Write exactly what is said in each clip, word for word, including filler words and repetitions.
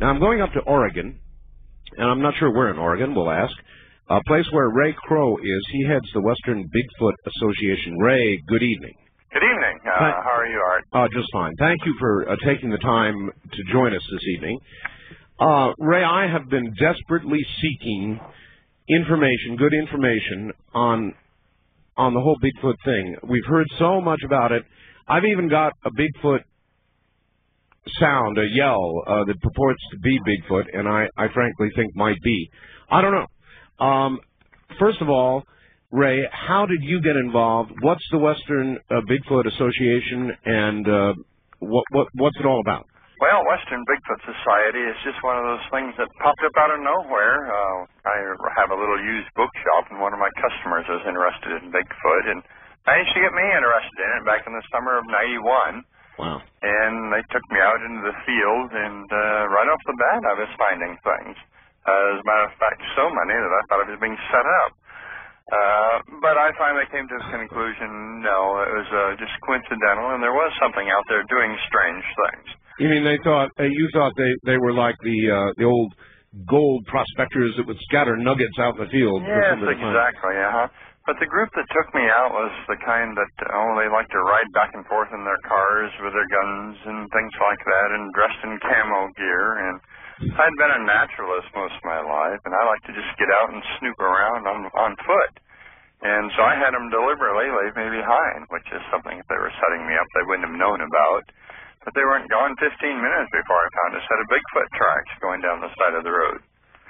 Now, I'm going up to Oregon, and I'm not sure where in Oregon, we'll ask, a place where Ray Crow is. He heads the Western Bigfoot Association. Ray, good evening. Good evening. Uh, Hi. How are you, Art? Uh, just fine. Thank you for uh, taking the time to join us this evening. Uh, Ray, I have been desperately seeking information, good information, on on the whole Bigfoot thing. We've heard so much about it. I've even got a Bigfoot sound, a yell, uh, that purports to be Bigfoot, and I, I frankly think might be. I don't know. Um, first of all, Ray, how did you get involved? What's the Western uh, Bigfoot Association, and uh, what, what what's it all about? Well, Western Bigfoot Society is just one of those things that popped up out of nowhere. Uh, I have a little used bookshop, and one of my customers was interested in Bigfoot, and managed to get me interested in it back in the summer of ninety-one. Wow. And they took me out into the field, and uh, right off the bat, I was finding things. Uh, as a matter of fact, so many that I thought it was being set up. Uh, but I finally came to the conclusion, no, it was uh, just coincidental, and there was something out there doing strange things. You mean they thought uh, you thought they, they were like the uh, the old gold prospectors that would scatter nuggets out in the field? Yes, exactly. Uh-huh. But the group that took me out was the kind that, oh, they like to ride back and forth in their cars with their guns and things like that, and dressed in camo gear. And I'd been a naturalist most of my life, and I like to just get out and snoop around on on foot. And so I had them deliberately leave me behind, which is something if they were setting me up they wouldn't have known about. But they weren't gone fifteen minutes before I found a set of Bigfoot tracks going down the side of the road.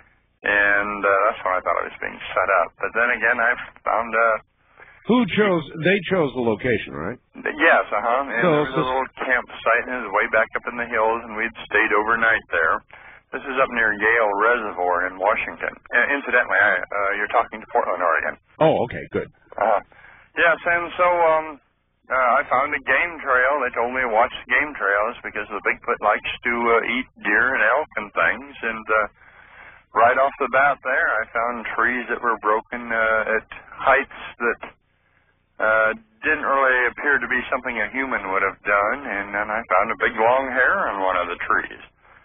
And uh, that's when I thought it was being set up. But then again, I found... Uh, Who chose... They chose the location, right? Yes, uh-huh. And so, there was so, a little campsite, and it was way back up in the hills, and we'd stayed overnight there. This is up near Yale Reservoir in Washington. Uh, incidentally, I, uh, you're talking to Portland, Oregon. Oh, okay, good. Uh, yes, and so um, uh, I found a game trail. They told me to watch the game trails because the Bigfoot likes to uh, eat deer and elk and things, and... Uh, Right off the bat there, I found trees that were broken uh, at heights that uh, didn't really appear to be something a human would have done, and then I found a big long hair on one of the trees.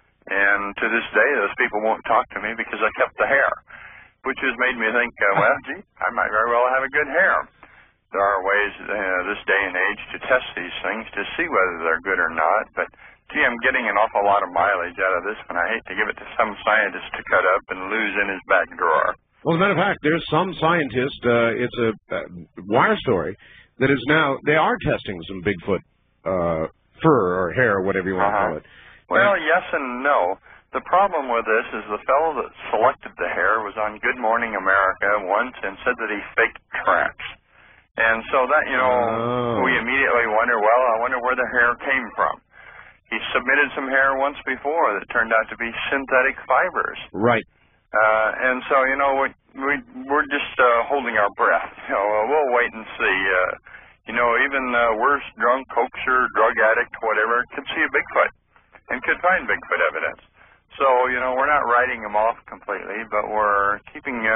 And to this day, those people won't talk to me because I kept the hair, which has made me think, uh, well, gee, I might very well have a good hair. There are ways uh, this day and age to test these things to see whether they're good or not, but gee, I'm getting an awful lot of mileage out of this one. I hate to give it to some scientist to cut up and lose in his back drawer. Well, as a matter of fact, there's some scientist, uh, it's a uh, wire story, that is now, they are testing some Bigfoot uh, fur or hair, whatever you want uh-huh. to call it. Well, and, yes and no. The problem with this is the fellow that selected the hair was on Good Morning America once and said that he faked tracks. And so that, you know, oh. we immediately wonder, well, I wonder where the hair came from. He submitted some hair once before that turned out to be synthetic fibers. Right. Uh, and so, you know, we, we, we're just uh, holding our breath. You know, uh, we'll wait and see. Uh, you know, even uh, worse drunk, hoaxer, drug addict, whatever, could see a Bigfoot and could find Bigfoot evidence. So, you know, we're not writing him off completely, but we're keeping a,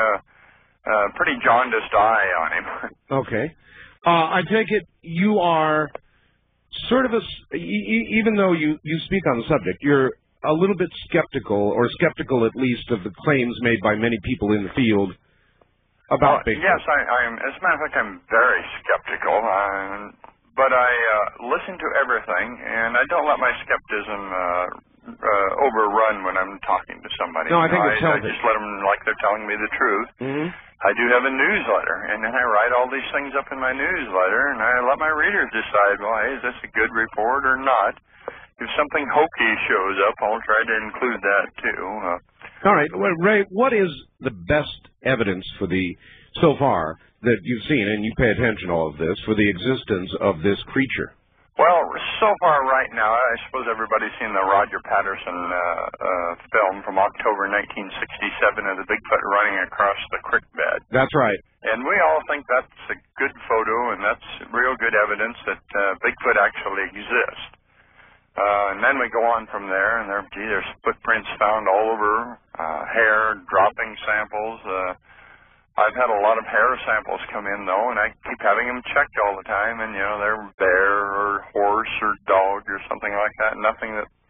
a pretty jaundiced eye on him. Okay. Uh, I take it you are... Sort of a, even though you, you speak on the subject, you're a little bit skeptical, or skeptical at least, of the claims made by many people in the field about well, Bigfoot. Yes, I, I'm, as a matter of fact, I'm very skeptical, um, but I uh, listen to everything, and I don't let my skepticism uh, uh, overrun when I'm talking to somebody. No, I think you know, it's I, healthy. I just let them like they're telling me the truth. Mm-hmm. I do have a newsletter, and then I write all these things up in my newsletter, and I let my readers decide, well, hey, is this a good report or not? If something hokey shows up, I'll try to include that, too. Uh, all right. Well, Ray, what is the best evidence for the, so far, that you've seen, and you pay attention to all of this, for the existence of this creature? Well, so far right now, I suppose everybody's seen the Roger Patterson uh, uh, film from October nineteen sixty-seven of the Bigfoot running across the creek bed. That's right. And we all think that's a good photo, and that's real good evidence that uh, Bigfoot actually exists. Uh, and then we go on from there, and there, gee, there's footprints found all over, uh, hair, dropping samples. Uh, I've had a lot of hair samples come in, though, and I keep having them checked all the time, and, you know, they're bear or horse or dog or something like that, nothing that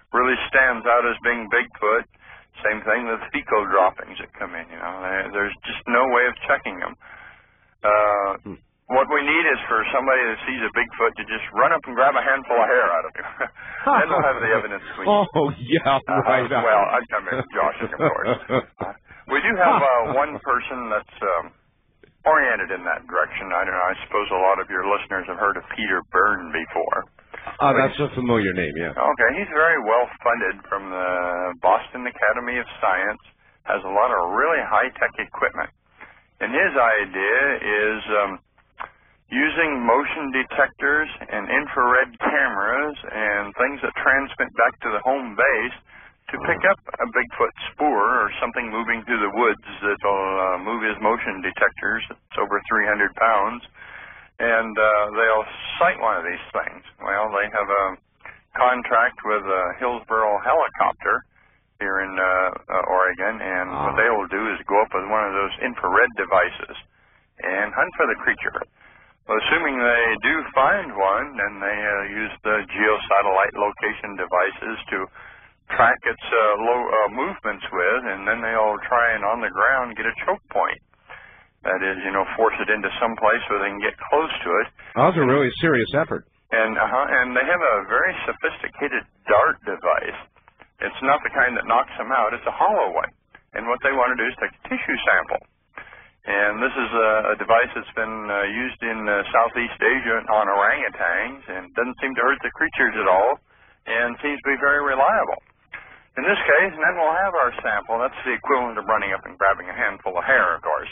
really stands out as being Bigfoot. Same thing with fecal droppings that come in, you know. There's just no way of checking them. Uh, hmm. What we need is for somebody that sees a Bigfoot to just run up and grab a handful of hair out of him. Then we'll have the evidence we need. Oh, yeah, right. Uh, well, I, I mean, joshing, of course. Uh, we do have uh, one person that's um, oriented in that direction. I don't know. I suppose a lot of your listeners have heard of Peter Byrne before. Uh, that's a familiar name, yeah. Okay, he's very well funded from the Boston Academy of Science, has a lot of really high-tech equipment. And his idea is um, using motion detectors and infrared cameras and things that transmit back to the home base to pick up a Bigfoot spoor or something moving through the woods that will uh, move his motion detectors. It's over three hundred pounds. And uh, they'll sight one of these things. Well, they have a contract with a Hillsboro helicopter here in uh, uh, Oregon, and ah. what they will do is go up with one of those infrared devices and hunt for the creature. Well, assuming they do find one, then they uh, use the geosatellite location devices to track its uh, low uh, movements with, and then they'll try and on the ground get a choke point. That is, you know, force it into some place where they can get close to it. That was a really serious effort. And uh-huh, and they have a very sophisticated DART device. It's not the kind that knocks them out. It's a hollow one. And what they want to do is take a tissue sample. And this is a, a device that's been uh, used in uh, Southeast Asia on orangutans and doesn't seem to hurt the creatures at all and seems to be very reliable. In this case, and then we'll have our sample. That's the equivalent of running up and grabbing a handful of hair, of course.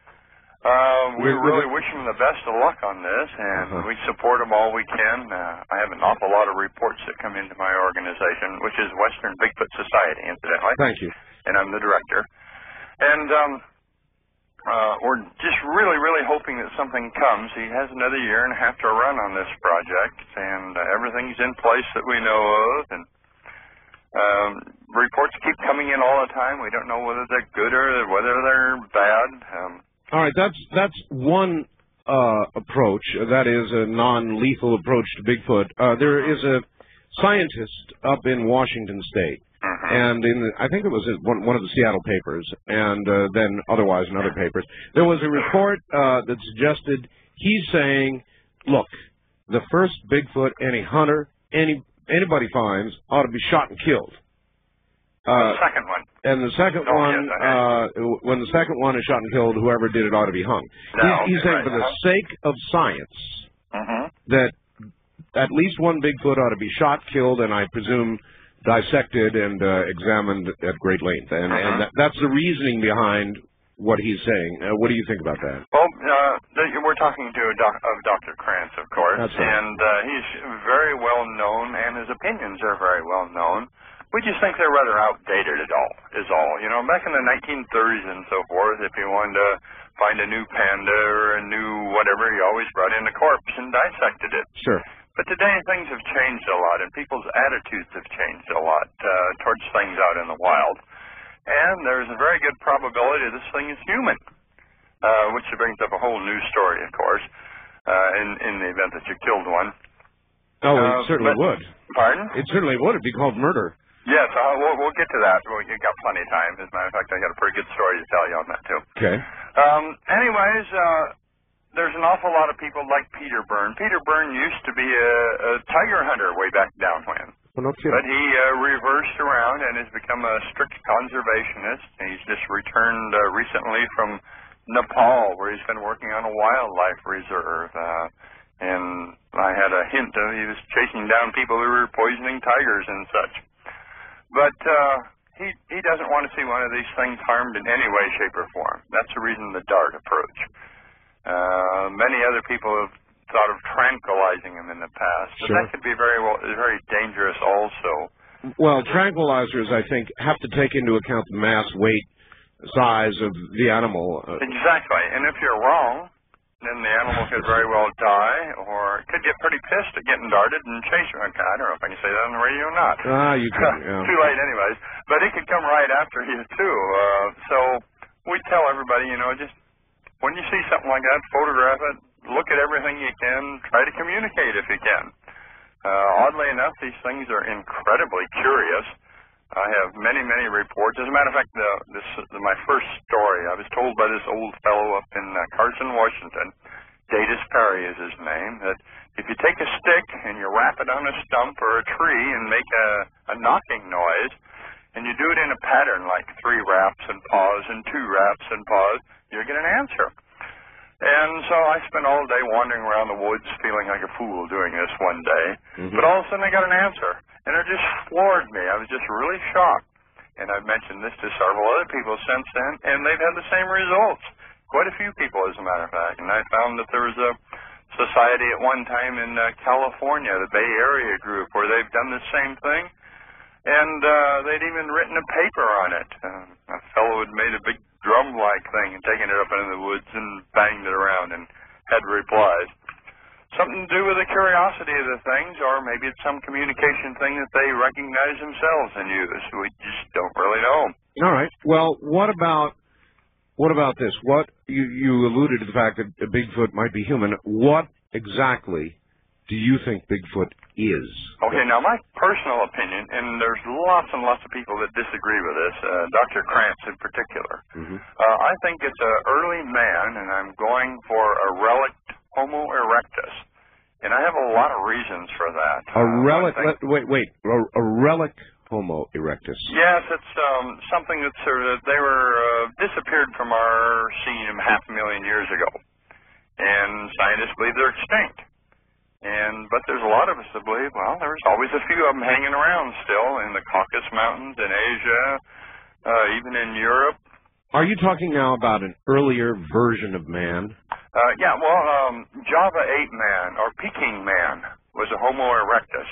Uh, we really wish them the best of luck on this, and uh-huh. we support them all we can. Uh, I have an awful lot of reports that come into my organization, which is Western Bigfoot Society, incidentally. Thank you. And I'm the director. And um, uh, we're just really, really hoping that something comes. He has another year and a half to run on this project, and uh, everything's in place that we know of. And um, reports keep coming in all the time. We don't know whether they're good or whether they're bad. Um, All right, that's that's one uh, approach. That is a non-lethal approach to Bigfoot. Uh, there is a scientist up in Washington State, uh-huh. and in the, I think it was one, one of the Seattle papers, and uh, then otherwise in other papers, there was a report uh, that suggested he's saying, look, the first Bigfoot any hunter, any anybody finds ought to be shot and killed. Uh, the second one. And the second oh, one, yes, uh, when the second one is shot and killed, whoever did it ought to be hung. No, he's he's okay, saying right. for the sake of science uh-huh. that at least one Bigfoot ought to be shot, killed, and I presume dissected and uh, examined at great length. And, uh-huh. and that, that's the reasoning behind what he's saying. Uh, what do you think about that? Well, uh, we're talking to a doc of Doctor Krantz, of course, that's right. and uh, he's very well known, and his opinions are very well known. We just think they're rather outdated at all, is all. You know, back in the nineteen thirties and so forth, if you wanted to find a new panda or a new whatever, you always brought in a corpse and dissected it. Sure. But today things have changed a lot, and people's attitudes have changed a lot uh, towards things out in the wild. And there's a very good probability this thing is human, uh, which brings up a whole new story, of course, uh, in, in the event that you killed one. Oh, uh, it certainly but, would. Pardon? It certainly would. It'd be called murder. Yes, uh, we'll, we'll get to that. Well, you've got plenty of time. As a matter of fact, I got a pretty good story to tell you on that, too. Okay. Um, anyways, uh, there's an awful lot of people like Peter Byrne. Peter Byrne used to be a, a tiger hunter way back downwind. Well, no kidding. But he uh, reversed around and has become a strict conservationist. He's just returned uh, recently from Nepal, where he's been working on a wildlife reserve. Uh, and I had a hint of he was chasing down people who were poisoning tigers and such. But uh, he he doesn't want to see one of these things harmed in any way, shape, or form. That's the reason the DART approach. Uh, many other people have thought of tranquilizing him in the past, but sure. that could be very well very dangerous also. Well, tranquilizers, I think, have to take into account the mass, weight, size of the animal. Uh, exactly, and if you're wrong, then the animal could very well die, or it could get pretty pissed at getting darted and chase you. I don't know if I can say that on the radio or not. Ah, you can. Yeah. Too late anyways. But it could come right after you, too. Uh, so we tell everybody, you know, just when you see something like that, photograph it, look at everything you can, try to communicate if you can. Uh, oddly enough, these things are incredibly curious. I have many, many reports. As a matter of fact, the, this the, my first story, I was told by this old fellow up in uh, Carson, Washington, Datus Perry is his name, that if you take a stick and you wrap it on a stump or a tree and make a, a knocking noise, and you do it in a pattern like three raps and pause and two raps and pause, you'll get an answer. And so I spent all day wandering around the woods feeling like a fool doing this one day, mm-hmm. but all of a sudden I got an answer. And it just floored me. I was just really shocked. And I've mentioned this to several other people since then, and they've had the same results. Quite a few people, as a matter of fact. And I found that there was a society at one time in uh, California, the Bay Area group, where they've done the same thing. And uh, they'd even written a paper on it. Uh, a fellow had made a big drum-like thing and taken it up into the woods and banged it around and had replies. Something to do with the curiosity of the things, or maybe it's some communication thing that they recognize themselves and use. We just don't really know. All right. Well, what about what about this? What you, you alluded to the fact that Bigfoot might be human. What exactly do you think Bigfoot is? Okay, now my personal opinion, and there's lots and lots of people that disagree with this, uh, Doctor Krantz in particular. Mm-hmm. uh, I think it's an early man, and I'm going for a relict Homo erectus. And I have a lot of reasons for that. A uh, relic, let, wait, wait, a, a relic Homo erectus. Yes, it's um, something that's sort of, they were uh, disappeared from our scene half a million years ago. And scientists believe they're extinct. And But there's a lot of us that believe, well, there's always a few of them hanging around still in the Caucasus Mountains, in Asia, uh, even in Europe. Are you talking now about an earlier version of man? Uh, yeah, well, um, Java ape man, or Peking man, was a Homo erectus.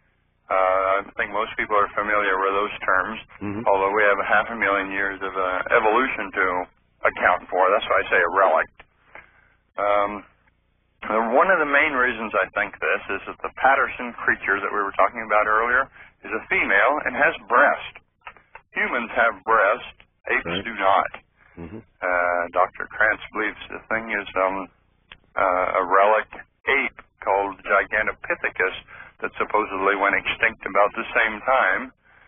Uh, I think most people are familiar with those terms, mm-hmm. although we have a half a million years of uh, evolution to account for. That's why I say a relic. Um, one of the main reasons I think this is that the Patterson creature that we were talking about earlier is a female and has breast. Humans have breast. Apes right. do not. Mm-hmm. uh, Doctor Krantz believes the thing is um, uh, a relic ape called Gigantopithecus that supposedly went extinct about the same time.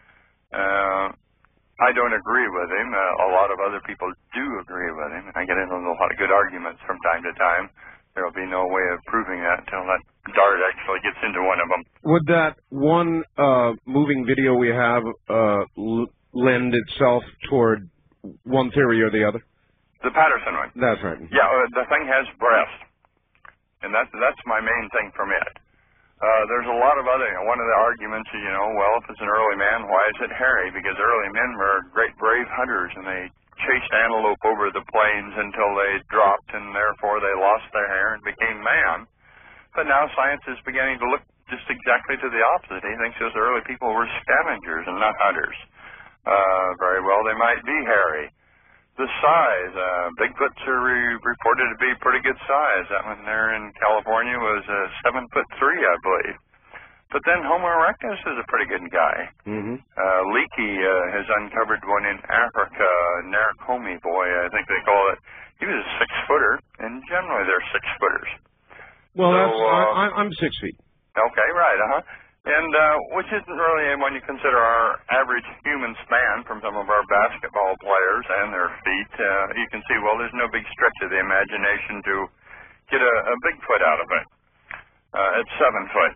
Uh, I don't agree with him. Uh, a lot of other people do agree with him. I get into a lot of good arguments from time to time. There will be no way of proving that until that dart actually gets into one of them. Would that one uh, moving video we have uh, l- lend itself toward one theory or the other? The Patterson one. That's right. Yeah, uh, the thing has breast, and that's that's my main thing from it. Uh, there's a lot of other, you know, one of the arguments is, you know, well, if it's an early man, why is it hairy? Because early men were great brave hunters, and they chased antelope over the plains until they dropped, and therefore they lost their hair and became man. But now science is beginning to look just exactly to the opposite. He thinks those early people were scavengers and not hunters. Uh, very well, they might be hairy. The size, uh, Bigfoots are re- reported to be pretty good size. That one there in California was uh, seven foot three, I believe. But then Homo erectus is a pretty good guy. Mm-hmm. Uh, Leakey uh, has uncovered one in Africa, Narcomi boy, I think they call it. He was a six footer, and generally they're six footers. Well, so, that's uh, I, I'm six feet. Okay, right, uh huh. And uh, which isn't really, when you consider our average human span from some of our basketball players and their feet, uh, you can see, well, there's no big stretch of the imagination to get a, a Bigfoot out of it. Uh, it's seven foot.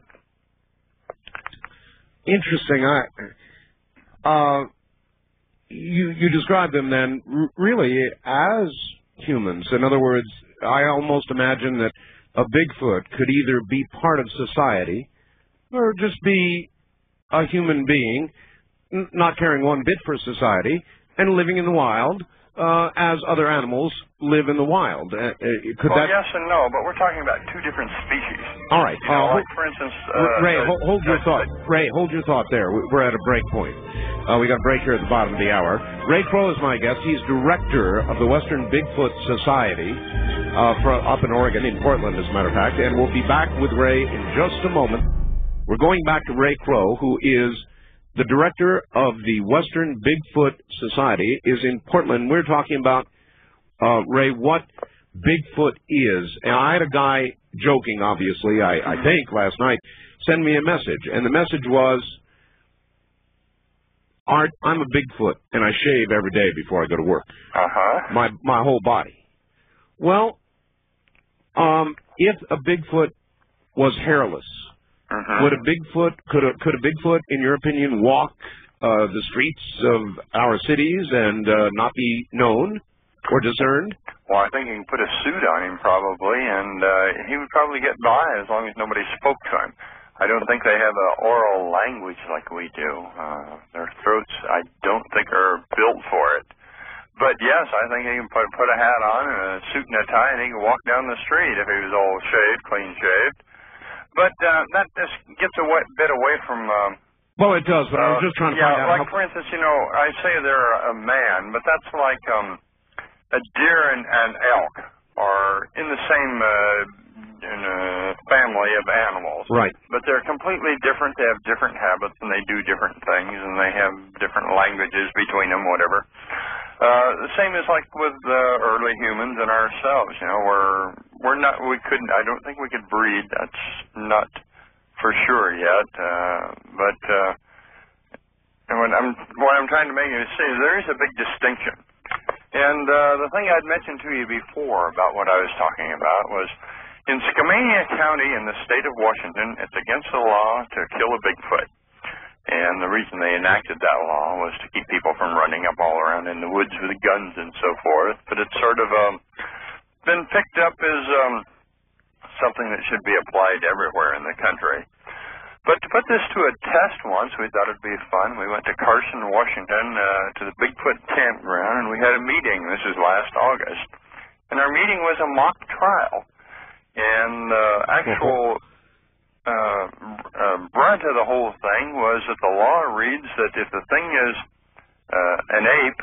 Interesting. I, uh, you you describe them then r- really as humans. In other words, I almost imagine that a Bigfoot could either be part of society or just be a human being, n- not caring one bit for society, and living in the wild uh, as other animals live in the wild. Uh, could well, that... yes and no, but we're talking about two different species. All right. You know, uh, like, for instance... Uh, Ray, uh, hold, hold your uh, thought. Ray, hold your thought there. We're at a break point. Uh, we got a break here at the bottom of the hour. Ray Crow is my guest. He's director of the Western Bigfoot Society uh, for, up in Oregon, in Portland, as a matter of fact, and we'll be back with Ray in just a moment. We're going back to Ray Crow, who is the director of the Western Bigfoot Society, is in Portland. We're talking about, uh, Ray, what Bigfoot is. And I had a guy joking, obviously, I, I think, last night, send me a message. And the message was, Art, I'm a Bigfoot, and I shave every day before I go to work. Uh-huh. My, my whole body. Well, um, if a Bigfoot was hairless, mm-hmm. would a Bigfoot, could a, could a Bigfoot, in your opinion, walk uh, the streets of our cities and uh, not be known or discerned? Well, I think you can put a suit on him probably, and uh, he would probably get by as long as nobody spoke to him. I don't think they have an oral language like we do. Uh, their throats, I don't think, are built for it. But yes, I think he can put, put a hat on and a suit and a tie, and he can walk down the street if he was all shaved, clean shaved. But uh, that just gets a bit away from... Um, well, it does, but uh, I was just trying to yeah, find out... Yeah, like, how... for instance, you know, I say they're a man, but that's like um, a deer and an elk are in the same uh, in a family of animals. Right. But they're completely different. They have different habits, and they do different things, and they have different languages between them, whatever. Uh, the same is like with uh, early humans and ourselves. You know, we're we're not. We couldn't. I don't think we could breed. That's not for sure yet. Uh, but uh, and what I'm what I'm trying to make you see is there is a big distinction. And uh, the thing I'd mentioned to you before about what I was talking about was in Skamania County in the state of Washington, it's against the law to kill a Bigfoot. And the reason they enacted that law was to keep people from running up all around in the woods with guns and so forth. But it's sort of um, been picked up as um, something that should be applied everywhere in the country. But to put this to a test once, we thought it'd be fun. We went to Carson, Washington, uh, to the Bigfoot campground, and we had a meeting. This was last August. And our meeting was a mock trial. And the uh, actual uh, uh, brunt of the whole thing was that the law reads that if the thing is uh, an ape,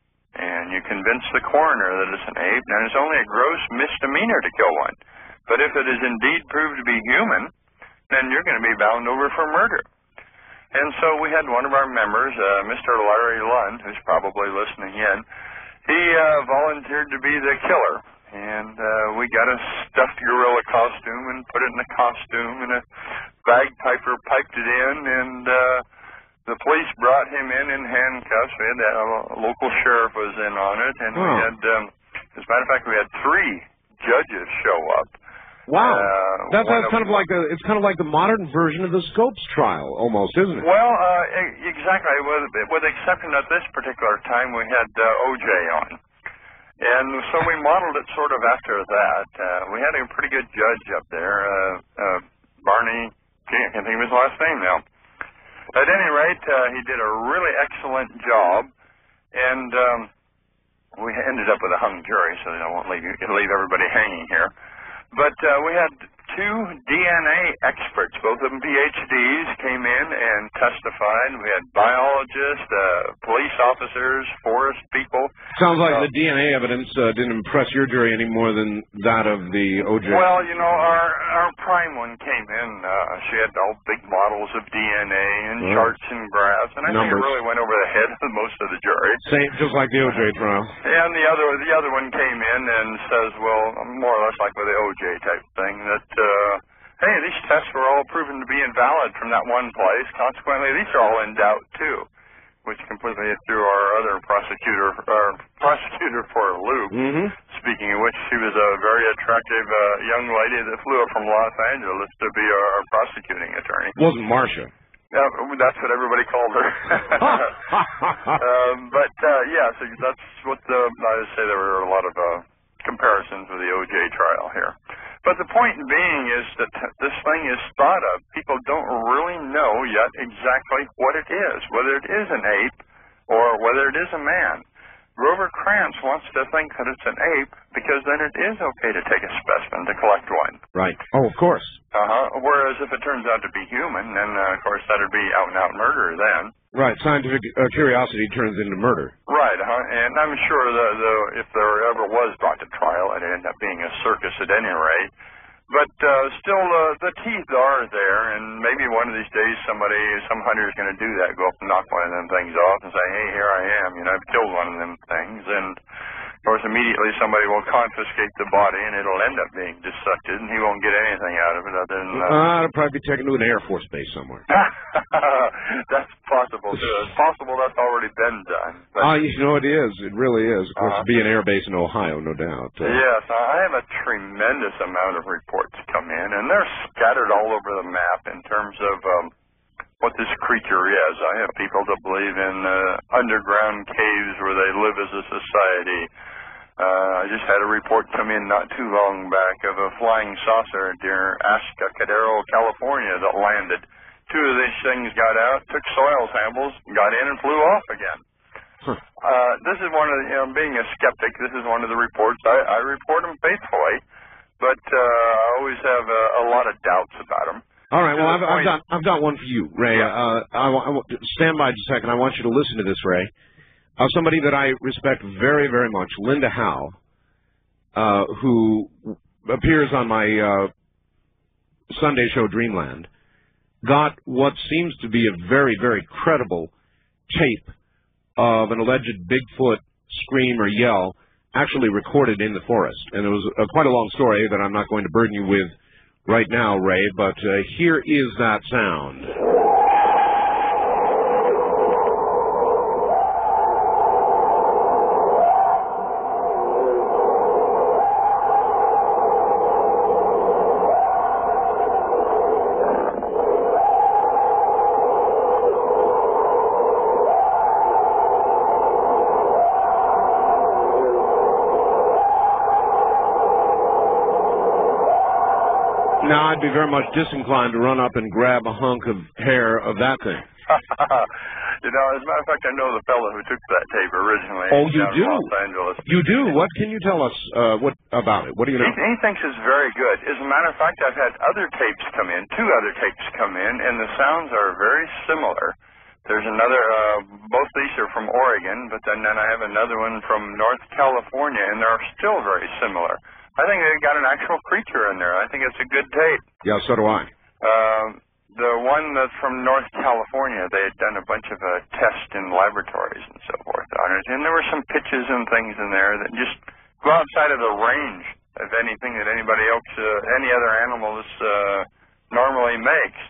and you convince the coroner that it's an ape, then it's only a gross misdemeanor to kill one. But if it is indeed proved to be human, then you're going to be bound over for murder. And so we had one of our members, uh, Mister Larry Lund, who's probably listening in. He uh, volunteered to be the killer. And uh, we got a stuffed gorilla costume and put it in a costume, and a bagpiper piped it in, and uh, the police brought him in in handcuffs. We had a local sheriff was in on it, and oh. we had, um, as a matter of fact, we had three judges show up. Wow, uh, that's, that's kind of like the it's kind of like the modern version of the Scopes trial, almost, isn't it? Well, uh, exactly. With, with the exception at this particular time, we had uh, O J on, and so we modeled it sort of after that. Uh, we had a pretty good judge up there, uh, uh, Barney. Gee, I can't think of his last name now. At any rate, uh, he did a really excellent job, and um, we ended up with a hung jury, so I won't leave leave everybody hanging here. But uh, we had two D N A experts, both of them P H Ds, came in and testified. We had biologists, uh, police officers, forest people. Sounds like uh, the D N A evidence uh, didn't impress your jury any more than that of the O J. Well, you know, our our prime one came in. Uh, she had all big models of D N A and yeah. charts and graphs, and I Numbers. think it really went over the head of most of the jury. Same, just like the O J trial. And the other the other one came in and says, well, more or less like with the O J type thing, that, uh, hey, these tests were all proven to be invalid from that one place. Consequently, these are all in doubt, too, which completely threw our other prosecutor our prosecutor for a loop. Mm-hmm. Speaking of which, she was a very attractive uh, young lady that flew up from Los Angeles to be our, our prosecuting attorney. Wasn't Marcia. Uh, that's what everybody called her. um, but, uh, yeah, so that's what the, I would say there were a lot of uh, comparisons with the O J trial here. But the point being is that this thing is thought of. People don't really know yet exactly what it is, whether it is an ape or whether it is a man. Grover Krantz wants to think that it's an ape because then it is okay to take a specimen to collect one. Right. Oh, of course. Uh-huh. Whereas if it turns out to be human, then, uh, of course, that would be out-and-out murder then. Right. Scientific uh, curiosity turns into murder. Right. Uh-huh. And I'm sure that the, if there ever was brought to trial, it'd end up being a circus at any rate. But uh, still, uh, the teeth are there, and maybe one of these days somebody, some hunter is going to do that, go up and knock one of them things off and say, hey, here I am, you know, I've killed one of them things. And Of course, immediately somebody will confiscate the body, and it'll end up being dissected, and he won't get anything out of it other than... Uh, uh, it'll probably be taken to an Air Force base somewhere. That's possible, too. It's possible that's already been done. Ah, uh, you know, it is. It really is. Of course, uh-huh. it'd be an air base in Ohio, no doubt. Uh, yes, I have a tremendous amount of reports come in, and they're scattered all over the map in terms of um, what this creature is. I have people that believe in uh, underground caves where they live as a society. Uh, I just had a report come in not too long back of a flying saucer near Atascadero, California that landed. Two of these things got out, took soil samples, got in and flew off again. Huh. Uh, this is one of the, you know, being a skeptic, this is one of the reports. I, I report them faithfully, but uh, I always have a, a lot of doubts about them. All right, well, I've, I've got I've got one for you, Ray. Yeah. Uh, I, I, stand by just a second. I want you to listen to this, Ray. Uh, somebody that I respect very, very much, Linda Howe, uh, who appears on my uh, Sunday show Dreamland, got what seems to be a very, very credible tape of an alleged Bigfoot scream or yell actually recorded in the forest. And it was a, quite a long story that I'm not going to burden you with right now, Ray, but uh, here is that sound. Now, I'd be very much disinclined to run up and grab a hunk of hair of that thing. You know, as a matter of fact, I know the fellow who took that tape originally. Oh, you down do? in Los Angeles. You do? What can you tell us uh, what about it? What do you know? He, he thinks it's very good. As a matter of fact, I've had other tapes come in, two other tapes come in, and the sounds are very similar. There's another, uh, both these are from Oregon, but then, then I have another one from North California, and they're still very similar. I think they got an actual creature in there. I think it's a good tape. Yeah, so do I. Um, the one that's from North California, they had done a bunch of uh, tests in laboratories and so forth on it, and there were some pitches and things in there that just go outside of the range of anything that anybody else, uh, any other animal uh, normally makes.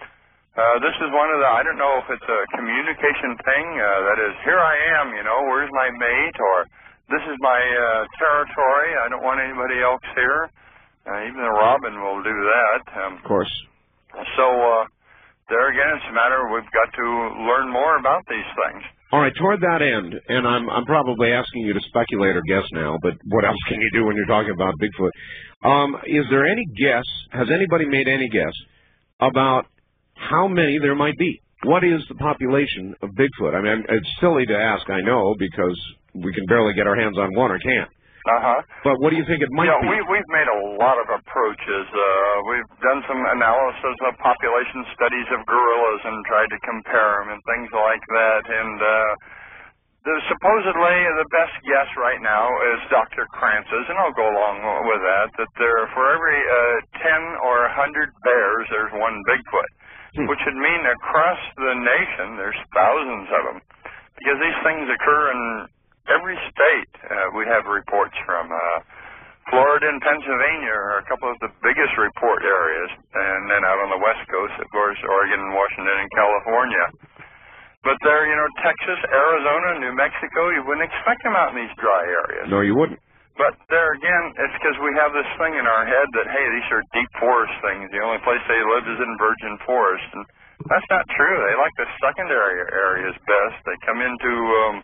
Uh, this is one of the, I don't know if it's a communication thing, uh, that is, here I am, you know, where's my mate, or this is my uh, territory, I don't want anybody else here. Uh, even the robin will do that. Um, of course. So, uh, there again, it's a matter we've got to learn more about these things. All right, toward that end, and I'm, I'm probably asking you to speculate or guess now, but what else can you do when you're talking about Bigfoot? Um, is there any guess, has anybody made any guess about how many there might be? What is the population of Bigfoot? I mean, it's silly to ask, I know, because we can barely get our hands on one or can't. Uh-huh. But what do you think it might you know, be? We, we've made a lot of approaches. Uh, we've done some analysis of population studies of gorillas and tried to compare them and things like that. And uh, the, supposedly the best guess right now is Doctor Kranz's, and I'll go along with that, that there for every uh, ten or one hundred bears, there's one Bigfoot, hmm. which would mean across the nation there's thousands of them. Because these things occur in every state. Uh, we have reports from uh, Florida and Pennsylvania are a couple of the biggest report areas. And then out on the West Coast, of course, Oregon, Washington, and California. But there, you know, Texas, Arizona, New Mexico, you wouldn't expect them out in these dry areas. No, you wouldn't. But there again, it's because we have this thing in our head that, hey, these are deep forest things. The only place they live is in virgin forest. And that's not true. They like the secondary areas best. They come into um,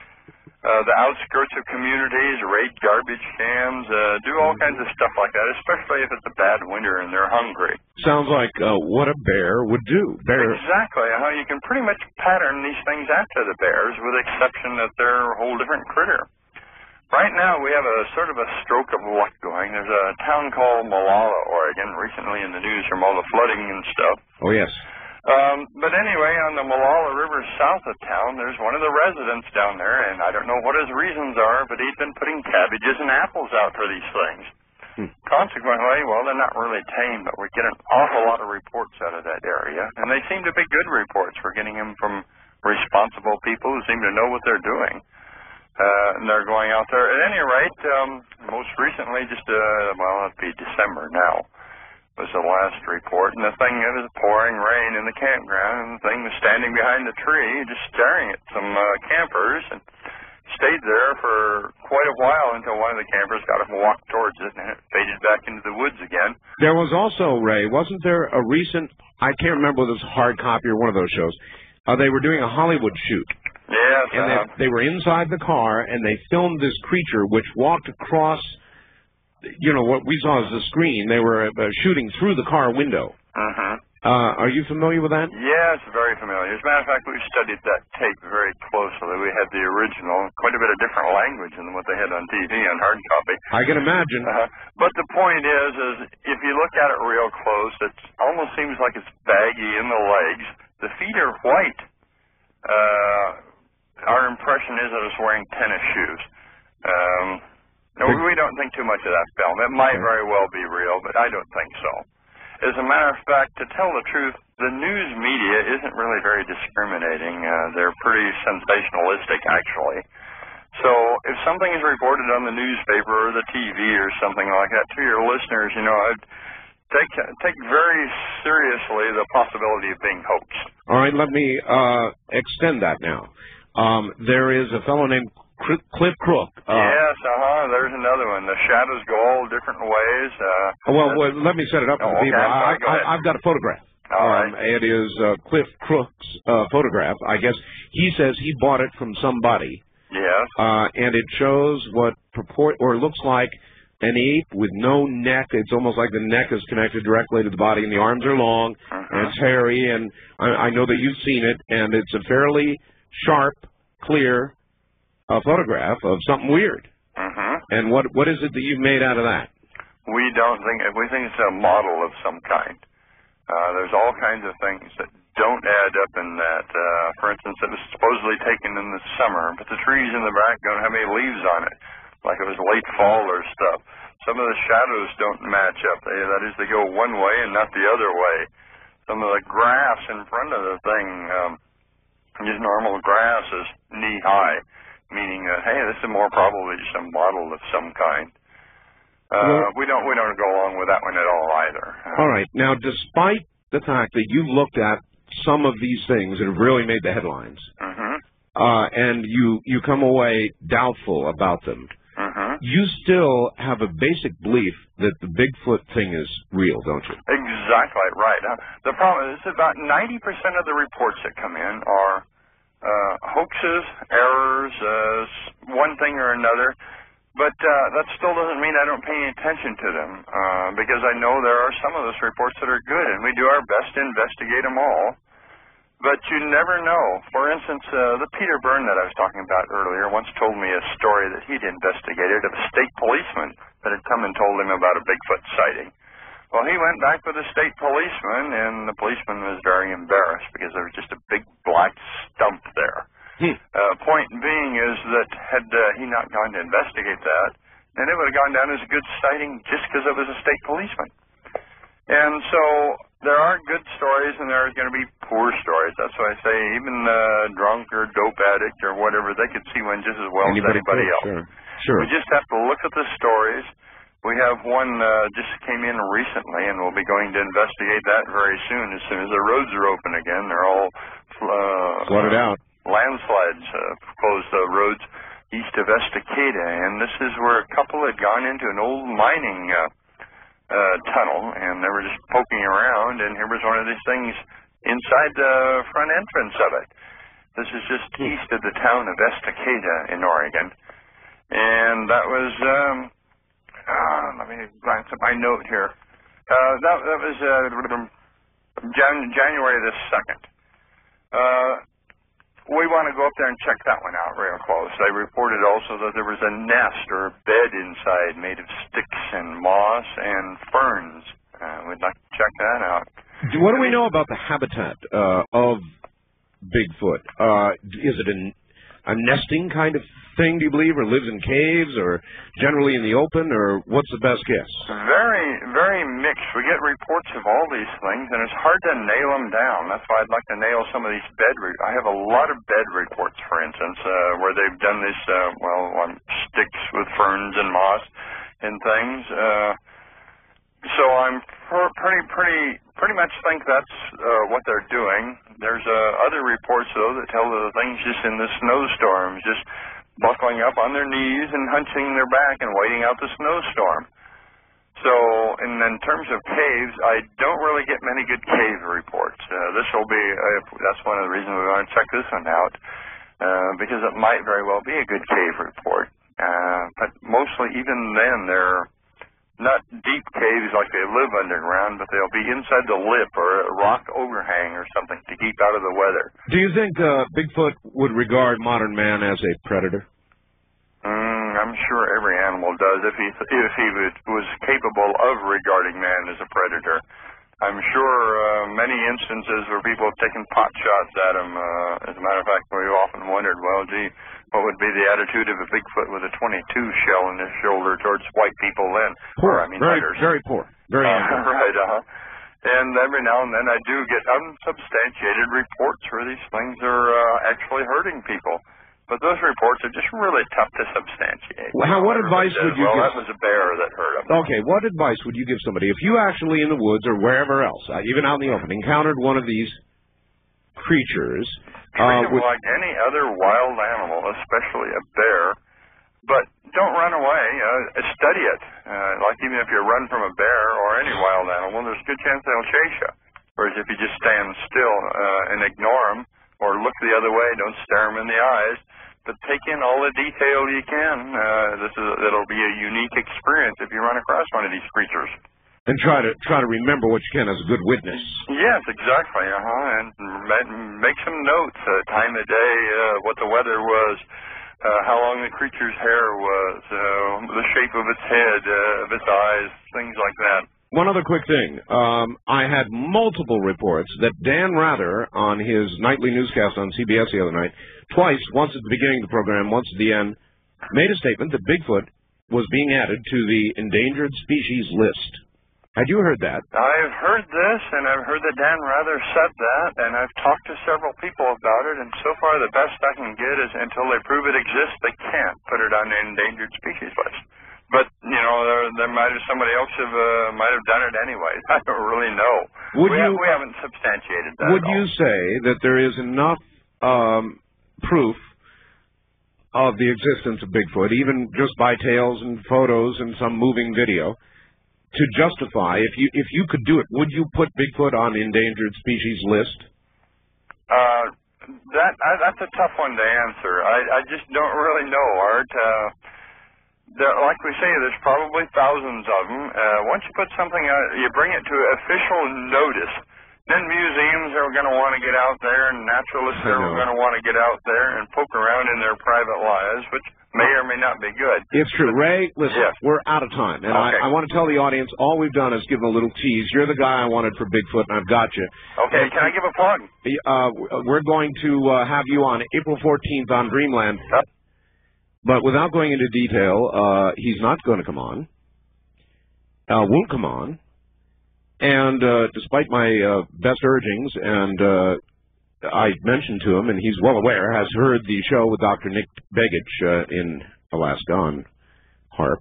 uh, the outskirts of communities, raid garbage cans, uh, do all kinds of stuff like that, especially if it's a bad winter and they're hungry. Sounds like uh, what a bear would do. Bear. Exactly. How you can pretty much pattern these things after the bears, with the exception that they're a whole different critter. Right now, we have a sort of a stroke of luck going. There's a town called Molalla, Oregon, recently in the news from all the flooding and stuff. Oh, yes. Um, but anyway, on the Molalla River south of town, there's one of the residents down there, and I don't know what his reasons are, but he's been putting cabbages and apples out for these things. Hmm. Consequently, well, they're not really tame, but we get an awful lot of reports out of that area, and they seem to be good reports. We're getting them from responsible people who seem to know what they're doing. Uh, and they're going out there. At any rate, um, most recently, just, uh, well, it'd be December now, was the last report. And the thing, it was pouring rain in the campground, and the thing was standing behind the tree, just staring at some uh, campers, and stayed there for quite a while until one of the campers got up and walked towards it, and it faded back into the woods again. There was also, Ray, wasn't there a recent, I can't remember whether it was Hard Copy or one of those shows, uh, they were doing a Hollywood shoot. Yes. And uh, they, they were inside the car, and they filmed this creature which walked across, you know, what we saw as the screen. They were uh, shooting through the car window. uh-huh. Uh, are you familiar with that? Yes, very familiar. As a matter of fact, we studied that tape very closely. We had the original, quite a bit of different language than what they had on T V on hard copy. I can imagine. Uh, but the point is, is if you look at it real close, it almost seems like it's baggy in the legs. The feet are white. Uh, our impression is that it's wearing tennis shoes. Um, no, we don't think too much of that film. It might very well be real, but I don't think so. As a matter of fact, to tell the truth, the news media isn't really very discriminating. Uh, they're pretty sensationalistic, actually. So if something is reported on the newspaper or the T V or something like that to your listeners, you know, I'd take take very seriously the possibility of being hoaxed. All right, let me uh, extend that now. Um, there is a fellow named Cliff Crook. Uh, yes, uh-huh. There's another one. The shadows go all different ways. Uh, well, well, let me set it up for oh, the people. okay, sorry, I, go ahead. I, I've got a photograph. All um, right. It is uh, Cliff Crook's uh, photograph. I guess he says he bought it from somebody. Yes. Uh, and it shows what purport or looks like an ape with no neck. It's almost like the neck is connected directly to the body, and the arms are long, uh-huh. and it's hairy. And I, I know that you've seen it, and it's a fairly sharp, clear uh, photograph of something weird. Uh-huh. And what what is it that you've made out of that? We don't think, we think it's a model of some kind. Uh, there's all kinds of things that don't add up in that. Uh, for instance, it was supposedly taken in the summer, but the trees in the back don't have any leaves on it, like it was late fall or stuff. Some of the shadows don't match up. They, that is, they go one way and not the other way. Some of the grass in front of the thing, um, just normal grass is knee-high, meaning that, hey, this is more probably some model of some kind. Uh, well, we don't we don't go along with that one at all either. All right. Now, despite the fact that you looked at some of these things that have really made the headlines, uh-huh. uh, and you you come away doubtful about them, uh-huh. you still have a basic belief that the Bigfoot thing is real, don't you? Exactly right. Uh, the problem is about ninety percent of the reports that come in are uh, hoaxes, errors, uh, one thing or another. But uh, that still doesn't mean I don't pay any attention to them, uh, because I know there are some of those reports that are good, and we do our best to investigate them all. But you never know. For instance, uh, the Peter Byrne that I was talking about earlier once told me a story that he'd investigated of a state policeman that had come and told him about a Bigfoot sighting. Well, he went back with the state policeman, and the policeman was very embarrassed because there was just a big black stump there. Hmm. Uh, point being is that had uh, he not gone to investigate that, then it would have gone down as a good sighting just because it was a state policeman. And so there are good stories and there are going to be poor stories. That's why I say even uh, drunk or dope addict or whatever, they could see one just as well Anybody as anybody could, else. Sure. Sure. We just have to look at the stories. We have one uh, just came in recently, and we'll be going to investigate that very soon. As soon as the roads are open again, they're all uh, flooded out. Landslides uh, closed the roads east of Estacada, and this is where a couple had gone into an old mining uh, uh, tunnel, and they were just poking around, and here was one of these things inside the front entrance of it. This is just east of the town of Estacada in Oregon, and that was, um, uh, let me glance at my note here. Uh, that, that was uh, Jan- January the second. Uh, We want to go up there and check that one out real close. They reported also that there was a nest or a bed inside made of sticks and moss and ferns. Uh, we'd like to check that out. What do we know about the habitat uh, of Bigfoot? Uh, is it a, a nesting kind of thing, do you believe, or lives in caves, or generally in the open, or what's the best guess? Very, very mixed. We get reports of all these things, and it's hard to nail them down. That's why I'd like to nail some of these bed re- I have a lot of bed reports, for instance, uh, where they've done this, uh, well, on sticks with ferns and moss and things. Uh, so I'm pr- pretty, pretty, pretty much think that's uh, what they're doing. There's uh, other reports, though, that tell the things just in the snowstorms, just buckling up on their knees and hunching their back and waiting out the snowstorm. So, and in terms of caves, I don't really get many good cave reports. Uh, this will be, uh, that's one of the reasons we want to check this one out, uh, because it might very well be a good cave report. Uh, but mostly, even then, they're not deep caves like they live underground, but they'll be inside the lip or a rock overhang or something to keep out of the weather. Do you think uh, Bigfoot would regard modern man as a predator? Mm, I'm sure every animal does if he if he was capable of regarding man as a predator. I'm sure uh, many instances where people have taken pot shots at him. Uh, as a matter of fact, we've often wondered, well, gee, what would be the attitude of a Bigfoot with a twenty-two shell in his shoulder towards white people then? Poor, or, I mean, very, hunters. very poor, very uh, angry. Right, uh-huh. And every now and then I do get unsubstantiated reports where these things are uh, actually hurting people. But those reports are just really tough to substantiate. Well, how, what advice says, would you well, give? Well, that was a bear that hurt him. Okay, what advice would you give somebody if you actually in the woods or wherever else, uh, even out in the open, encountered one of these creatures? Treat uh, them with, like any other wild animal, especially a bear, but don't run away. Uh, study it. Uh, like even if you run from a bear or any wild animal, there's a good chance they'll chase you. Whereas if you just stand still uh, and ignore them or look the other way, don't stare them in the eyes, but take in all the detail you can. Uh, this is it'll be a unique experience if you run across one of these creatures. And try to try to remember what you can as a good witness. Yes, exactly. Uh huh. And make some notes: uh, time of day, uh, what the weather was, uh, how long the creature's hair was, uh, the shape of its head, uh, of its eyes, things like that. One other quick thing. Um, I had multiple reports that Dan Rather, on his nightly newscast on C B S the other night, twice, once at the beginning of the program, once at the end, made a statement that Bigfoot was being added to the endangered species list. Had you heard that? I've heard this, and I've heard that Dan Rather said that, and I've talked to several people about it, and so far the best I can get is until they prove it exists, they can't put it on the endangered species list. But, you know, there, there might have somebody else have uh, might have done it anyway. I don't really know. Would we, you, have, we haven't substantiated that Would at all. you say that there is enough um, proof of the existence of Bigfoot, even just by tales and photos and some moving video, to justify, if you if you could do it, would you put Bigfoot on the endangered species list? Uh, that I, that's a tough one to answer. I, I just don't really know, Art. Uh, there, like we say, there's probably thousands of them. Uh, once you put something out, you bring it to official notice, then museums are going to want to get out there, and naturalists are going to want to get out there and poke around in their private lives, which may or may not be good. It's true. But, Ray, listen, yes. We're out of time, and okay. I, I want to tell the audience all we've done is give them a little tease. You're the guy I wanted for Bigfoot, and I've got you. Okay, and, can I give a plug? Uh, we're going to uh, have you on April fourteenth on Dreamland. Uh, But without going into detail, uh, he's not going to come on, uh, won't come on, and uh, despite my uh, best urgings, and uh, I mentioned to him, and he's well aware, has heard the show with Doctor Nick Begich uh, in Alaska on HAARP.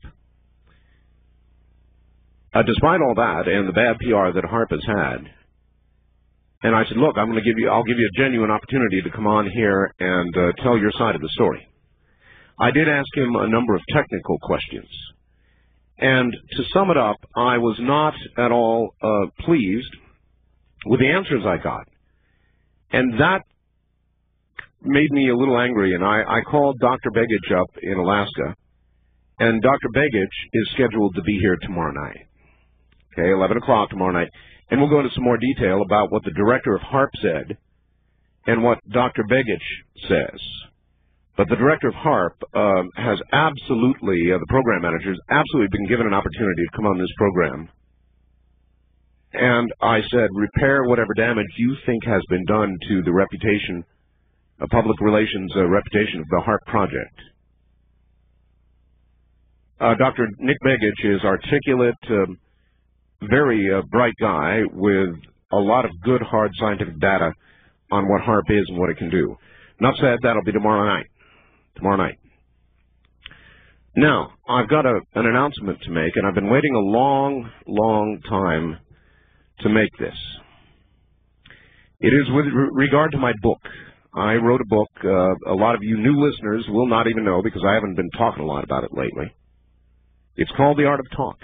Uh, despite all that and the bad P R that HAARP has had, and I said, look, I'm going to give you, I'll give you a genuine opportunity to come on here and uh, tell your side of the story. I did ask him a number of technical questions. And to sum it up, I was not at all uh, pleased with the answers I got. And that made me a little angry, and I, I called Doctor Begich up in Alaska, and Doctor Begich is scheduled to be here tomorrow night. Okay, eleven o'clock tomorrow night. And we'll go into some more detail about what the director of HAARP said and what Doctor Begich says. But the director of HAARP uh, has absolutely, uh, the program manager has absolutely been given an opportunity to come on this program. And I said, repair whatever damage you think has been done to the reputation, uh, public relations uh, reputation of the HAARP project. Uh, Doctor Nick Begich is articulate, uh, very uh, bright guy with a lot of good, hard scientific data on what HAARP is and what it can do. Enough said, that'll be tomorrow night. Tomorrow night. Now, I've got a, an announcement to make, and I've been waiting a long, long time to make this. It is with re regard to my book. I wrote a book. Uh, a lot of you new listeners will not even know because I haven't been talking a lot about it lately. It's called The Art of Talk.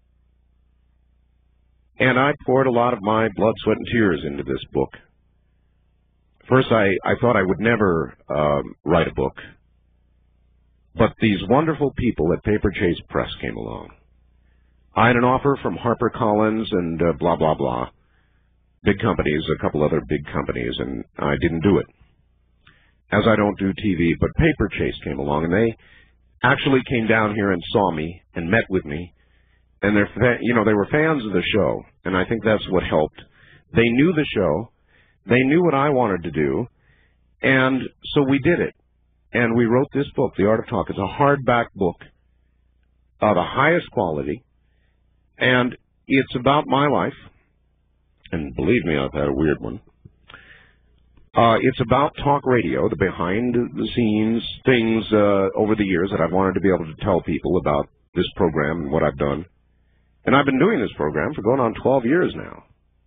And I poured a lot of my blood, sweat, and tears into this book. First, I, I thought I would never um, write a book. But these wonderful people at Paper Chase Press came along. I had an offer from HarperCollins and uh, blah, blah, blah. Big companies, a couple other big companies, and I didn't do it. As I don't do T V, but Paper Chase came along, and they actually came down here and saw me and met with me. And they're, fa you know, they were fans of the show, and I think that's what helped. They knew the show. They knew what I wanted to do, and so we did it. And we wrote this book, The Art of Talk. It's a hardback book of the highest quality, and it's about my life. And believe me, I've had a weird one. Uh, it's about talk radio, the behind-the-scenes things uh, over the years that I've wanted to be able to tell people about this program and what I've done. And I've been doing this program for going on twelve years now,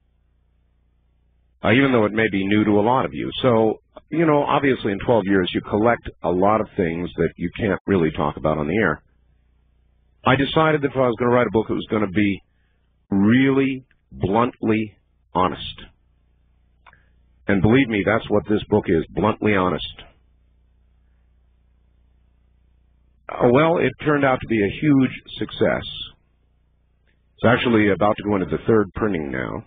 uh, even though it may be new to a lot of you. So, you know, obviously in twelve years you collect a lot of things that you can't really talk about on the air. I decided that if I was going to write a book, it was going to be really bluntly honest. And believe me, that's what this book is, bluntly honest. Uh, well, it turned out to be a huge success. It's actually about to go into the third printing now.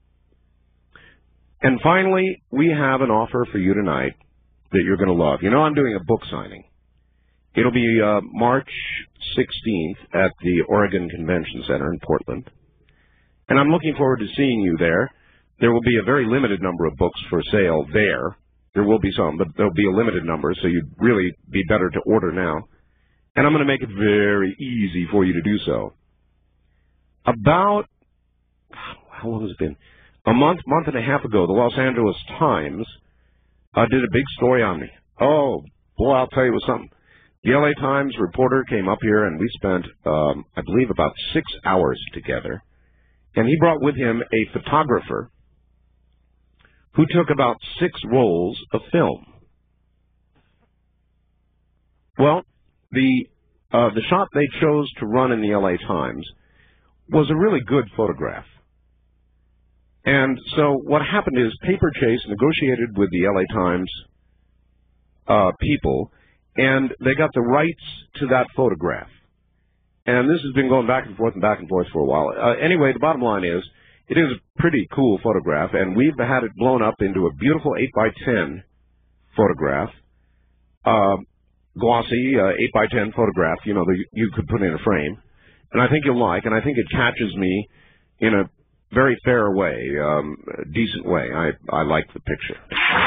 And finally, we have an offer for you tonight that you're going to love. You know, I'm doing a book signing. It'll be uh, March sixteenth at the Oregon Convention Center in Portland. And I'm looking forward to seeing you there. There will be a very limited number of books for sale there. There will be some, but there'll be a limited number, so you'd really be better to order now. And I'm going to make it very easy for you to do so. About, how long has it been? A month, month and a half ago, the Los Angeles Times uh, did a big story on me. Oh, boy, I'll tell you it was something. The L A Times reporter came up here, and we spent, um, I believe, about six hours together. And he brought with him a photographer who took about six rolls of film. Well, the uh, the shot they chose to run in the L A Times was a really good photograph. And so what happened is Paper Chase negotiated with the L A Times uh, people, and they got the rights to that photograph. And this has been going back and forth and back and forth for a while. Uh, anyway, the bottom line is, it is a pretty cool photograph, and we've had it blown up into a beautiful eight by ten photograph, uh, glossy uh, eight by ten photograph, you know, that you could put in a frame. And I think you'll like, and I think it catches me in a very fair way, um, a decent way. I, I like the picture.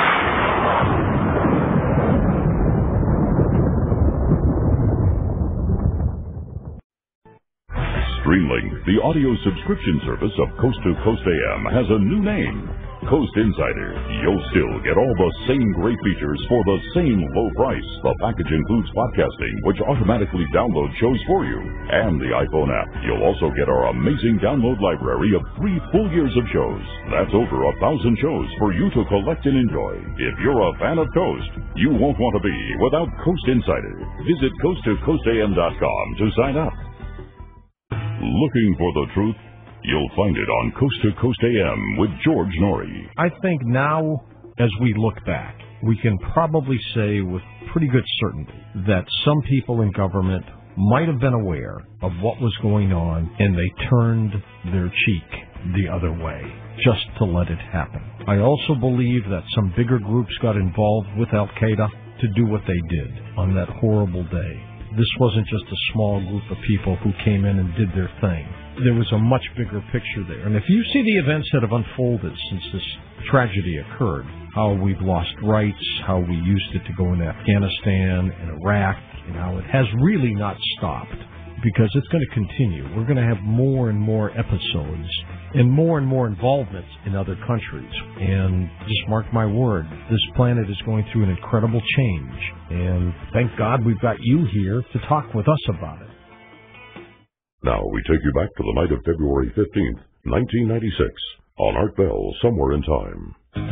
Streamlink, the audio subscription service of Coast to Coast A M, has a new name, Coast Insider. You'll still get all the same great features for the same low price. The package includes podcasting, which automatically downloads shows for you, and the iPhone app. You'll also get our amazing download library of three full years of shows. That's over a thousand shows for you to collect and enjoy. If you're a fan of Coast, you won't want to be without Coast Insider. Visit coast to coast a m dot com to sign up. Looking for the truth? You'll find it on Coast to Coast A M with George Norrie. I think now, as we look back, we can probably say with pretty good certainty that some people in government might have been aware of what was going on, and they turned their cheek the other way just to let it happen. I also believe that some bigger groups got involved with Al-Qaeda to do what they did on that horrible day. This wasn't just a small group of people who came in and did their thing. There was a much bigger picture there. And if you see the events that have unfolded since this tragedy occurred, how we've lost rights, how we used it to go into Afghanistan and Iraq, and how it has really not stopped. because it's going to continue. We're going to have more and more episodes and more and more involvements in other countries. And just mark my word, this planet is going through an incredible change. And thank God we've got you here to talk with us about it. Now we take you back to the night of February fifteenth, nineteen ninety-six, on Art Bell, Somewhere in Time.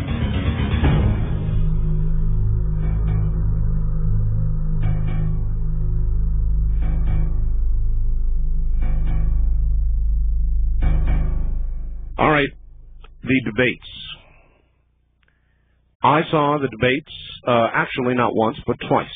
All right, the debates. I saw the debates, uh, actually not once, but twice.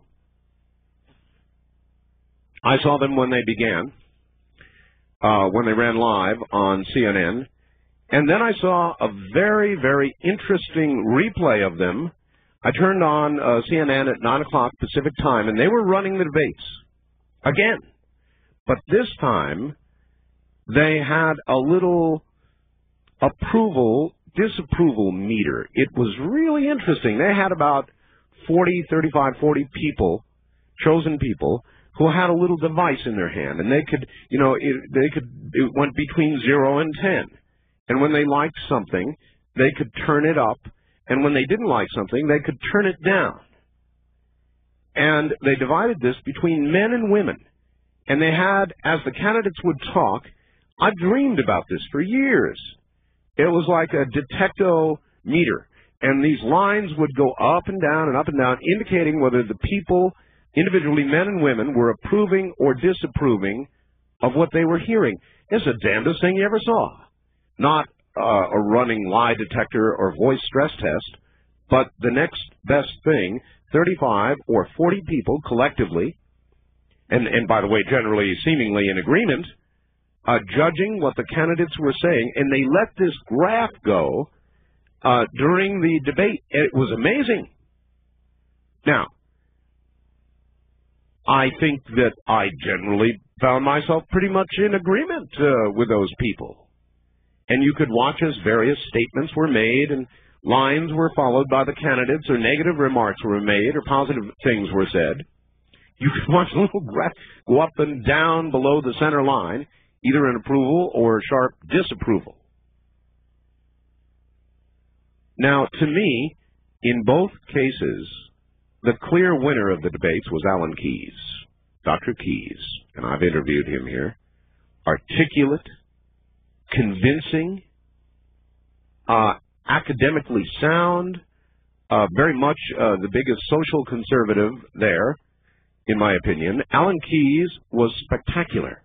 I saw them when they began, uh, when they ran live on C N N, and then I saw a very, very interesting replay of them. I turned on uh, C N N at nine o'clock Pacific time, and they were running the debates again. But this time, they had a little approval, disapproval meter. It was really interesting. They had about forty, thirty-five, forty people, chosen people, who had a little device in their hand, and they could, you know, it, they could, it went between zero and ten. And when they liked something, they could turn it up, and when they didn't like something, they could turn it down. And they divided this between men and women. And they had, as the candidates would talk, I dreamed about this for years. It was like a detecto meter, and these lines would go up and down and up and down, indicating whether the people, individually men and women, were approving or disapproving of what they were hearing. It's the damnedest thing you ever saw. Not uh, a running lie detector or voice stress test, but the next best thing, thirty-five or forty people collectively, and, and by the way, generally seemingly in agreement, Uh, judging what the candidates were saying, and they let this graph go uh, during the debate. It was amazing. Now, I think that I generally found myself pretty much in agreement uh, with those people. And you could watch as various statements were made and lines were followed by the candidates, or negative remarks were made, or positive things were said. You could watch a little graph go up and down below the center line, either an approval or sharp disapproval. Now, to me, in both cases, the clear winner of the debates was Alan Keyes, Doctor Keyes, and I've interviewed him here. Articulate, convincing, uh, academically sound, uh, very much uh, the biggest social conservative there, in my opinion. Alan Keyes was spectacular.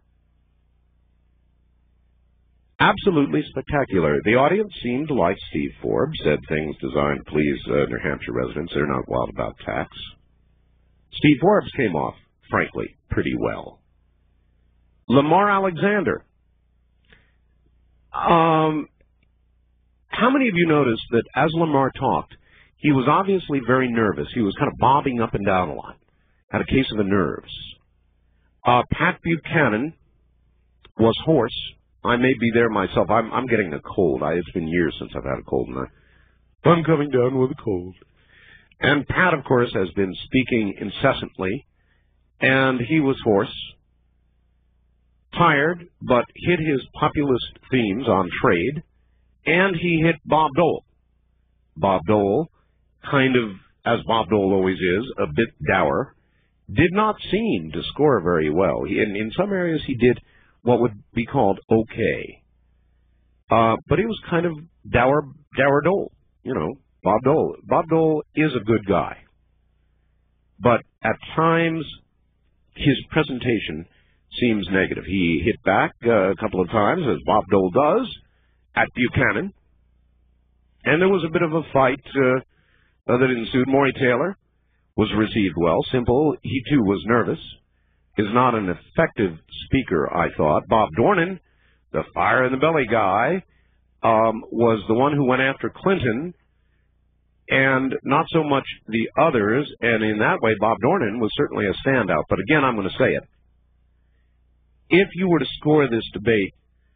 Absolutely spectacular. The audience seemed to like Steve Forbes, said things designed to please uh, New Hampshire residents. They're not wild about tax. Steve Forbes came off, frankly, pretty well. Lamar Alexander. Um, how many of you noticed that as Lamar talked, he was obviously very nervous. He was kind of bobbing up and down a lot. Had a case of the nerves. Uh, Pat Buchanan was hoarse. I may be there myself. I'm, I'm getting a cold. I, it's been years since I've had a cold, and I, I'm coming down with a cold. And Pat, of course, has been speaking incessantly, and he was hoarse, tired, but hit his populist themes on trade, and he hit Bob Dole. Bob Dole, kind of, as Bob Dole always is, a bit dour, did not seem to score very well. He, in, in some areas he did what would be called okay. Uh, but he was kind of dour, dour Dole, you know, Bob Dole. Bob Dole is a good guy. But at times, his presentation seems negative. He hit back uh, a couple of times, as Bob Dole does, at Buchanan. And there was a bit of a fight uh, that ensued. Maury Taylor was received well. Simple, he too was nervous. Is not an effective speaker, I thought. Bob Dornan, the fire-in-the-belly guy, um, was the one who went after Clinton, and not so much the others, and in that way, Bob Dornan was certainly a standout. But again, I'm going to say it. If you were to score this debate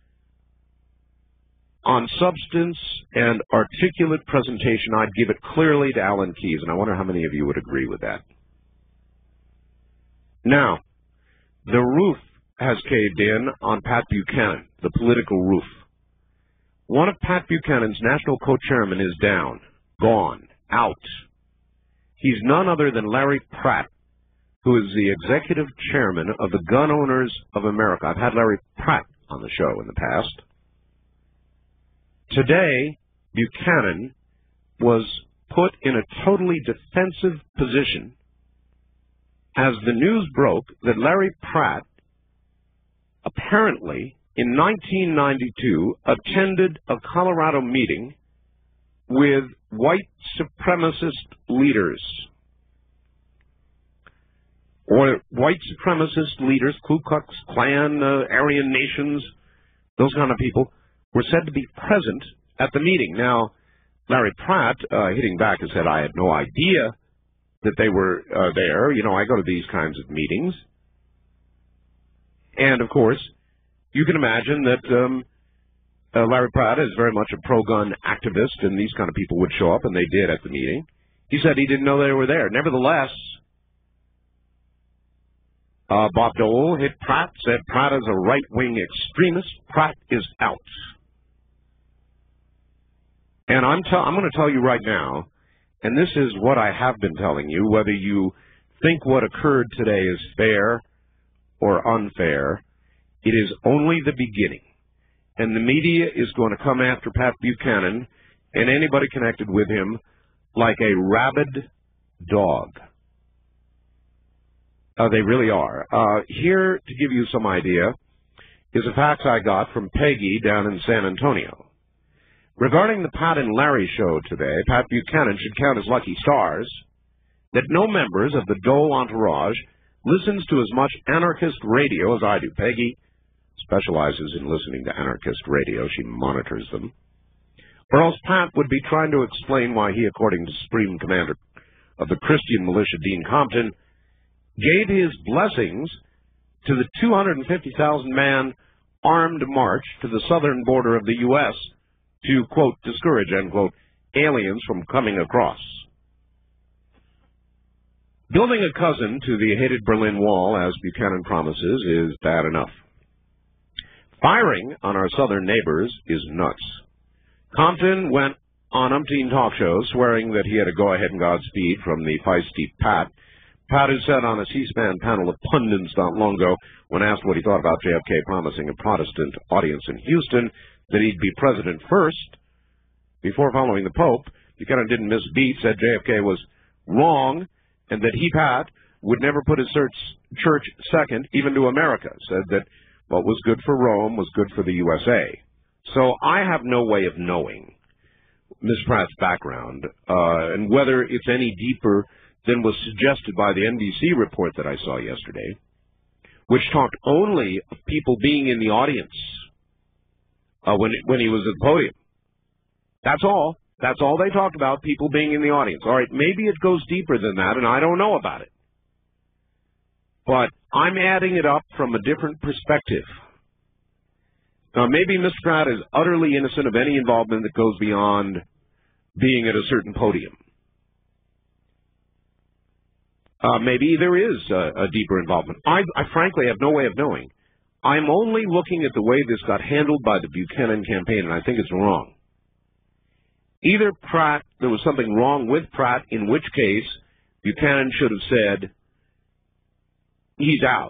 on substance and articulate presentation, I'd give it clearly to Alan Keyes, and I wonder how many of you would agree with that. Now, the roof has caved in on Pat Buchanan, the political roof. One of Pat Buchanan's national co-chairmen is down, gone, out. He's none other than Larry Pratt, who is the executive chairman of the Gun Owners of America. I've had Larry Pratt on the show in the past. Today, Buchanan was put in a totally defensive position as the news broke that Larry Pratt apparently in nineteen ninety-two attended a Colorado meeting with white supremacist leaders. Or white supremacist leaders, Ku Klux Klan, uh, Aryan Nations, those kind of people, were said to be present at the meeting. Now, Larry Pratt, uh, hitting back, has said, I had no idea that they were uh, there. You know, I go to these kinds of meetings. And, of course, you can imagine that um, uh, Larry Pratt is very much a pro-gun activist, and these kind of people would show up, and they did at the meeting. He said he didn't know they were there. Nevertheless, uh, Bob Dole hit Pratt, said Pratt is a right-wing extremist. Pratt is out. And I'm, t- I'm going to tell you right now, and this is what I have been telling you, whether you think what occurred today is fair or unfair, it is only the beginning. And the media is going to come after Pat Buchanan and anybody connected with him like a rabid dog. Uh, they really are. Uh, here, to give you some idea, is a fax I got from Peggy down in San Antonio. Regarding the Pat and Larry show today, Pat Buchanan should count as lucky stars that no members of the Dole entourage listens to as much anarchist radio as I do. Peggy specializes in listening to anarchist radio. She monitors them. Or else Pat would be trying to explain why he, according to Supreme Commander of the Christian militia, Dean Compton, gave his blessings to the two hundred fifty thousand man armed march to the southern border of the U S to, quote, discourage, end quote, aliens from coming across. Building a cousin to the hated Berlin Wall, as Buchanan promises, is bad enough. Firing on our southern neighbors is nuts. Compton went on umpteen talk shows swearing that he had a go-ahead and Godspeed from the feisty Pat. Pat, who said on a C-SPAN panel of pundits not long ago, when asked what he thought about J F K promising a Protestant audience in Houston that he'd be president first before following the Pope, Buchanan didn't miss a beat, said J F K was wrong, and that he, Pat, would never put his church second, even to America, said that what was good for Rome was good for the U S A. So I have no way of knowing Miz Pratt's background, uh, and whether it's any deeper than was suggested by the N B C report that I saw yesterday, which talked only of people being in the audience uh, when, when he was at the podium. That's all. That's all they talked about, people being in the audience. All right, maybe it goes deeper than that, and I don't know about it. But I'm adding it up from a different perspective. Now, maybe Mister Pratt is utterly innocent of any involvement that goes beyond being at a certain podium. Uh, maybe there is a, a deeper involvement. I, I frankly have no way of knowing. I'm only looking at the way this got handled by the Buchanan campaign, and I think it's wrong. Either Pratt, there was something wrong with Pratt, in which case Buchanan should have said, he's out.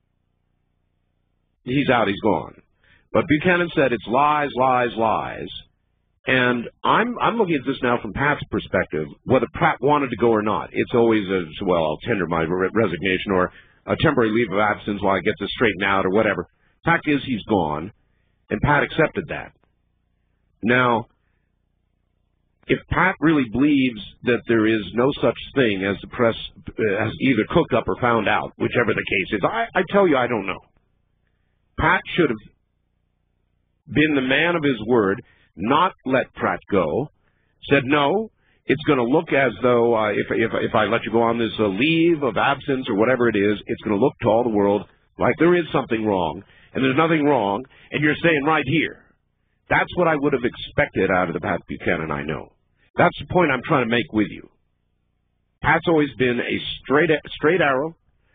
He's out, he's gone. But Buchanan said it's lies, lies, lies. And I'm I'm looking at this now from Pat's perspective, whether Pratt wanted to go or not. It's always a, well, I'll tender my re- resignation or a temporary leave of absence while I get this straightened out or whatever. Fact is, he's gone, and Pat accepted that. Now, if Pat really believes that there is no such thing as the press has either cooked up or found out, whichever the case is, I, I tell you I don't know. Pat should have been the man of his word, not let Pratt go, said, no, it's going to look as though uh, if, if, if I let you go on this uh, leave of absence or whatever it is, it's going to look to all the world like there is something wrong, and there's nothing wrong, and you're staying right here. That's what I would have expected out of the Pat Buchanan I know. That's the point I'm trying to make with you. Pat's always been a straight straight arrow,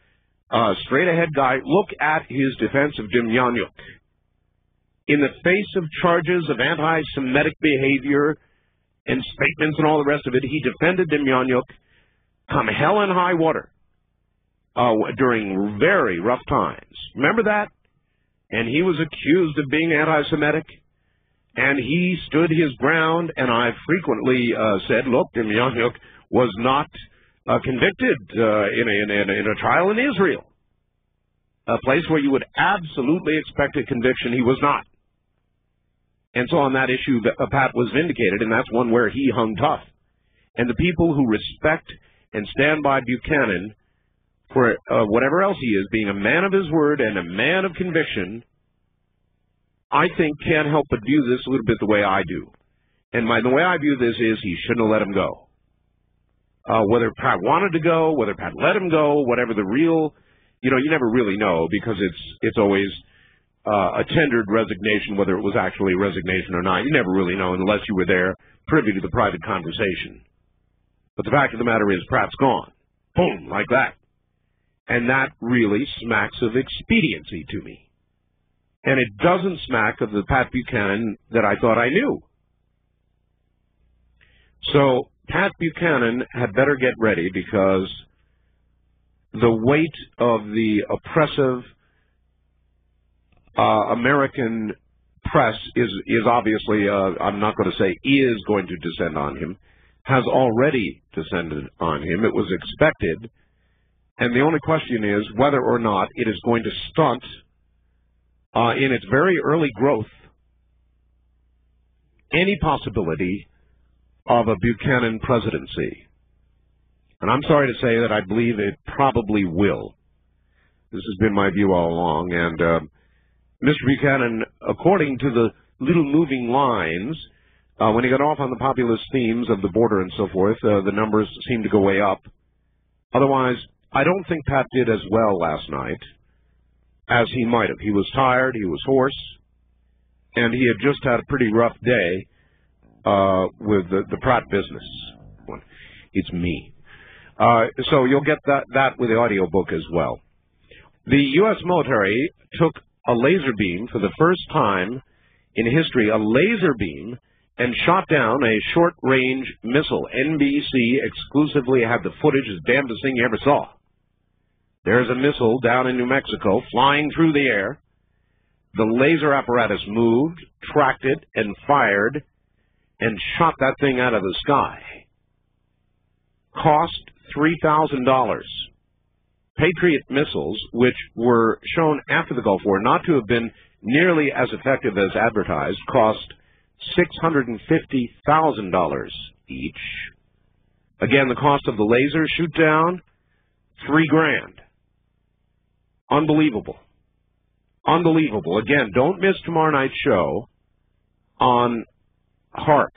uh, straight-ahead guy. Look at his defense of Demjanjuk. In the face of charges of anti-Semitic behavior and statements and all the rest of it, he defended Demjanjuk come hell and high water uh, during very rough times. Remember that? And he was accused of being anti-Semitic, and he stood his ground, and I've frequently uh, said, look, Demjanjuk was not uh, convicted uh, in, a, in, a, in a trial in Israel, a place where you would absolutely expect a conviction. He was not. And so on that issue, uh, Pat was vindicated, and that's one where he hung tough. And the people who respect and stand by Buchanan for uh, whatever else he is, being a man of his word and a man of conviction, I think can't help but view this a little bit the way I do. And my, the way I view this is he shouldn't have let him go. Uh, whether Pat wanted to go, whether Pat let him go, whatever the real, you know, you never really know because it's it's always uh, a tendered resignation, whether it was actually a resignation or not. You never really know unless you were there privy to the private conversation. But the fact of the matter is Pratt's gone. Boom, like that. And that really smacks of expediency to me. And it doesn't smack of the Pat Buchanan that I thought I knew. So Pat Buchanan had better get ready because the weight of the oppressive uh, American press is, is obviously, uh, I'm not going to say is going to descend on him, has already descended on him. It was expected. And the only question is whether or not it is going to stunt uh, in its very early growth any possibility of a Buchanan presidency. And I'm sorry to say that I believe it probably will. This has been my view all along. And uh, Mister Buchanan, according to the little moving lines, uh, when he got off on the populist themes of the border and so forth, uh, the numbers seemed to go way up. Otherwise, I don't think Pat did as well last night as he might have. He was tired, he was hoarse, and he had just had a pretty rough day uh, with the, the Pratt business. It's me. Uh, so you'll get that, that with the audiobook as well. The U S military took a laser beam for the first time in history, a laser beam, and shot down a short-range missile. N B C exclusively had the footage, as damnedest thing you ever saw. There's a missile down in New Mexico flying through the air. The laser apparatus moved, tracked it, and fired, and shot that thing out of the sky. Cost three thousand dollars. Patriot missiles, which were shown after the Gulf War not to have been nearly as effective as advertised, cost six hundred fifty thousand dollars each. Again, the cost of the laser shoot down, three grand. Unbelievable. Unbelievable. Again, don't miss tomorrow night's show on HAARP.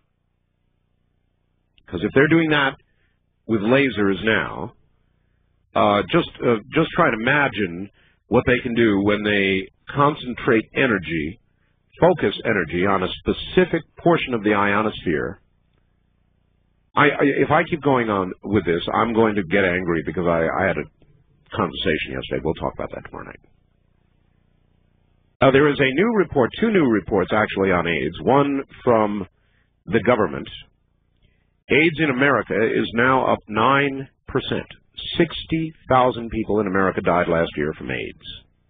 Because if they're doing that with lasers now, uh, just uh, just try to imagine what they can do when they concentrate energy, focus energy on a specific portion of the ionosphere. I, I, if I keep going on with this, I'm going to get angry because I, I had a conversation yesterday. We'll talk about that tomorrow night. Uh, there is a new report, two new reports actually on AIDS, one from the government. AIDS in America is now up nine percent. sixty thousand people in America died last year from AIDS.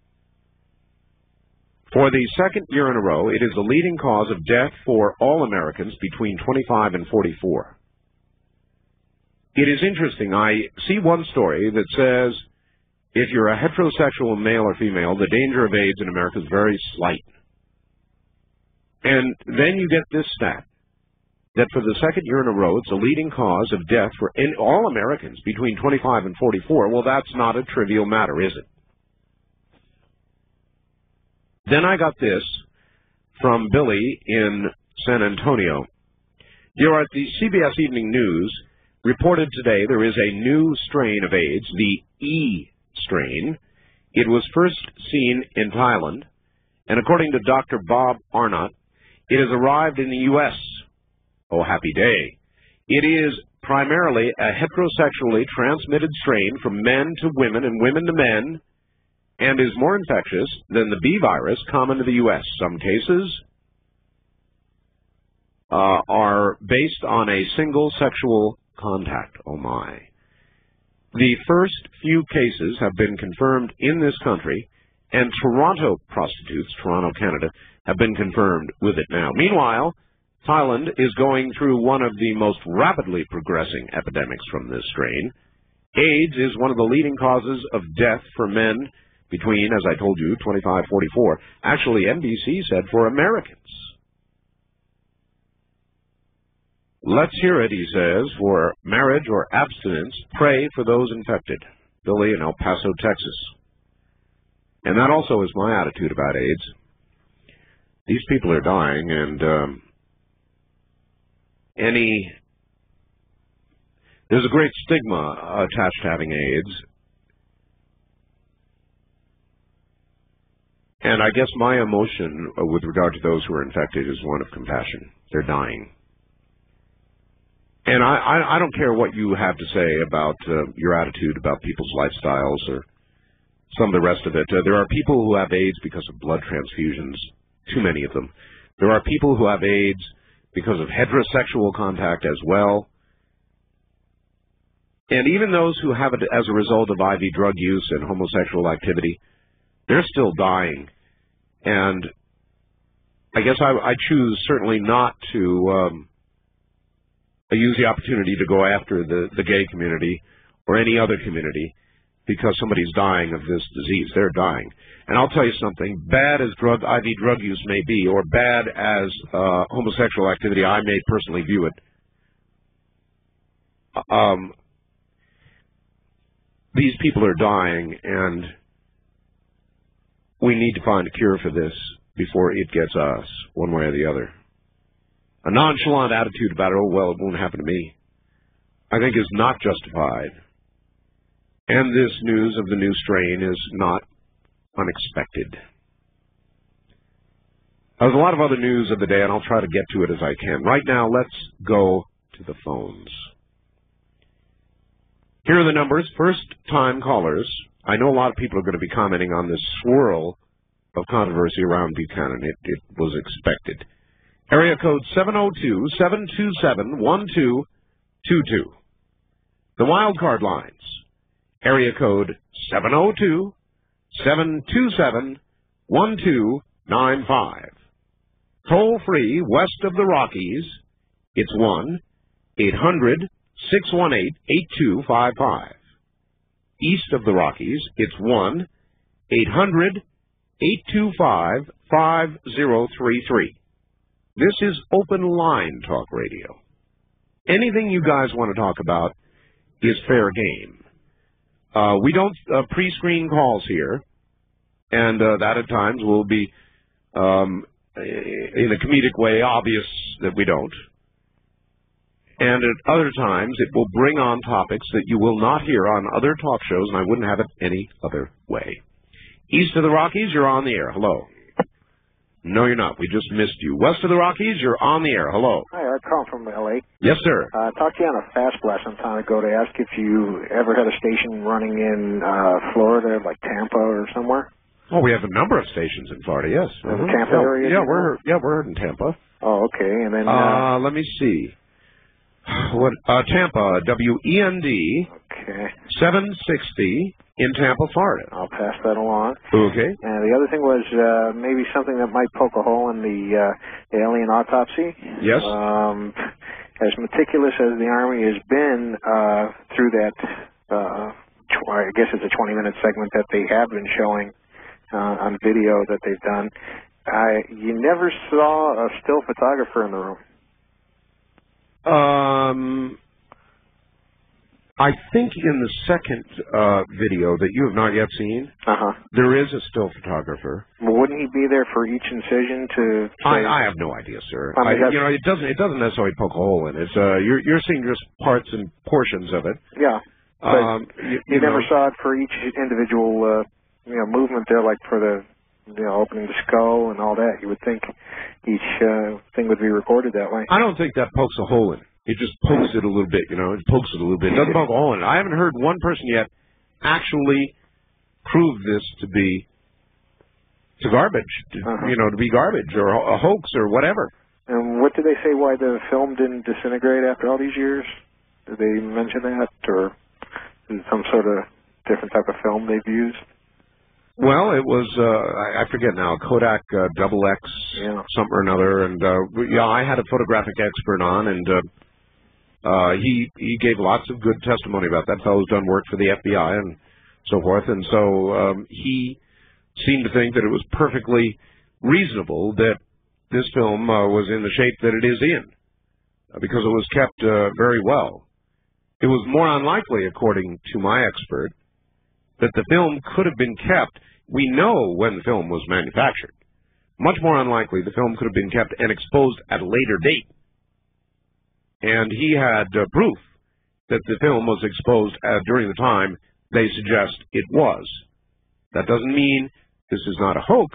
For the second year in a row, it is the leading cause of death for all Americans between twenty-five and forty-four. It is interesting. I see one story that says if you're a heterosexual male or female, the danger of AIDS in America is very slight. And then you get this stat, that for the second year in a row, it's a leading cause of death for in all Americans between twenty-five and forty-four. Well, that's not a trivial matter, is it? Then I got this from Billy in San Antonio. You're at the C B S Evening News reported today there is a new strain of AIDS, the E strain. It was first seen in Thailand, and according to Doctor Bob Arnott, it has arrived in the U S Oh, happy day. It is primarily a heterosexually transmitted strain from men to women and women to men, and is more infectious than the B virus common to the U S. Some cases uh, are based on a single sexual contact. Oh my. The first few cases have been confirmed in this country, and Toronto prostitutes, Toronto, Canada, have been confirmed with it now. Meanwhile, Thailand is going through one of the most rapidly progressing epidemics from this strain. AIDS is one of the leading causes of death for men between, as I told you, twenty-five and forty-four. Actually, N B C said for Americans. Let's hear it, he says, for marriage or abstinence, pray for those infected. Billy in El Paso, Texas. And that also is my attitude about AIDS. These people are dying, and um, any... There's a great stigma attached to having AIDS. And I guess my emotion with regard to those who are infected is one of compassion. They're dying. And I, I, I don't care what you have to say about uh, your attitude about people's lifestyles or some of the rest of it. Uh, there are people who have AIDS because of blood transfusions, too many of them. There are people who have AIDS because of heterosexual contact as well. And even those who have it as a result of I V drug use and homosexual activity, they're still dying. And I guess I, I choose certainly not to um, use the opportunity to go after the, the gay community or any other community because somebody's dying of this disease. They're dying. And I'll tell you something, bad as drug I V drug use may be, or bad as uh, homosexual activity I may personally view it, um, these people are dying, and we need to find a cure for this before it gets us, one way or the other. A nonchalant attitude about it, oh, well, it won't happen to me, I think is not justified. And this news of the new strain is not unexpected. There's a lot of other news of the day, and I'll try to get to it as I can. Right now, let's go to the phones. Here are the numbers. First-time callers. I know a lot of people are going to be commenting on this swirl of controversy around Buchanan. It, it was expected. Area code seven oh two, seven two seven, one two two two. The wildcard lines. Area code seven oh two, seven two seven, one two nine five. Toll free west of the Rockies, it's one eight hundred, six one eight, eight two five five. East of the Rockies, it's one eight hundred, eight two five, five zero three three. This is open line talk radio. Anything you guys want to talk about is fair game. Uh, we don't uh, pre-screen calls here, and uh, that at times will be, um, in a comedic way, obvious that we don't. And at other times, it will bring on topics that you will not hear on other talk shows, and I wouldn't have it any other way. East of the Rockies, you're on the air. Hello. No, you're not. We just missed you. West of the Rockies, you're on the air. Hello. Hi, I call from L A. Yes, sir. I uh, talked to you on a fast blast some time ago to ask if you ever had a station running in uh, Florida, like Tampa or somewhere. Oh, we have a number of stations in Florida, yes. In mm-hmm. the Tampa yeah, area? Yeah, we're yeah we're in Tampa. Oh, okay. And then uh, uh let me see. What uh, Tampa, W E N D. Okay. seven sixty in Tampa, Florida. I'll pass that along. Okay. And the other thing was uh, maybe something that might poke a hole in the, uh, the alien autopsy. Yes. Um, as meticulous as the Army has been uh, through that, uh, tw- I guess it's a twenty-minute segment that they have been showing uh, on video that they've done, I, you never saw a still photographer in the room. Um, I think in the second uh, video that you have not yet seen, uh-huh. there is a still photographer. Well, wouldn't he be there for each incision to? I, I have no idea, sir. I mean, I, you know, it doesn't. It doesn't necessarily poke a hole in it. Uh, you're you're seeing just parts and portions of it. Yeah. But um, you, you, you never know, saw it for each individual, uh, you know, movement there, like for the, you know, opening the skull and all that. You would think each uh, thing would be recorded that way. I don't think that pokes a hole in it. It just pokes it a little bit, you know. It pokes it a little bit. It doesn't poke a hole in it. I haven't heard one person yet actually prove this to be to garbage, to, uh-huh. you know, to be garbage or a hoax or whatever. And what did they say why the film didn't disintegrate after all these years? Did they mention that, or is it some sort of different type of film they've used? Well, it was, uh, I, I forget now, Kodak uh, Double X, yeah. something or another. And, uh, yeah, I had a photographic expert on, and uh, uh, he he gave lots of good testimony about that. Fellow's done work for the F B I and so forth. And so um, he seemed to think that it was perfectly reasonable that this film uh, was in the shape that it is in, uh, because it was kept uh, very well. It was more unlikely, according to my expert, that the film could have been kept. We know when the film was manufactured. Much more unlikely the film could have been kept and exposed at a later date. And he had uh, proof that the film was exposed uh, during the time they suggest it was. That doesn't mean this is not a hoax,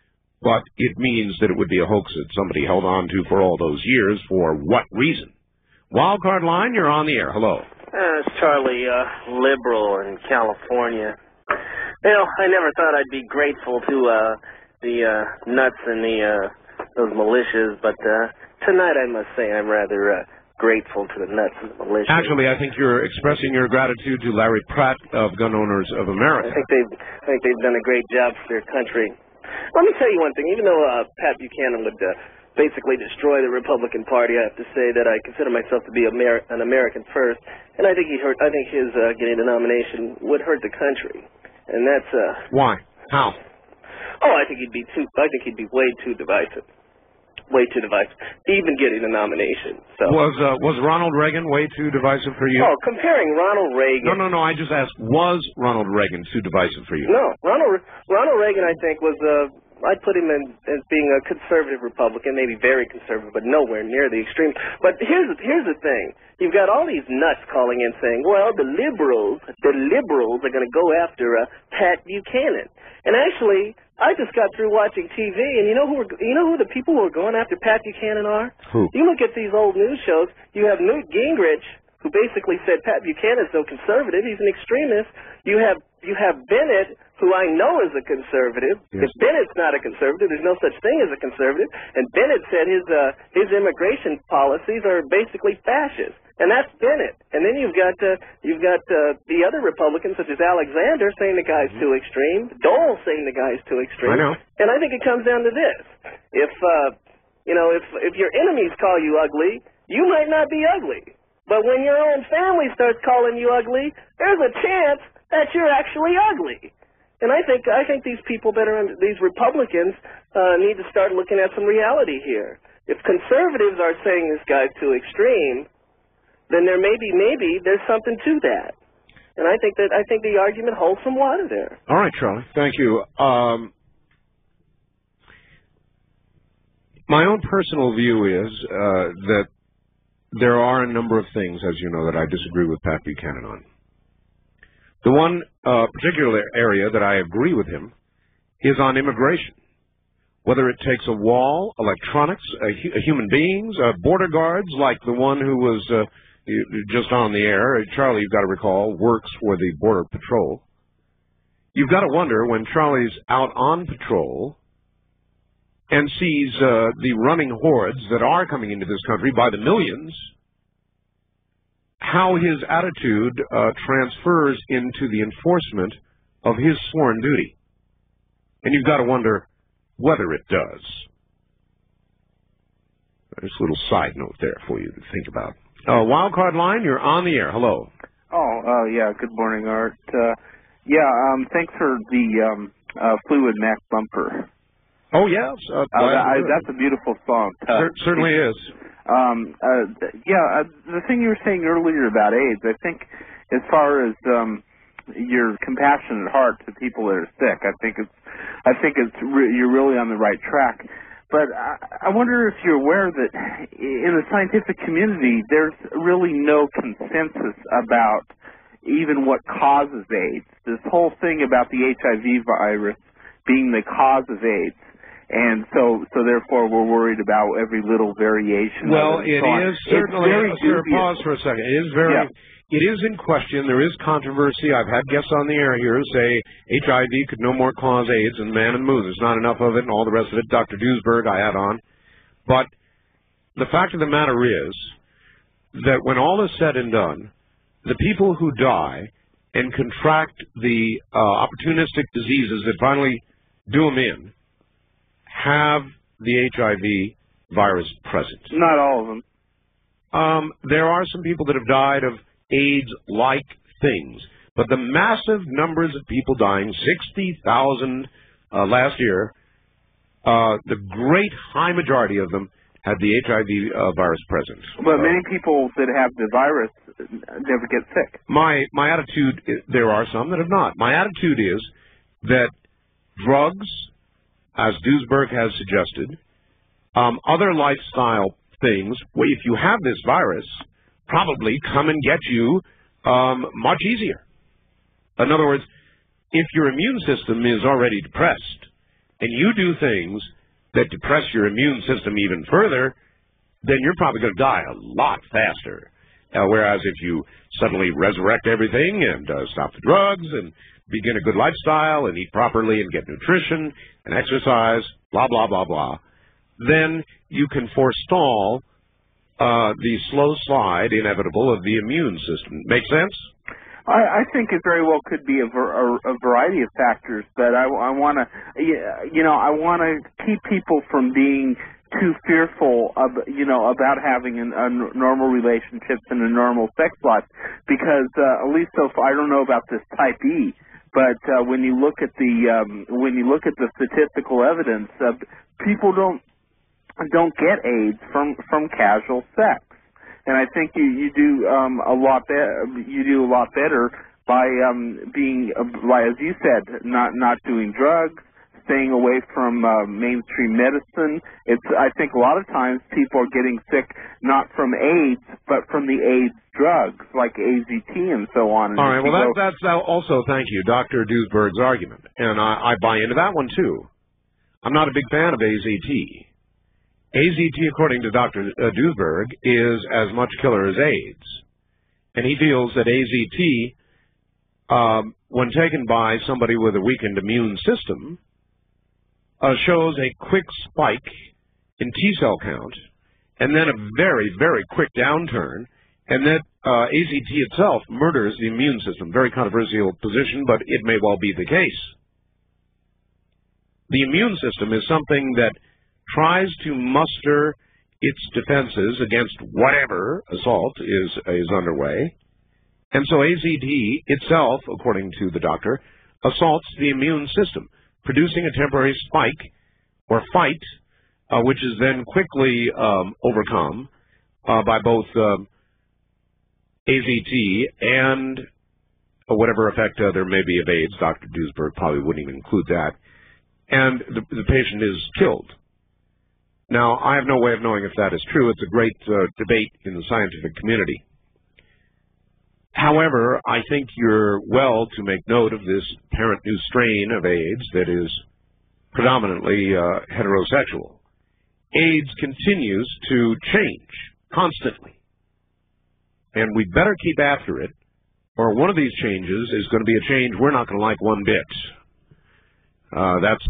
but it means that it would be a hoax that somebody held on to for all those years. For what reason? Wildcard line, you're on the air. Hello. Uh, it's Charlie, uh, liberal in California. You know, I never thought I'd be grateful to uh, the uh, nuts and the uh, those militias, but uh, tonight I must say I'm rather uh, grateful to the nuts and the militias. Actually, I think you're expressing your gratitude to Larry Pratt of Gun Owners of America. I think they've, I think they've done a great job for their country. Let me tell you one thing. Even though uh, Pat Buchanan would uh, basically destroy the Republican Party, I have to say that I consider myself to be Amer- an American first, and I think he hurt. I think his uh, getting the nomination would hurt the country, and that's uh. Why? How? Oh, I think he'd be too. I think he'd be way too divisive. Way too divisive, even getting the nomination. So was uh, was Ronald Reagan way too divisive for you? Oh, comparing Ronald Reagan. No, no, no. I just asked, was Ronald Reagan too divisive for you? No, Ronald Ronald Reagan, I think, was uh, I'd put him in as being a conservative Republican, maybe very conservative, but nowhere near the extreme. But here's here's the thing: you've got all these nuts calling in saying, "Well, the liberals, the liberals are going to go after uh, Pat Buchanan," and actually. I just got through watching T V, and you know who were, you know who the people who are going after Pat Buchanan are? Who? You look at these old news shows. You have Newt Gingrich, who basically said Pat Buchanan's no conservative; he's an extremist. You have you have Bennett, who I know is a conservative. Yes. If Bennett's not a conservative, there's no such thing as a conservative. And Bennett said his uh, his immigration policies are basically fascist. And that's Bennett. And then you've got uh, you've got uh, the other Republicans, such as Alexander, saying the guy's mm-hmm. too extreme. Dole saying the guy's too extreme. I know. And I think it comes down to this: if uh, you know, if if your enemies call you ugly, you might not be ugly. But when your own family starts calling you ugly, there's a chance that you're actually ugly. And I think I think these people better, these Republicans, uh, need to start looking at some reality here. If conservatives are saying this guy's too extreme, then there may be, maybe there's something to that. And I think that I think the argument holds some water there. All right, Charlie. Thank you. Um, my own personal view is uh, that there are a number of things, as you know, that I disagree with Pat Buchanan on. The one uh, particular area that I agree with him is on immigration. Whether it takes a wall, electronics, a, hu- human beings, uh, border guards like the one who was... Uh, just on the air, Charlie, you've got to recall, works for the Border Patrol. You've got to wonder, when Charlie's out on patrol and sees uh, the running hordes that are coming into this country by the millions, how his attitude uh, transfers into the enforcement of his sworn duty. And you've got to wonder whether it does. There's a little side note there for you to think about. Uh, Wildcard line, you're on the air. Hello. Oh, uh, yeah. Good morning, Art. Uh, yeah. Um, thanks for the um, uh, Fleetwood Mac bumper. Oh yes, uh, uh, I, that's a beautiful song. Uh, Cer- certainly is. Um, uh, yeah. Uh, the thing you were saying earlier about AIDS, I think, as far as um, your compassionate heart to people that are sick, I think it's, I think it's re- you're really on the right track. But I wonder if you're aware that in the scientific community, there's really no consensus about even what causes AIDS. This whole thing about the H I V virus being the cause of AIDS and so so therefore we're worried about every little variation. Well, of it, it so is certainly. Sir, pause for a second. It is very. Yeah. It is in question. There is controversy. I've had guests on the air here who say H I V could no more cause AIDS than man and moon. There's not enough of it and all the rest of it. Doctor Duesberg I had on. But the fact of the matter is that when all is said and done, the people who die and contract the uh, opportunistic diseases that finally do them in have the H I V virus present. Not all of them. Um, there are some people that have died of AIDS-like things, but the massive numbers of people dying, sixty thousand uh, last year, uh, the great high majority of them had the H I V uh, virus present. But uh, many people that have the virus never get sick. My my attitude, there are some that have not. My attitude is that drugs, as Duesberg has suggested, um, other lifestyle things, well, if you have this virus, probably come and get you um, much easier. In other words, if your immune system is already depressed and you do things that depress your immune system even further, then you're probably going to die a lot faster. Uh, whereas if you suddenly resurrect everything and uh, stop the drugs and begin a good lifestyle and eat properly and get nutrition and exercise, blah, blah, blah, blah, then you can forestall uh, the slow slide, inevitable, of the immune system. Make sense? I, I think it very well could be a, ver, a, a variety of factors, but I, I want to, you know, I want to keep people from being too fearful of, you know, about having an, a normal relationships and a normal sex life, because uh, at least so far, I don't know about this type E, but uh, when you look at the um, when you look at the statistical evidence, uh, people don't don't get AIDS from from casual sex. And I think you, you do um, a lot better. You do a lot better by um, being, uh, like, as you said, not not doing drugs, staying away from uh, mainstream medicine. It's I think a lot of times people are getting sick not from AIDS, but from the AIDS drugs like A Z T and so on. All right. Well, that, that's also, thank you, Doctor Duesberg's argument, and I, I buy into that one too. I'm not a big fan of A Z T. A Z T, according to Doctor Duesberg, is as much killer as AIDS. And he feels that A Z T, um, when taken by somebody with a weakened immune system, uh, shows a quick spike in T-cell count, and then a very, very quick downturn, and that uh, A Z T itself murders the immune system. Very controversial position, but it may well be the case. The immune system is something that tries to muster its defenses against whatever assault is is underway. And so A Z T itself, according to the doctor, assaults the immune system, producing a temporary spike or fight, uh, which is then quickly um, overcome uh, by both um, A Z T and uh, whatever effect uh, there may be of AIDS. Doctor Duesberg probably wouldn't even include that. And the, the patient is killed. Now, I have no way of knowing if that is true. It's a great uh, debate in the scientific community. However, I think you're well to make note of this apparent new strain of AIDS that is predominantly uh, heterosexual. AIDS continues to change constantly, and we better keep after it, or one of these changes is going to be a change we're not going to like one bit. Uh, that's...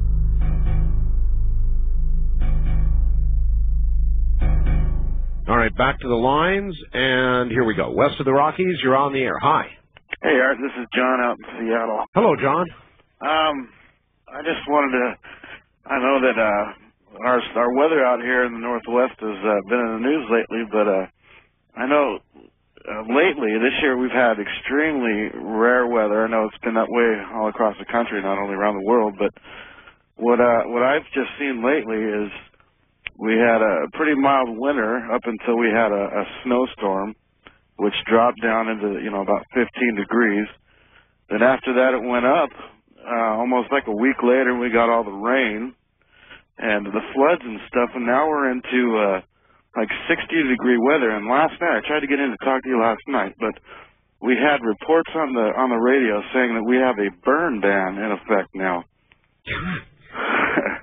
All right, back to the lines, and here we go. West of the Rockies, you're on the air. Hi. Hey, Art, this is John out in Seattle. Hello, John. Um, I just wanted to, I know that uh, our our weather out here in the Northwest has uh, been in the news lately, but uh, I know uh, lately, this year, we've had extremely rare weather. I know it's been that way all across the country, not only around the world, but what uh, what I've just seen lately is we had a pretty mild winter up until we had a, a snowstorm, which dropped down into, you know, about fifteen degrees. Then after that, it went up uh, almost like a week later. We got all the rain and the floods and stuff, and now we're into uh, like sixty degree weather. And last night, I tried to get in to talk to you last night, but we had reports on the on the radio saying that we have a burn ban in effect now.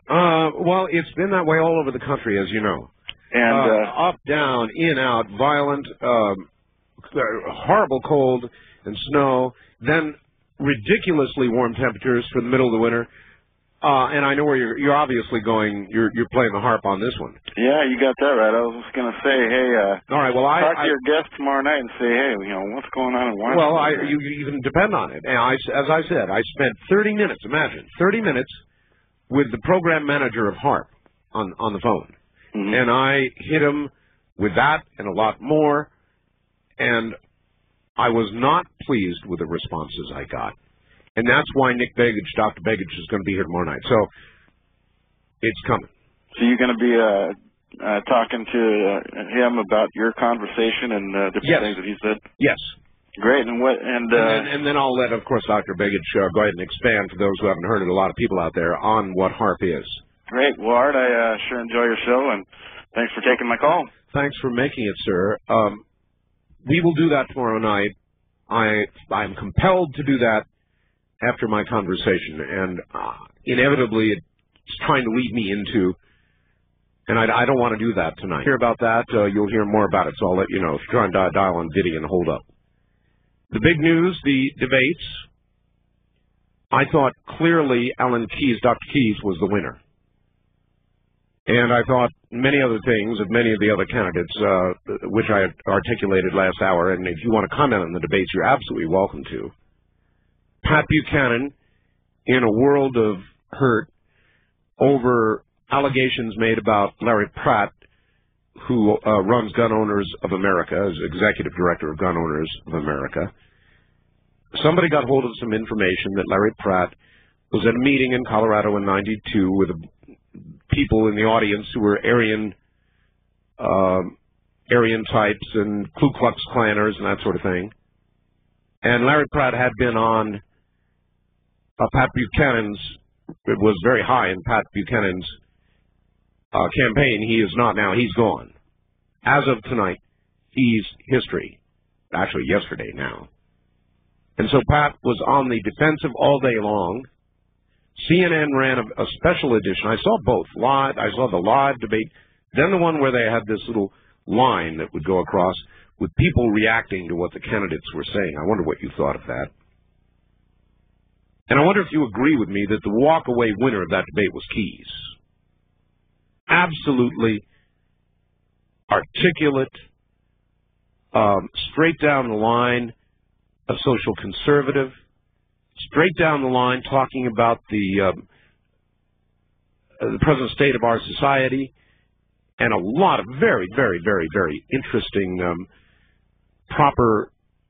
Uh, well, it's been that way all over the country, as you know. And uh, uh, up, down, in, out, violent, um, horrible cold and snow, then ridiculously warm temperatures for the middle of the winter. Uh, and I know where you're, you're obviously going, you're, you're playing the harp on this one. yeah, you got that right. I was just going to say, hey, uh, All right, well, I... talk to I, your guest tomorrow night and say, hey, you know, what's going on in Washington? Well, I, you, you can depend on it. And I, as I said, I spent thirty minutes, imagine, thirty minutes with the program manager of HARP on, on the phone. Mm-hmm. And I hit him with that and a lot more, and I was not pleased with the responses I got. And that's why Nick Begich, Doctor Begich, is going to be here tomorrow night. So it's coming. So you're going to be uh, uh, talking to uh, him about your conversation and uh, different Yes. things that he said? Yes. Great. And what? And, uh, and, then, and then I'll let, of course, Doctor Begich uh, go ahead and expand for those who haven't heard it, a lot of people out there, on what HARP is. Great. Well, Art, I uh, sure enjoy your show, and thanks for taking my call. Thanks for making it, sir. Um, we will do that tomorrow night. I I'm compelled to do that after my conversation, and uh, inevitably it's trying to lead me into, and I, I don't want to do that tonight. Hear about that, uh, you'll hear more about it, so I'll let you know. If you try and dial, dial on Diddy and hold up. The big news, the debates, I thought clearly Alan Keyes, Doctor Keyes, was the winner. And I thought many other things of many of the other candidates, uh, which I articulated last hour, and if you want to comment on the debates, you're absolutely welcome to. Pat Buchanan, in a world of hurt over allegations made about Larry Pratt, who uh, runs Gun Owners of America, as executive director of Gun Owners of America. Somebody got hold of some information that Larry Pratt was at a meeting in Colorado in ninety-two with a people in the audience who were Aryan, uh, Aryan types and Ku Klux Klanners and that sort of thing. And Larry Pratt had been on uh, Pat Buchanan's, it was very high in Pat Buchanan's uh, campaign. He is not now. He's gone. As of tonight, he's history. Actually, yesterday now. And so Pat was on the defensive all day long. C N N ran a, a special edition. I saw both live. I saw the live debate, then the one where they had this little line that would go across with people reacting to what the candidates were saying. I wonder what you thought of that. And I wonder if you agree with me that the walk-away winner of that debate was Keyes. Absolutely articulate, um, straight down the line, a social conservative, straight down the line talking about the, um, uh, the present state of our society, and a lot of very, very, very, very interesting, um, proper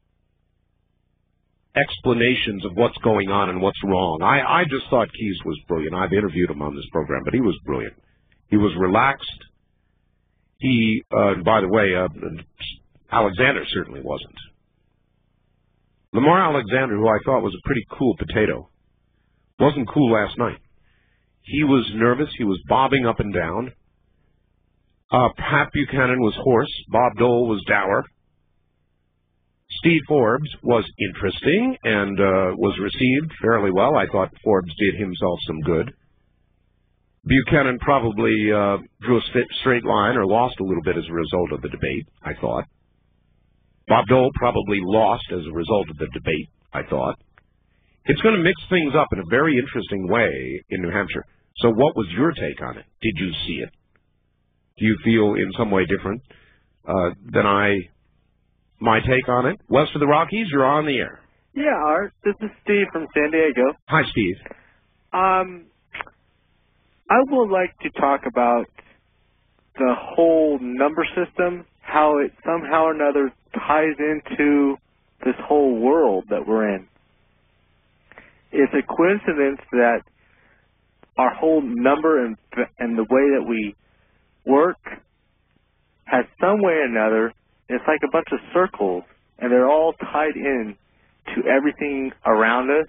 explanations of what's going on and what's wrong. I, I just thought Keyes was brilliant. I've interviewed him on this program, but he was brilliant. He was relaxed. He, uh, by the way, uh, Alexander certainly wasn't. Lamar Alexander, who I thought was a pretty cool potato, wasn't cool last night. He was nervous. He was bobbing up and down. Uh, Pat Buchanan was hoarse. Bob Dole was dour. Steve Forbes was interesting and uh, was received fairly well. I thought Forbes did himself some good. Buchanan probably uh, drew a st- straight line or lost a little bit as a result of the debate, I thought. Bob Dole probably lost as a result of the debate, I thought. It's going to mix things up in a very interesting way in New Hampshire. So what was your take on it? Did you see it? Do you feel in some way different uh, than I, my take on it? West of the Rockies, you're on the air. Yeah, Art. This is Steve from San Diego. Hi, Steve. Um, I would like to talk about the whole number system, how it somehow or another ties into this whole world that we're in. It's a coincidence that our whole number and, and the way that we work has some way or another, it's like a bunch of circles, and they're all tied in to everything around us.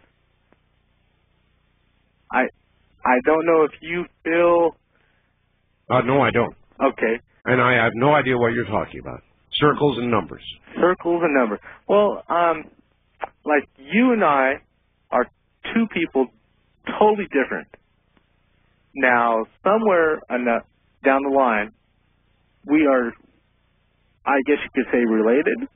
I I don't know if you feel... Uh, no, I don't. Okay. And I have no idea what you're talking about. Circles and numbers. Circles and numbers. Well, um, like you and I are two people totally different. Now, somewhere down the line, we are, I guess you could say, related.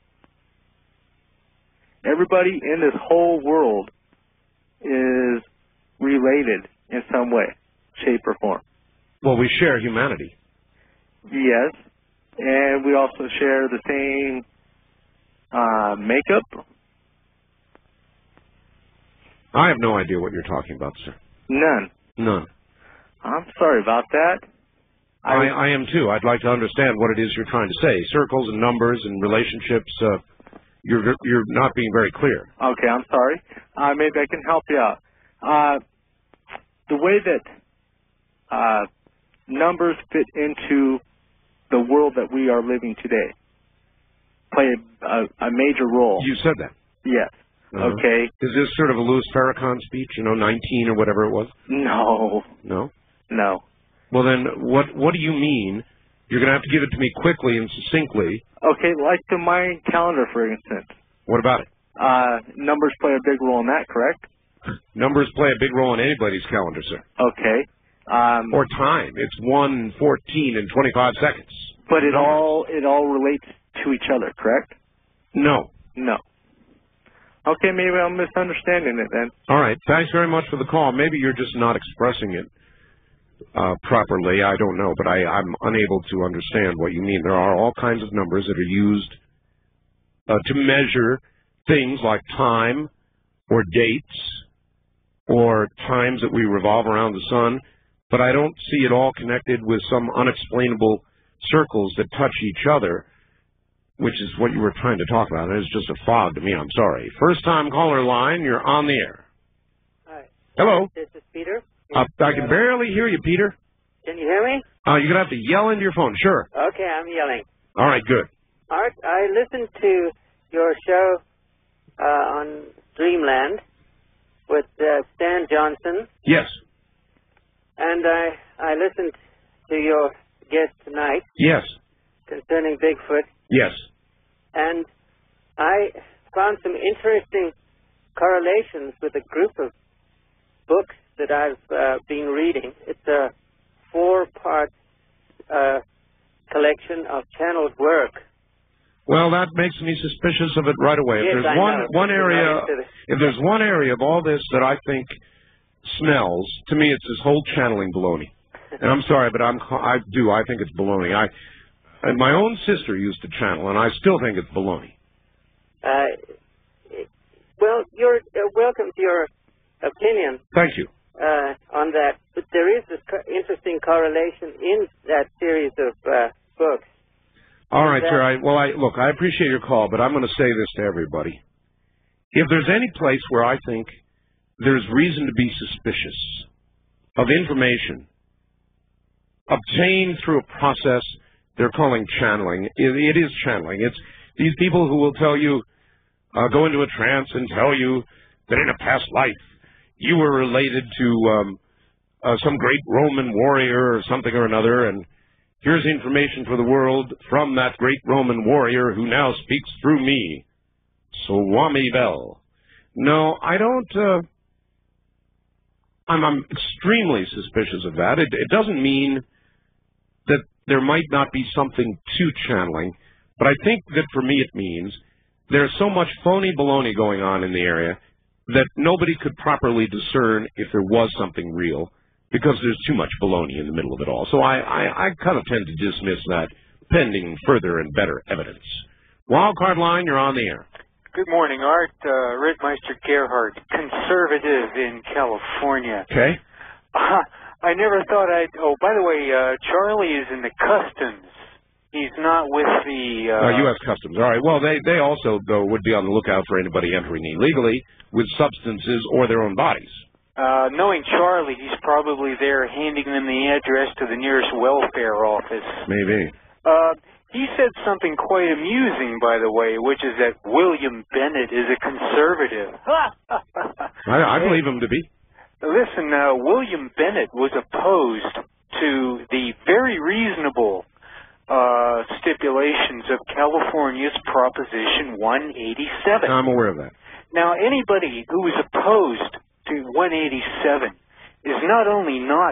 Everybody in this whole world is related in some way, shape, or form. Well, we share humanity. Yes, and we also share the same uh, makeup. I have no idea what you're talking about, sir. None. None. I'm sorry about that. I, I am too. I'd like to understand what it is you're trying to say. Circles and numbers and relationships. Uh, you're you're not being very clear. Okay, I'm sorry. Uh, maybe I can help you out. Uh, the way that uh, numbers fit into the world that we are living today play a, a, a major role. You said that. Yes. Uh-huh. Okay. Is this sort of a Louis Farrakhan speech? You know, nineteen or whatever it was. No. No. No. Well, then, what what do you mean? You're going to have to give it to me quickly and succinctly. Okay, like the Mayan calendar, for instance. What about it? Uh, numbers play a big role in that, correct? Numbers play a big role in anybody's calendar, sir. Okay. Um, or time. It's one, fourteen, and twenty-five seconds. But it numbers. all it all relates to each other, correct? No. No. Okay, maybe I'm misunderstanding it then. All right. Thanks very much for the call. Maybe you're just not expressing it uh, properly. I don't know, but I, I'm unable to understand what you mean. There are all kinds of numbers that are used uh, to measure things like time or dates or times that we revolve around the sun, but I don't see it all connected with some unexplainable circles that touch each other, which is what you were trying to talk about. It's just a fog to me. I'm sorry. First-time caller line, you're on the air. Hi. Hello. This is Peter. Uh, I can barely hear you, Peter. Can you hear me? Uh, you're going to have to yell into your phone. Sure. Okay, I'm yelling. All right, good. Art, I listened to your show uh, on Dreamland with uh, Stan Johnson. Yes. And I, I listened to your guest tonight. Yes. Concerning Bigfoot. Yes. And I found some interesting correlations with a group of books that I've uh, been reading. It's a four-part uh, collection of channeled work. Well, that makes me suspicious of it right away. Yes, if there's I one know. one area, The... if there's one area of all this that I think smells, to me, it's this whole channeling baloney. And I'm sorry, but I'm I do I think it's baloney. I and my own sister used to channel, and I still think it's baloney. Uh, well, you're uh, welcome to your opinion. Thank you. Uh, on that, but there is this co interesting correlation in that series of uh, books. All right, sir. I, well, I look, I appreciate your call, but I'm going to say this to everybody. If there's any place where I think there's reason to be suspicious of information obtained through a process they're calling channeling, it, it is channeling. It's these people who will tell you, uh, go into a trance and tell you that in a past life you were related to um, uh, some great Roman warrior or something or another, and here's information for the world from that great Roman warrior who now speaks through me. Swami Bell. No, I don't, uh, I'm, I'm extremely suspicious of that. It, it doesn't mean that there might not be something to channeling, but I think that for me it means there's so much phony baloney going on in the area that nobody could properly discern if there was something real, because there's too much baloney in the middle of it all. So I, I, I kind of tend to dismiss that pending further and better evidence. Wildcard line, you're on the air. Good morning, Art. Uh, Rittmeister Gerhardt, conservative in California. Okay. Uh, I never thought I'd... Oh, by the way, uh, Charlie is in the customs. He's not with the... Uh, uh, U S Customs. All right. Well, they, they also, though, would be on the lookout for anybody entering illegally with substances or their own bodies. Uh, knowing Charlie, he's probably there handing them the address to the nearest welfare office. Maybe. Uh, he said something quite amusing, by the way, which is that William Bennett is a conservative. I, I believe him to be. Listen, uh, William Bennett was opposed to the very reasonable uh, stipulations of California's Proposition one eighty-seven. I'm aware of that. Now, anybody who is opposed to one eighty-seven is not only not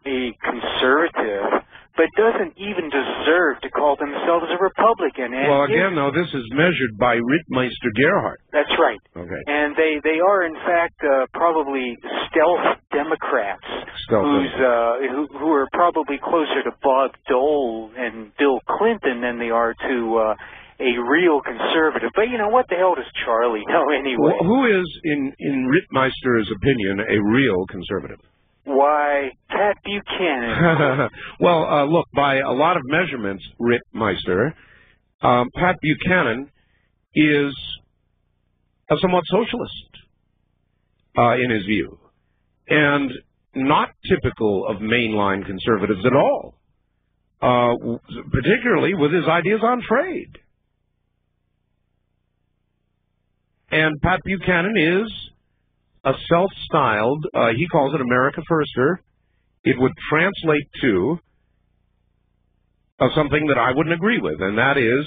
a conservative, but doesn't even deserve to call themselves a Republican. And well, again, though, this is measured by Rittmeister Gerhardt. That's right. Okay. And they, they are, in fact, uh, probably stealth Democrats stealth who's, uh, who, who are probably closer to Bob Dole and Bill Clinton than they are to uh, a real conservative. But, you know, what the hell does Charlie know anyway? Well, who is, in, in Rittmeister's opinion, a real conservative? Why, Pat Buchanan. Well, uh, look, by a lot of measurements, Rittmeister, um, Pat Buchanan is a somewhat socialist uh, in his view, and not typical of mainline conservatives at all, uh, particularly with his ideas on trade. And Pat Buchanan is a self-styled, uh, he calls it America Firster. It would translate to uh, something that I wouldn't agree with, and that is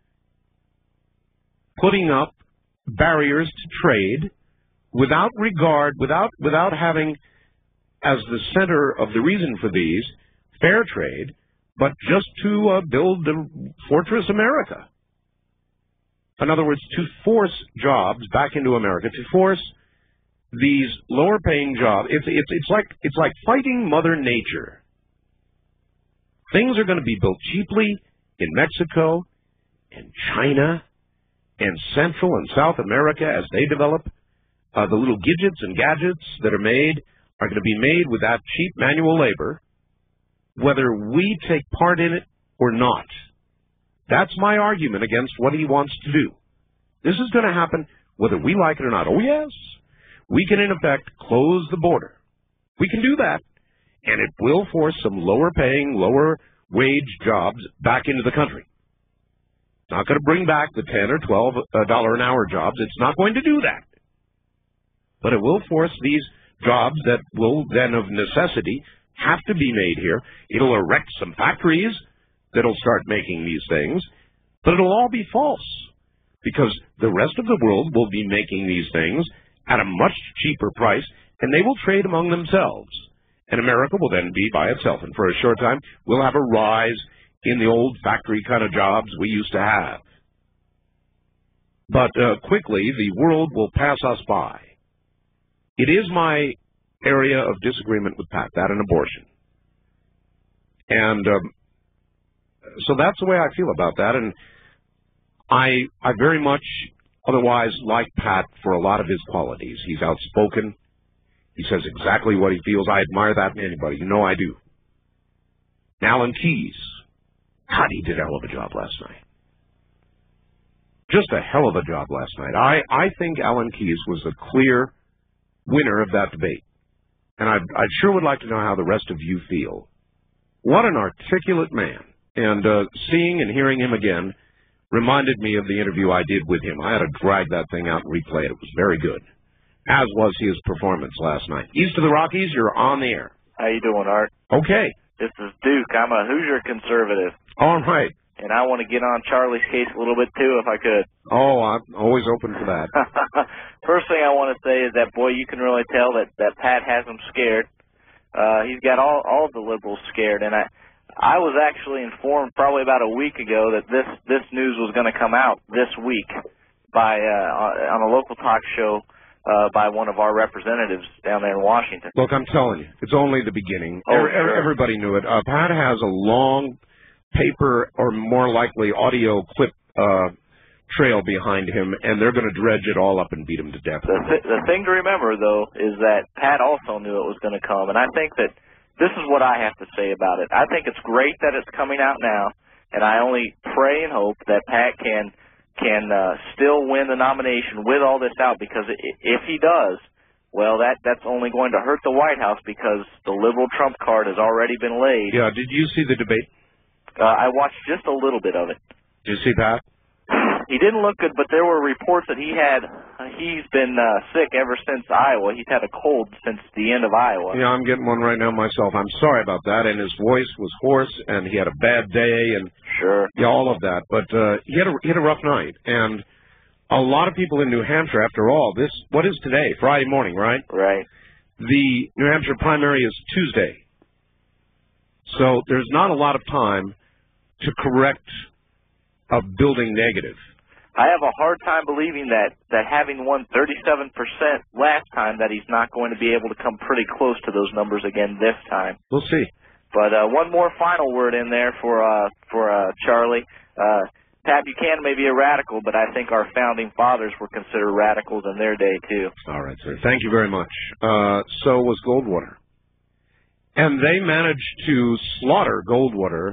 putting up barriers to trade without regard, without without having as the center of the reason for these fair trade, but just to uh, build a fortress America. In other words, to force jobs back into America, to force these lower-paying jobs. It's it's it's like it's like fighting Mother Nature. Things are going to be built cheaply in Mexico and China and Central and South America as they develop. Uh, the little gadgets and gadgets that are made are going to be made with that cheap manual labor, whether we take part in it or not. That's my argument against what he wants to do. This is going to happen whether we like it or not. Oh, yes. We can, in effect, close the border. We can do that, and it will force some lower-paying, lower-wage jobs back into the country. It's not going to bring back the ten or twelve dollar an hour jobs. It's not going to do that. But it will force these jobs that will then, of necessity, have to be made here. It'll erect some factories that'll start making these things, but it'll all be false because the rest of the world will be making these things at a much cheaper price, and they will trade among themselves. And America will then be by itself. And for a short time, we'll have a rise in the old factory kind of jobs we used to have. But uh, quickly, the world will pass us by. It is my area of disagreement with Pat, that and abortion. And um, so that's the way I feel about that. And I, I very much otherwise like Pat for a lot of his qualities. He's outspoken. He says exactly what he feels. I admire that in anybody. You know I do. Alan Keyes. God, he did a hell of a job last night. Just a hell of a job last night. I, I think Alan Keyes was the clear winner of that debate. And I, I sure would like to know how the rest of you feel. What an articulate man. And uh, seeing and hearing him again reminded me of the interview I did with him. I had to drag that thing out and replay it. It was very good, as was his performance last night. East of the Rockies, you're on the air. How you doing, Art? Okay. This is Duke. I'm a Hoosier conservative. All right. And I want to get on Charlie's case a little bit, too, if I could. Oh, I'm always open for that. First thing I want to say is that, boy, you can really tell that, that Pat has him scared. Uh, he's got all, all the liberals scared, and I... I was actually informed probably about a week ago that this, this news was going to come out this week by uh, on a local talk show uh, by one of our representatives down there in Washington. Look, I'm telling you, it's only the beginning. Oh, Every, sure. Everybody knew it. Uh, Pat has a long paper or more likely audio clip uh, trail behind him, and they're going to dredge it all up and beat him to death. The, th- the thing to remember, though, is that Pat also knew it was going to come, and I think that this is what I have to say about it. I think it's great that it's coming out now, and I only pray and hope that Pat can can uh, still win the nomination with all this out, because if he does, well, that that's only going to hurt the White House because the liberal Trump card has already been laid. Yeah, did you see the debate? Uh, I watched just a little bit of it. Did you see Pat? He didn't look good, but there were reports that he had, uh, he's been uh, sick ever since Iowa. He's had a cold since the end of Iowa. Yeah, I'm getting one right now myself. I'm sorry about that. And his voice was hoarse, and he had a bad day, and sure, yeah, all of that. But uh, he had a he had a rough night, and a lot of people in New Hampshire, after all, this what is today? Friday morning, right? Right. The New Hampshire primary is Tuesday. So there's not a lot of time to correct a building negative. I have a hard time believing that, that having won thirty-seven percent last time, that he's not going to be able to come pretty close to those numbers again this time. We'll see. But uh, one more final word in there for uh, for uh, Charlie. Uh, Pat Buchanan may be a radical, but I think our founding fathers were considered radicals in their day, too. All right, sir. Thank you very much. Uh, so was Goldwater. And they managed to slaughter Goldwater.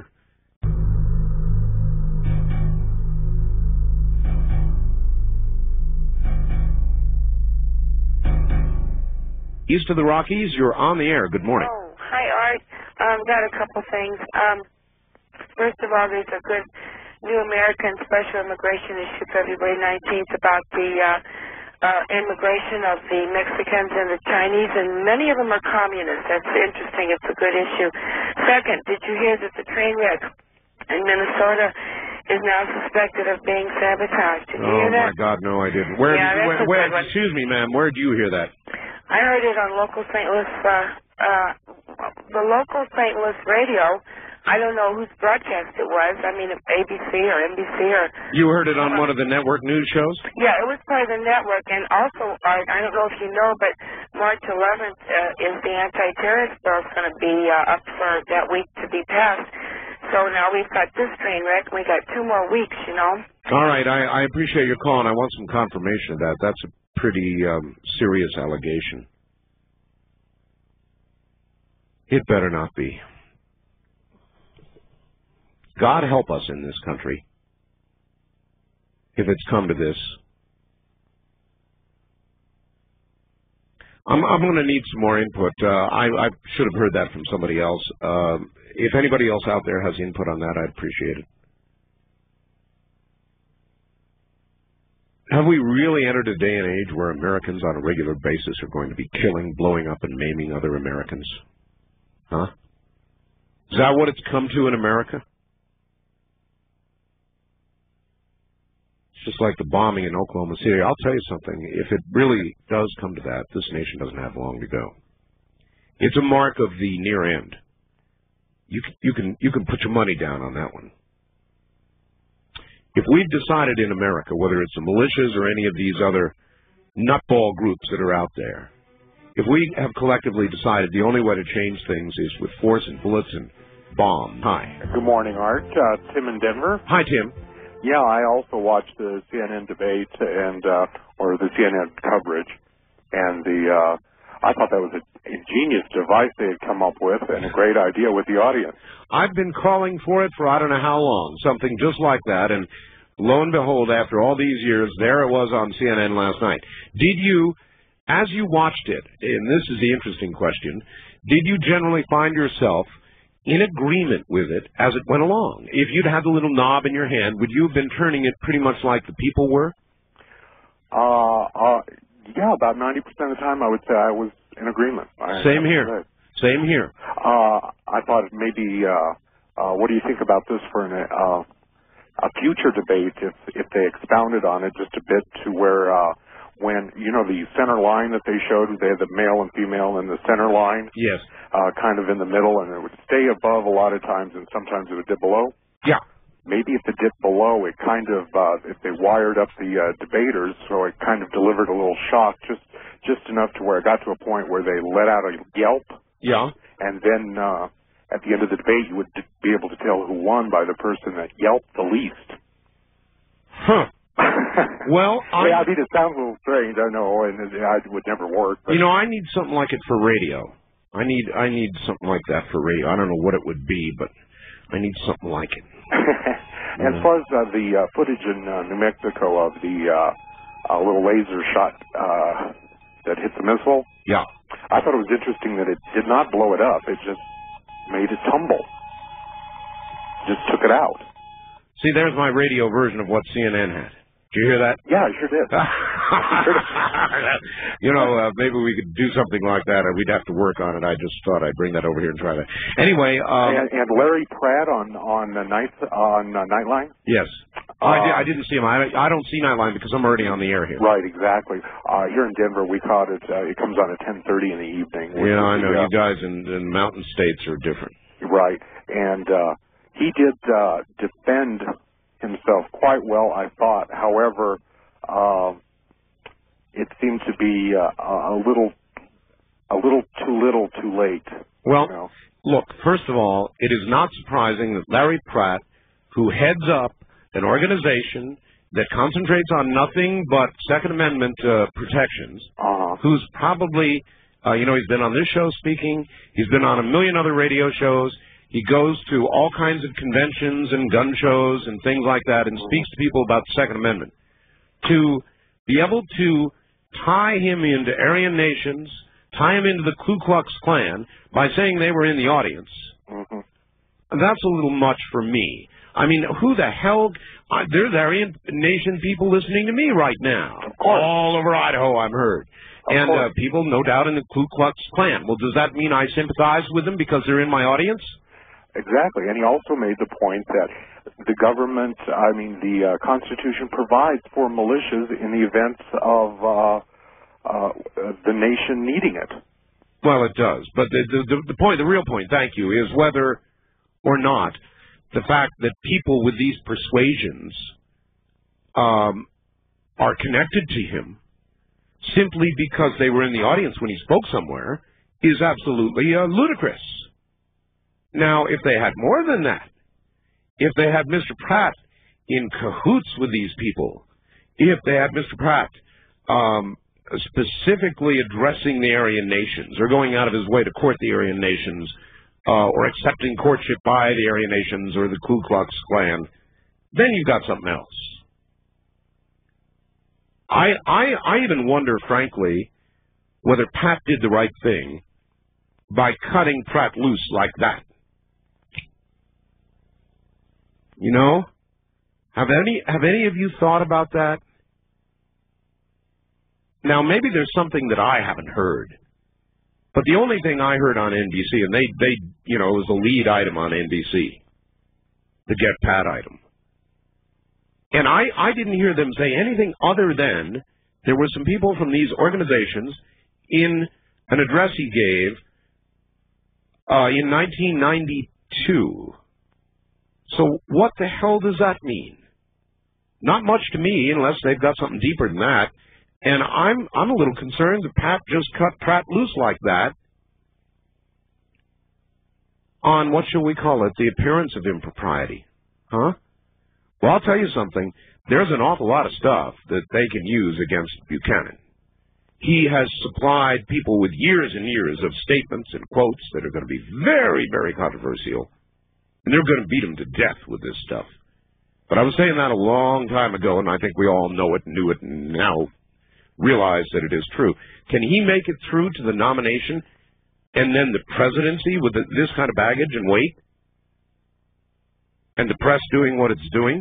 East of the Rockies, you're on the air. Good morning. Oh, hi, Art. Um, got a couple things. Um, first of all, there's a good new American special immigration issue February nineteenth about the uh, uh, immigration of the Mexicans and the Chinese, and many of them are communists. That's interesting. It's a good issue. Second, did you hear that the train wreck in Minnesota is now suspected of being sabotaged? Did you oh, hear that? my God, no, I didn't. Where, yeah, did, that's where, a where good one. excuse me, ma'am, where did you hear that? I heard it on local Saint Louis, uh, uh, the local Saint Louis radio. I don't know whose broadcast it was. I mean, A B C or N B C or... You heard it on one of the network news shows? Yeah, it was part of the network. And also, Art, I don't know if you know, but March eleventh uh, is the anti-terrorist bill going to be uh, up for that week to be passed. So now we've got this train wreck, and we got two more weeks, you know. All right, I, I appreciate your call, and I want some confirmation of that. That's a pretty um, serious allegation. It better not be. God help us in this country if it's come to this. I'm, I'm going to need some more input. Uh, I, I should have heard that from somebody else. Uh, if anybody else out there has input on that, I'd appreciate it. Have we really entered a day and age where Americans on a regular basis are going to be killing, blowing up, and maiming other Americans? Huh? Is that what it's come to in America? Just like the bombing in Oklahoma City. I'll tell you something. If it really does come to that, this nation doesn't have long to go. It's a mark of the near end. You can, you can, you can put your money down on that one. If we've decided in America, whether it's the militias or any of these other nutball groups that are out there, if we have collectively decided the only way to change things is with force and bullets and bomb. Hi. Good morning, Art. Uh, Tim in Denver. Hi, Tim. Yeah, I also watched the C N N debate and uh, or the C N N coverage, and the uh, I thought that was an ingenious device they had come up with and a great idea with the audience. I've been calling for it for I don't know how long, something just like that, and lo and behold, after all these years, there it was on C N N last night. Did you, as you watched it, and this is the interesting question, did you generally find yourself in agreement with it as it went along? If you'd had the little knob in your hand, would you have been turning it pretty much like the people were? Uh, uh, yeah, about ninety percent of the time I would say I was in agreement. I Same here. Same here. Uh, I thought maybe, uh, uh, what do you think about this for an, uh, a future debate if, if they expounded on it just a bit to where, uh, when, you know, the center line that they showed, they had the male and female in the center line. Yes. Uh, kind of in the middle, and it would stay above a lot of times, and sometimes it would dip below. Yeah. Maybe if it dipped below, it kind of, uh, if they wired up the uh, debaters, so it kind of delivered a little shock, just just enough to where it got to a point where they let out a yelp. Yeah. And then uh, at the end of the debate, you would d- be able to tell who won by the person that yelped the least. Huh. Well, I, yeah, I mean, it sounds a little strange, I know, and it, it would never work. But you know, I need something like it for radio. I need I need something like that for radio. I don't know what it would be, but I need something like it. As far as uh, the uh, footage in uh, New Mexico of the uh, uh, little laser shot uh, that hit the missile, yeah, I thought it was interesting that it did not blow it up. It just made it tumble. Just took it out. See, there's my radio version of what C N N had. Did you hear that? Yeah, I sure did. You know, uh, maybe we could do something like that, or we'd have to work on it. I just thought I'd bring that over here and try that. Anyway, um, and, and Larry Pratt on on uh, night on uh, Nightline. Yes, uh, I, did, I didn't see him. I, I don't see Nightline because I'm already on the air here. Right, exactly. Uh, here in Denver, we caught it. Uh, it comes on at ten thirty in the evening. Yeah, I know. The, uh, you guys in, in mountain states are different. Right, and uh, he did uh, defend himself quite well, I thought. However, uh, it seemed to be uh, a little, a little too little, too late. Well, you know? Look, first of all, it is not surprising that Larry Pratt, who heads up an organization that concentrates on nothing but Second Amendment uh, protections, uh-huh. who's probably, uh, you know, he's been on this show speaking, he's been on a million other radio shows, he goes to all kinds of conventions and gun shows and things like that and speaks to people about the Second Amendment. To be able to tie him into Aryan nations, tie him into the Ku Klux Klan by saying they were in the audience, mm-hmm. that's a little much for me. I mean, who the hell... Uh, there's Aryan Nation people listening to me right now. All over Idaho, I've heard. Of and uh, people, no doubt, in the Ku Klux Klan. Well, does that mean I sympathize with them because they're in my audience? Exactly. And he also made the point that the government, I mean, the uh, Constitution provides for militias in the event of uh, uh, the nation needing it. Well, it does. But the, the, the point, the real point, thank you, is whether or not the fact that people with these persuasions um, are connected to him simply because they were in the audience when he spoke somewhere is absolutely uh, ludicrous. Now, if they had more than that, if they had Mister Pratt in cahoots with these people, if they had Mister Pratt um, specifically addressing the Aryan nations or going out of his way to court the Aryan nations, Uh, or accepting courtship by the Aryan nations or the Ku Klux Klan, then you've got something else. I, I, I even wonder, frankly, whether Pat did the right thing by cutting Pratt loose like that. You know? Have any, have any of you thought about that? Now, maybe there's something that I haven't heard. But the only thing I heard on N B C, and they, they, you know, it was the lead item on N B C, the Get Pat item. And I, I didn't hear them say anything other than there were some people from these organizations in an address he gave uh, in nineteen ninety-two. So what the hell does that mean? Not much to me, unless they've got something deeper than that. And I'm I'm a little concerned that Pat just cut Pratt loose like that on, what shall we call it, the appearance of impropriety. Huh? Well, I'll tell you something. There's an awful lot of stuff that they can use against Buchanan. He has supplied people with years and years of statements and quotes that are going to be very, very controversial. And they're going to beat him to death with this stuff. But I was saying that a long time ago, and I think we all know it, knew it, and now realize that it is true. Can he make it through to the nomination and then the presidency with the, this kind of baggage and weight? And the press doing what it's doing?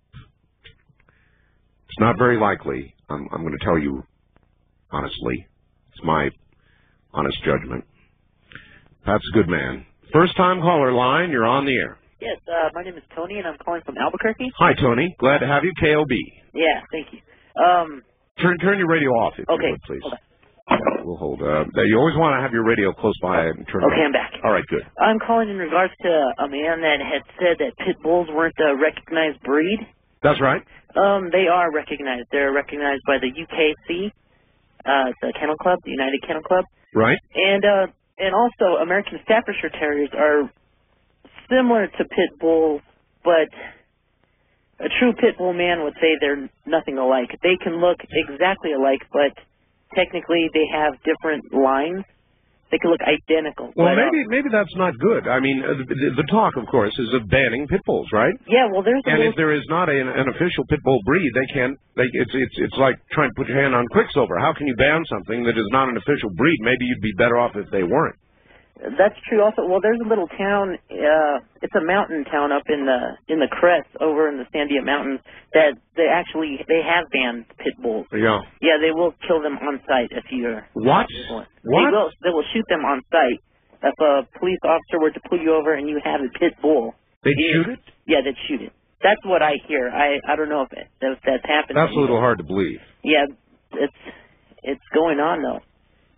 It's not very likely. I'm, I'm going to tell you honestly. It's my honest judgment. Pat's a good man. First time caller line, you're on the air. Yes, uh, my name is Tony, and I'm calling from Albuquerque. Hi, Tony. Glad to have you, K O B. Yeah, thank you. Um, Turn turn your radio off, if okay, you would, please. Hold on. Yeah, we'll hold. Uh, you always want to have your radio close by and turn Okay, it off. I'm back. All right, good. I'm calling in regards to a man that had said that pit bulls weren't a recognized breed. That's right. Um, they are recognized. They're recognized by the U K C, uh, the Kennel Club, the United Kennel Club. Right. And uh, and also American Staffordshire Terriers are similar to pit bulls, but a true pit bull man would say they're nothing alike. They can look exactly alike, but technically they have different lines. They can look identical. Well, but, maybe um, maybe that's not good. I mean, uh, the, the talk, of course, is of banning pit bulls, right? Yeah, well, there's a and little... if there is not a, an official pit bull breed, they can't. They, it's it's it's like trying to put your hand on Quicksilver. How can you ban something that is not an official breed? Maybe you'd be better off if they weren't. That's true. Also, well, there's a little town. Uh, it's a mountain town up in the in the crest over in the Sandia Mountains that they actually they have banned pit bulls. Yeah. Yeah, they will kill them on site if you're. What? What? What? They will. They will shoot them on site. If a police officer were to pull you over and you have a pit bull, they'd it, shoot it. Yeah, they'd shoot it. That's what I hear. I I don't know if, it, if that's happened. That's a little hard to believe. Yeah, it's it's going on though.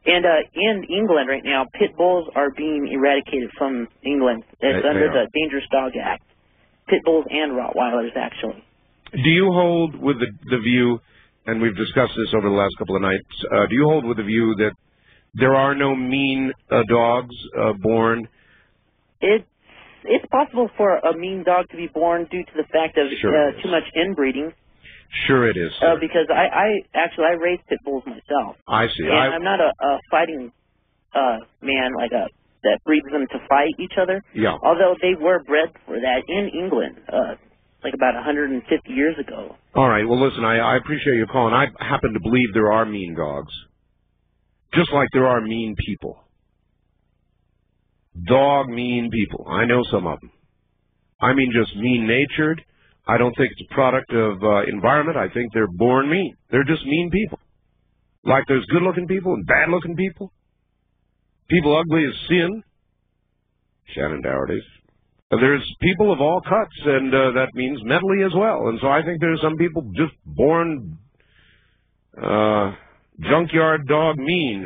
And uh, in England right now, pit bulls are being eradicated from England. It's They- under they the are. Dangerous Dog Act. Pit bulls and Rottweilers, actually. Do you hold with the, the view, and we've discussed this over the last couple of nights, uh, do you hold with the view that there are no mean uh, dogs uh, born? It's it's possible for a mean dog to be born due to the fact of Sure uh, it is. too much inbreeding. Sure it is. Uh, because I, I actually I raise pit bulls myself. I see. And I, I'm not a, a fighting uh, man like a that breeds them to fight each other. yeah. Although they were bred for that in England, uh, like about one hundred fifty years ago. All right. Well, listen, I, I appreciate you calling. I happen to believe there are mean dogs, just like there are mean people. Dog mean people. I know some of them. I mean just mean-natured. I don't think it's a product of uh, environment. I think they're born mean. They're just mean people. Like there's good-looking people and bad-looking people. People ugly as sin. Shannon Doherty's. There's people of all cuts, and uh, that means mentally as well. And so I think there's some people just born uh, junkyard dog mean.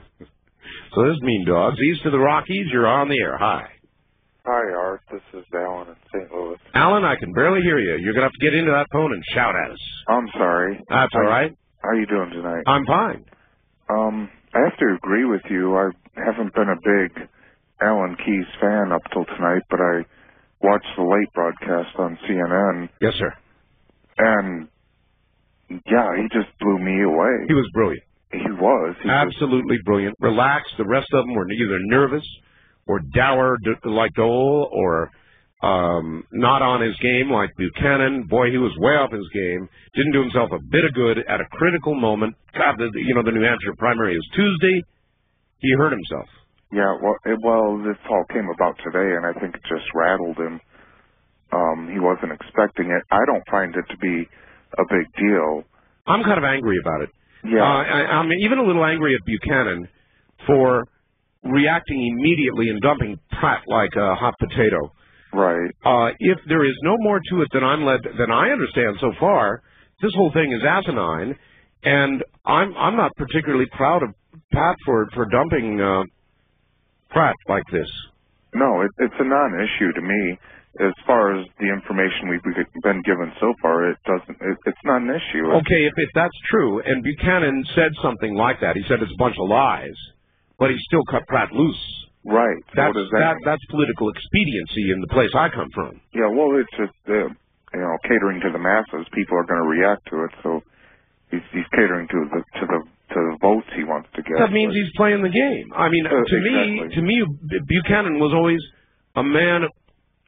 So there's mean dogs. East of the Rockies, you're on the air. Hi. Hi, Art. This is Alan in Saint Louis. Alan, I can barely hear you. You're going to have to get into that phone and shout at us. I'm sorry. That's all right. How you doing tonight? I'm fine. Um, I have to agree with you. I haven't been a big Alan Keyes fan up till tonight, but I watched the late broadcast on C N N. Yes, sir. And, yeah, he just blew me away. He was brilliant. He was. He Absolutely was, brilliant. Relaxed. The rest of them were either nervous or dour d- like Dole or um, not on his game like Buchanan. Boy, he was way off his game. Didn't do himself a bit of good at a critical moment. God, the, you know, the New Hampshire primary is Tuesday. He hurt himself. Yeah, well, it, well, this all came about today, and I think it just rattled him. Um, he wasn't expecting it. I don't find it to be a big deal. I'm kind of angry about it. Yeah. Uh, I, I'm even a little angry at Buchanan for reacting immediately and dumping Pratt like a hot potato. Right. Uh, if there is no more to it than I'm led, than I understand so far, this whole thing is asinine, and I'm I'm not particularly proud of Pat for for dumping uh, Pratt like this. No, it, it's a non-issue to me. As far as the information we've been given so far, it doesn't. It, it's not an issue. Okay, if, if that's true, and Buchanan said something like that, he said it's a bunch of lies, but he still cut Pratt loose. Right. That's what does that, that, that's political expediency in the place I come from. Yeah. Well, it's just uh, you know catering to the masses. People are going to react to it, so he's, he's catering to the to the to the votes he wants to get. That means he's playing the game. I mean, Uh, to me, exactly. to me, Buchanan was always a man of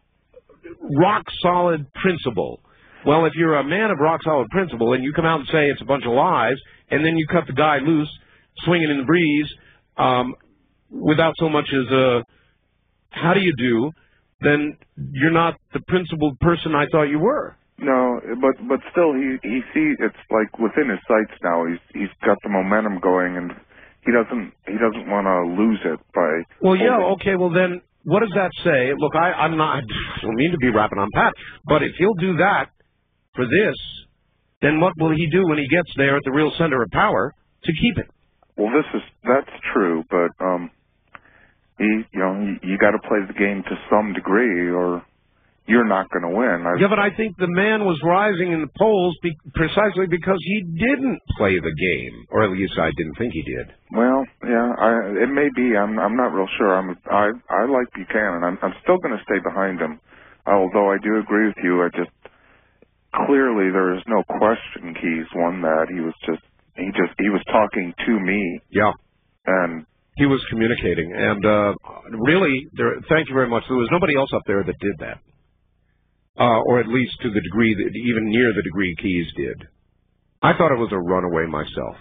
rock solid principle. Well, if you're a man of rock solid principle and you come out and say it's a bunch of lies, and then you cut the guy loose, swinging in the breeze, um, without so much as a how do you do, then you're not the principled person I thought you were. No, but but still, he he see it's like within his sights now. He's he's got the momentum going, and he doesn't he doesn't want to lose it by. Well, yeah, holding. okay. Well, then what does that say? Look, I, I'm not. I don't mean to be rapping on Pat, but if he'll do that for this, then what will he do when he gets there at the real center of power to keep it? Well, this is that's true, but um, he you know you, you got to play the game to some degree, or you're not going to win. I, Yeah, but I think the man was rising in the polls be- precisely because he didn't play the game, or at least I didn't think he did. Well, yeah, I, it may be. I'm I'm not real sure. I'm I I like Buchanan. I'm I'm still going to stay behind him, although I do agree with you. I just clearly there is no question Keyes won that. He was just he just he was talking to me. Yeah. And he was communicating, and uh, really, there, thank you very much. There was nobody else up there that did that. Uh, or at least to the degree, that even near the degree Keyes did. I thought it was a runaway myself.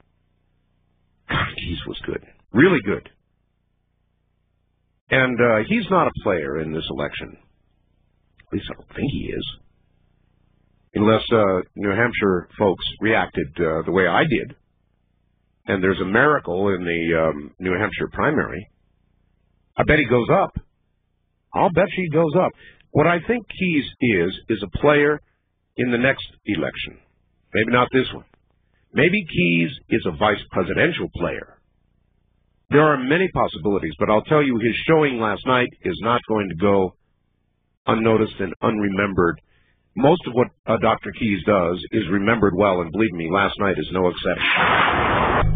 God, Keyes was good. Really good. And uh, he's not a player in this election. At least I don't think he is. Unless uh, New Hampshire folks reacted uh, the way I did. And there's a miracle in the um, New Hampshire primary. I bet he goes up. I'll bet he goes up. What I think Keyes is, is a player in the next election. Maybe not this one. Maybe Keyes is a vice presidential player There are many possibilities, but I'll tell you, his showing last night is not going to go unnoticed and unremembered. Most of what uh, Doctor Keys does is remembered well, and believe me, last night is no exception.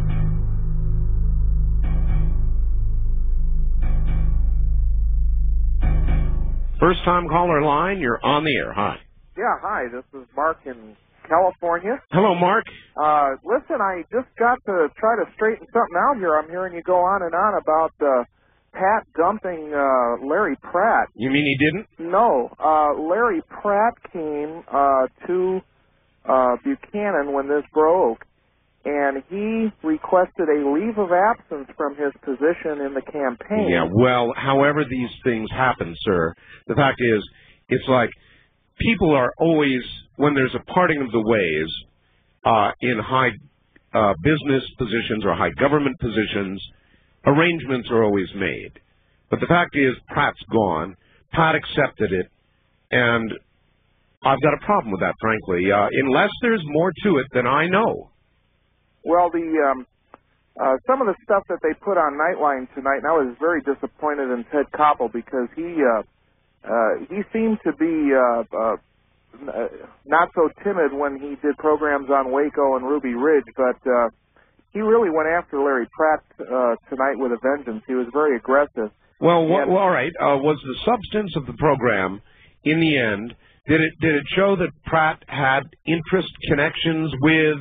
First time caller line, you're on the air. Hi. Yeah, hi, this is Mark in California. Hello, Mark. Uh, listen, I just got to try to straighten something out here. I'm hearing you go on and on about uh, Pat dumping uh, Larry Pratt. You mean he didn't? No. Uh, Larry Pratt came uh, to uh, Buchanan when this broke, and he requested a leave of absence from his position in the campaign. Yeah, well, however these things happen, sir, the fact is, it's like people are always, when there's a parting of the ways uh, in high uh, business positions or high government positions, arrangements are always made. But the fact is, Pratt's gone. Pat accepted it, and I've got a problem with that, frankly, uh, unless there's more to it than I know. Well, the um, uh, some of the stuff that they put on Nightline tonight, and I was very disappointed in Ted Koppel because he uh, uh, he seemed to be uh, uh, not so timid when he did programs on Waco and Ruby Ridge, but uh, he really went after Larry Pratt uh, tonight with a vengeance. He was very aggressive. Well, wh- well all right. Uh, was the substance of the program, in the end, did it did it show that Pratt had interest connections with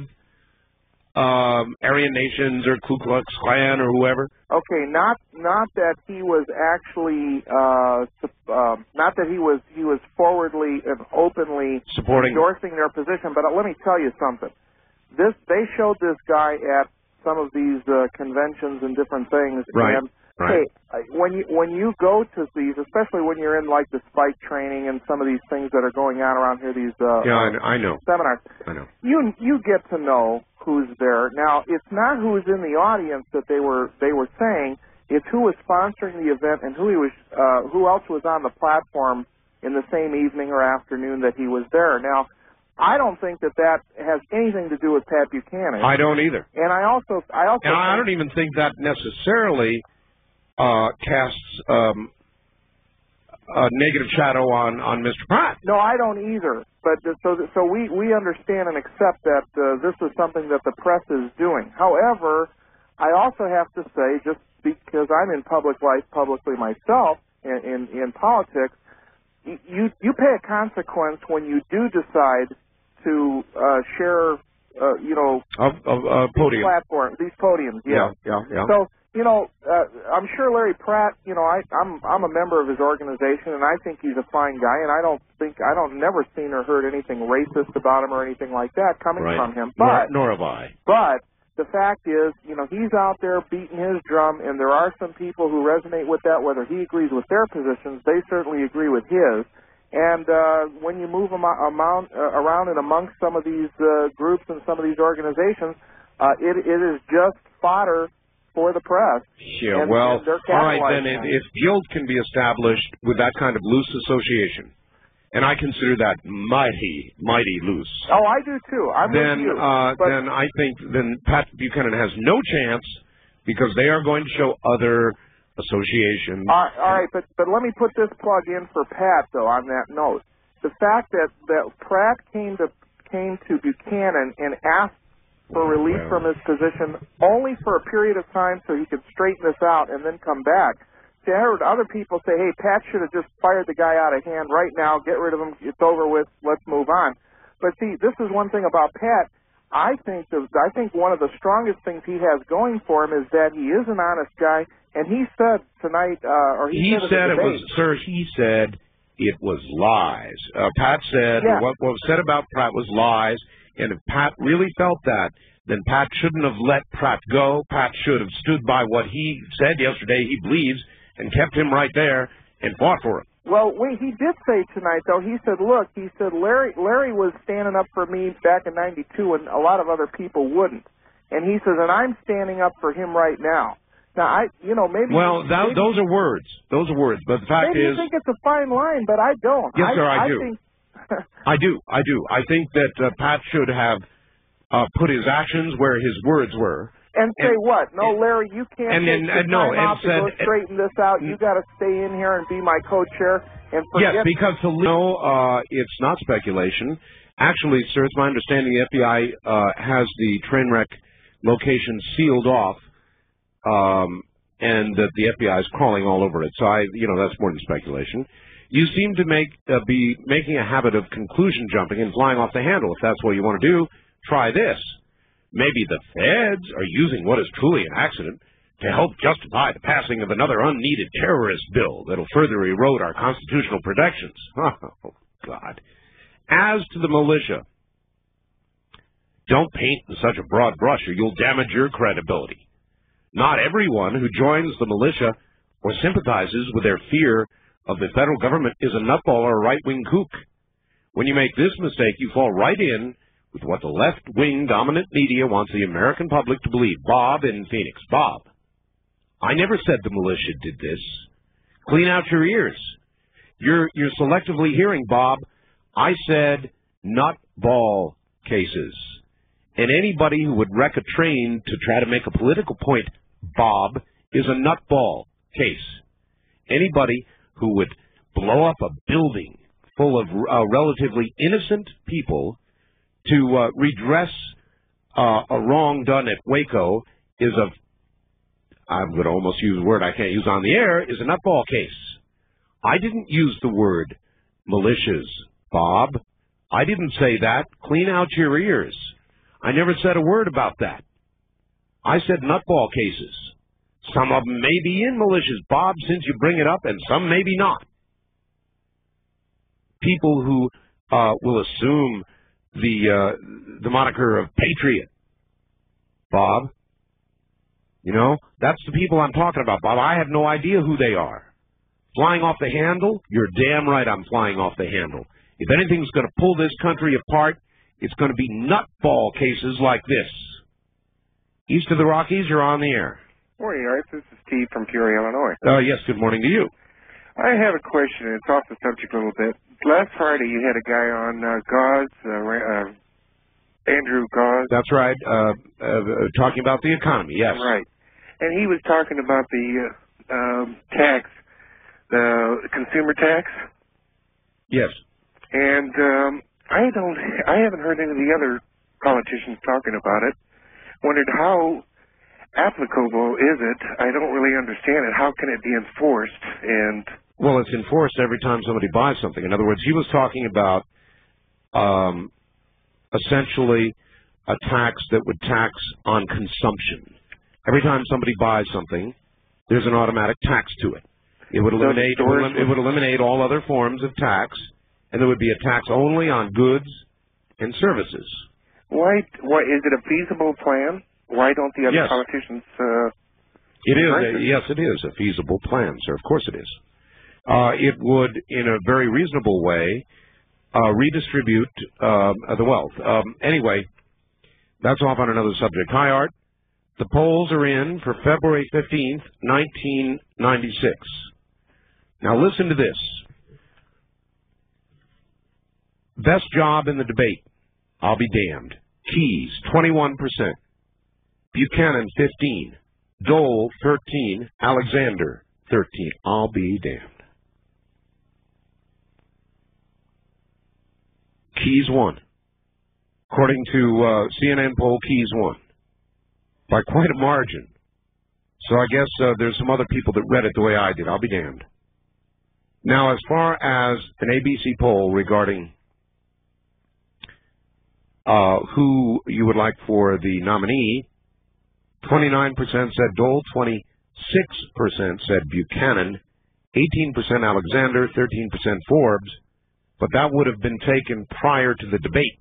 um, Aryan Nations or Ku Klux Klan or whoever? Okay, not not that he was actually uh, uh, not that he was he was forwardly and openly supporting endorsing their position. But uh, let me tell you something. This they showed this guy at some of these uh, conventions and different things. Right. And, right. Hey, when you when you go to these, especially when you're in like the spike training and some of these things that are going on around here, these uh, yeah, I, I know seminars. I know. You you get to know who's there. Now, it's not who's in the audience that they were they were saying. It's who was sponsoring the event and who he was uh, who else was on the platform in the same evening or afternoon that he was there. Now, I don't think that that has anything to do with Pat Buchanan. I don't either. And I also I also and I don't even think that necessarily uh, casts um, a negative shadow on on Mister Pratt. No, I don't either. But so so we we understand and accept that uh, this is something that the press is doing. However, I also have to say, just because I'm in public life publicly myself in in, in politics, you you pay a consequence when you do decide to uh, share, uh, you know, of, of uh, podium. these platforms, these podiums. Yeah, yeah, yeah. yeah. So. You know, uh, I'm sure Larry Pratt, you know, I, I'm I'm a member of his organization, and I think he's a fine guy, and I don't think, I don't never seen or heard anything racist about him or anything like that coming right. from him. But, But nor, nor have I. But the fact is, you know, he's out there beating his drum, and there are some people who resonate with that, whether he agrees with their positions, they certainly agree with his. And uh, when you move am- amount, uh, around and amongst some of these uh, groups and some of these organizations, uh, it, it is just fodder for the press. Yeah, and, well, and all right, then, if, if guilt can be established with that kind of loose association, and I consider that mighty, mighty loose. Oh, I do too. I'm then, with you. uh, but, then I think then Pat Buchanan has no chance because they are going to show other associations. Uh, all right, but but let me put this plug in for Pat though. On that note, the fact that that Pratt came to came to Buchanan and asked for relief well. from his position only for a period of time so he could straighten this out and then come back. See, I heard other people say, hey, Pat should have just fired the guy out of hand right now, get rid of him, it's over with, let's move on. But see, this is one thing about Pat. I think the, I think one of the strongest things he has going for him is that he is an honest guy, and he said tonight, uh, or he, he said, said it was, sir, he said it was lies. Uh, Pat said yeah. what, what was said about Pratt was lies. And if Pat really felt that, then Pat shouldn't have let Pratt go. Pat should have stood by what he said yesterday he believes and kept him right there and fought for him. Well, wait, he did say tonight, though, he said, look, he said, Larry Larry was standing up for me back in ninety-two and a lot of other people wouldn't. And he says, and I'm standing up for him right now. Now, I, you know, maybe... Well, that, maybe, those are words. Those are words. But the fact maybe is... you think it's a fine line, but I don't. Yes, I, sir, I, I do. Think, I do. I do. I think that uh, Pat should have uh, put his actions where his words were. And say and, what? No, Larry, you can't and take then, the uh, no, time and off to said, go straighten this out. You got to stay in here and be my co-chair. And forget. Yes, because to know uh, it's not speculation. Actually, sir, it's my understanding the F B I uh, has the train wreck location sealed off, um, and that the F B I is crawling all over it. So I, you know, that's more than speculation. You seem to make uh, be making a habit of conclusion jumping and flying off the handle. If that's what you want to do, try this. Maybe the feds are using what is truly an accident to help justify the passing of another unneeded terrorist bill that'll further erode our constitutional protections. Oh, God. As to the militia, don't paint in such a broad brush or you'll damage your credibility. Not everyone who joins the militia or sympathizes with their fear of the federal government is a nutball or a right-wing kook. When you make this mistake, you fall right in with what the left-wing dominant media wants the American public to believe. Bob in Phoenix. Bob, I never said the militia did this. Clean out your ears. You're, you're selectively hearing, Bob. I said nutball cases. And anybody who would wreck a train to try to make a political point, Bob, is a nutball case. Anybody who would blow up a building full of uh, relatively innocent people to uh, redress uh, a wrong done at Waco is a, I'm going to almost use a word I can't use on the air, is a nutball case. I didn't use the word militias, Bob. I didn't say that. Clean out your ears. I never said a word about that. I said nutball cases. Some of them may be in militias, Bob, since you bring it up, and some maybe not. People who uh, will assume the uh, the moniker of patriot, Bob. You know, that's the people I'm talking about, Bob. I have no idea who they are. Flying off the handle? You're damn right I'm flying off the handle. If anything's going to pull this country apart, it's going to be nutball cases like this. East of the Rockies, you're on the air. Morning, Art. This is Steve from Peoria, Illinois. Uh, yes, good morning to you. I have a question, and it's off the subject a little bit. Last Friday, you had a guy on uh, Gauze, uh, uh, Andrew Gauze. That's right, uh, uh, talking about the economy, yes. Right. And he was talking about the uh, um, tax, the consumer tax. Yes. And um, I don't, I haven't heard any of the other politicians talking about it. Wondered how applicable is it? I don't really understand it. How can it be enforced? And well, it's enforced every time somebody buys something. In other words, he was talking about um, essentially a tax that would tax on consumption. Every time somebody buys something, there's an automatic tax to it. It would eliminate it would, it would eliminate all other forms of tax, and there would be a tax only on goods and services. Why? Why is it a feasible plan? Why don't the other yes. politicians? Uh, it is. A, yes, it is a feasible plan, sir. Of course it is. Uh, it would, in a very reasonable way, uh, redistribute uh, the wealth. Um, anyway, that's off on another subject. Hi, Art. The polls are in for February fifteenth, nineteen ninety-six. Now listen to this. Best job in the debate. I'll be damned. Keyes, twenty-one percent. Buchanan, fifteen. Dole, thirteen. Alexander, thirteen. I'll be damned. Keyes won. According to uh, C N N poll, Keyes won. By quite a margin. So I guess uh, there's some other people that read it the way I did. I'll be damned. Now, as far as an A B C poll regarding uh, who you would like for the nominee, twenty-nine percent said Dole, twenty-six percent said Buchanan, eighteen percent Alexander, thirteen percent Forbes, but that would have been taken prior to the debate,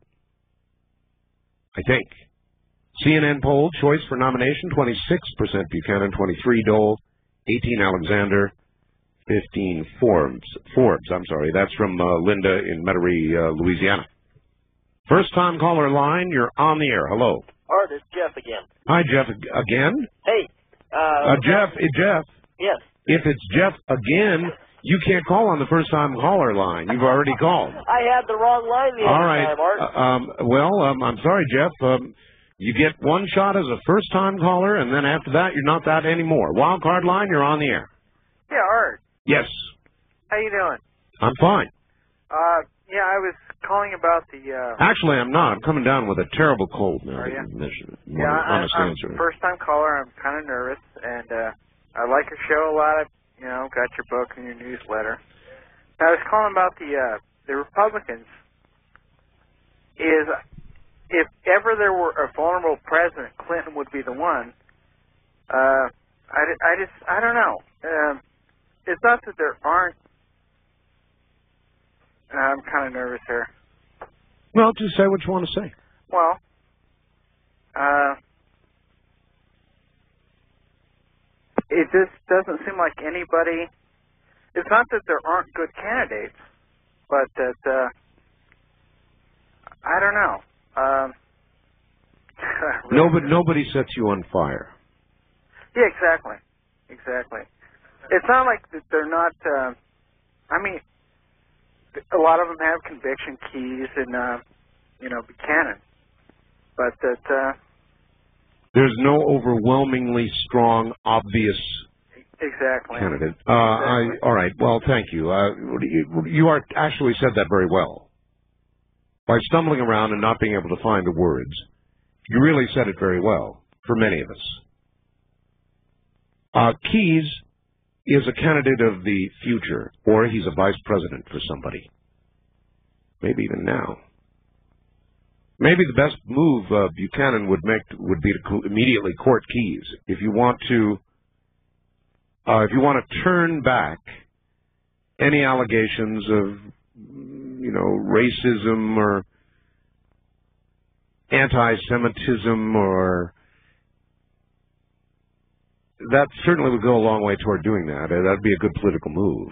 I think. C N N poll, choice for nomination, twenty-six percent Buchanan, twenty-three Dole, eighteen Alexander, fifteen Forbes. Forbes, I'm sorry. That's from uh, Linda in Metairie, uh, Louisiana. First-time caller line, you're on the air. Hello. Art, it's Jeff again. Hi, Jeff. Again? Hey. Uh, uh, Jeff, uh, Jeff. Yes. If it's Jeff again, you can't call on the first-time caller line. You've already called. I had the wrong line the All other right. time, Art. Uh, um, well, um, I'm sorry, Jeff. Um, You get one shot as a first-time caller, and then after that, you're not that anymore. Wild card line, you're on the air. Yeah, Art. Yes, How you doing? I'm fine. Uh, yeah, I was calling about the. Uh, Actually, I'm not. I'm coming down with a terrible cold now. Are you? Yeah, yeah, I, honest I'm answer. a first-time caller. I'm kind of nervous, and uh, I like your show a lot. Of, you know, got your book and your newsletter. I was calling about the uh, the Republicans. Is if ever there were a vulnerable president, Clinton would be the one. Uh, I, I just I don't know. Um, it's not that there aren't. I'm kind of nervous here. Well, just say what you want to say. Well, uh, it just doesn't seem like anybody. It's not that there aren't good candidates, but that uh, I don't know. Um, really Nobody, nobody sets you on fire. Yeah, exactly, exactly. It's not like that they're not. Uh, I mean, a lot of them have conviction keys and, uh, you know, Buchanan, but that. Uh, There's no overwhelmingly strong, obvious exactly. candidate. Uh, I, all right. Well, thank you. Uh, you. You are actually said that very well. By stumbling around and not being able to find the words, you really said it very well for many of us. Uh, Keyes is a candidate of the future, or he's a vice president for somebody. Maybe even now. Maybe the best move uh, Buchanan would make would be to immediately court Keyes. If you want to, uh, if you want to turn back any allegations of, you know, racism or anti-Semitism, or that certainly would go a long way toward doing that. That'd be a good political move.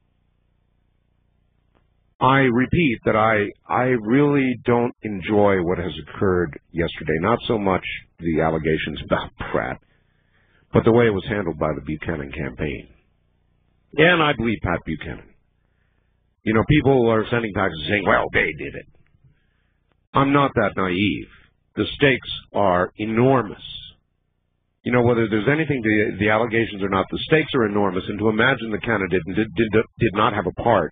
I repeat that I I really don't enjoy what has occurred yesterday. Not so much the allegations about Pratt, but the way it was handled by the Buchanan campaign. And I believe Pat Buchanan. You know, people are sending packages saying, well, they did it. I'm not that naive. The stakes are enormous. You know, whether there's anything to the allegations or not, the stakes are enormous, and to imagine the candidate did, did, did not have a part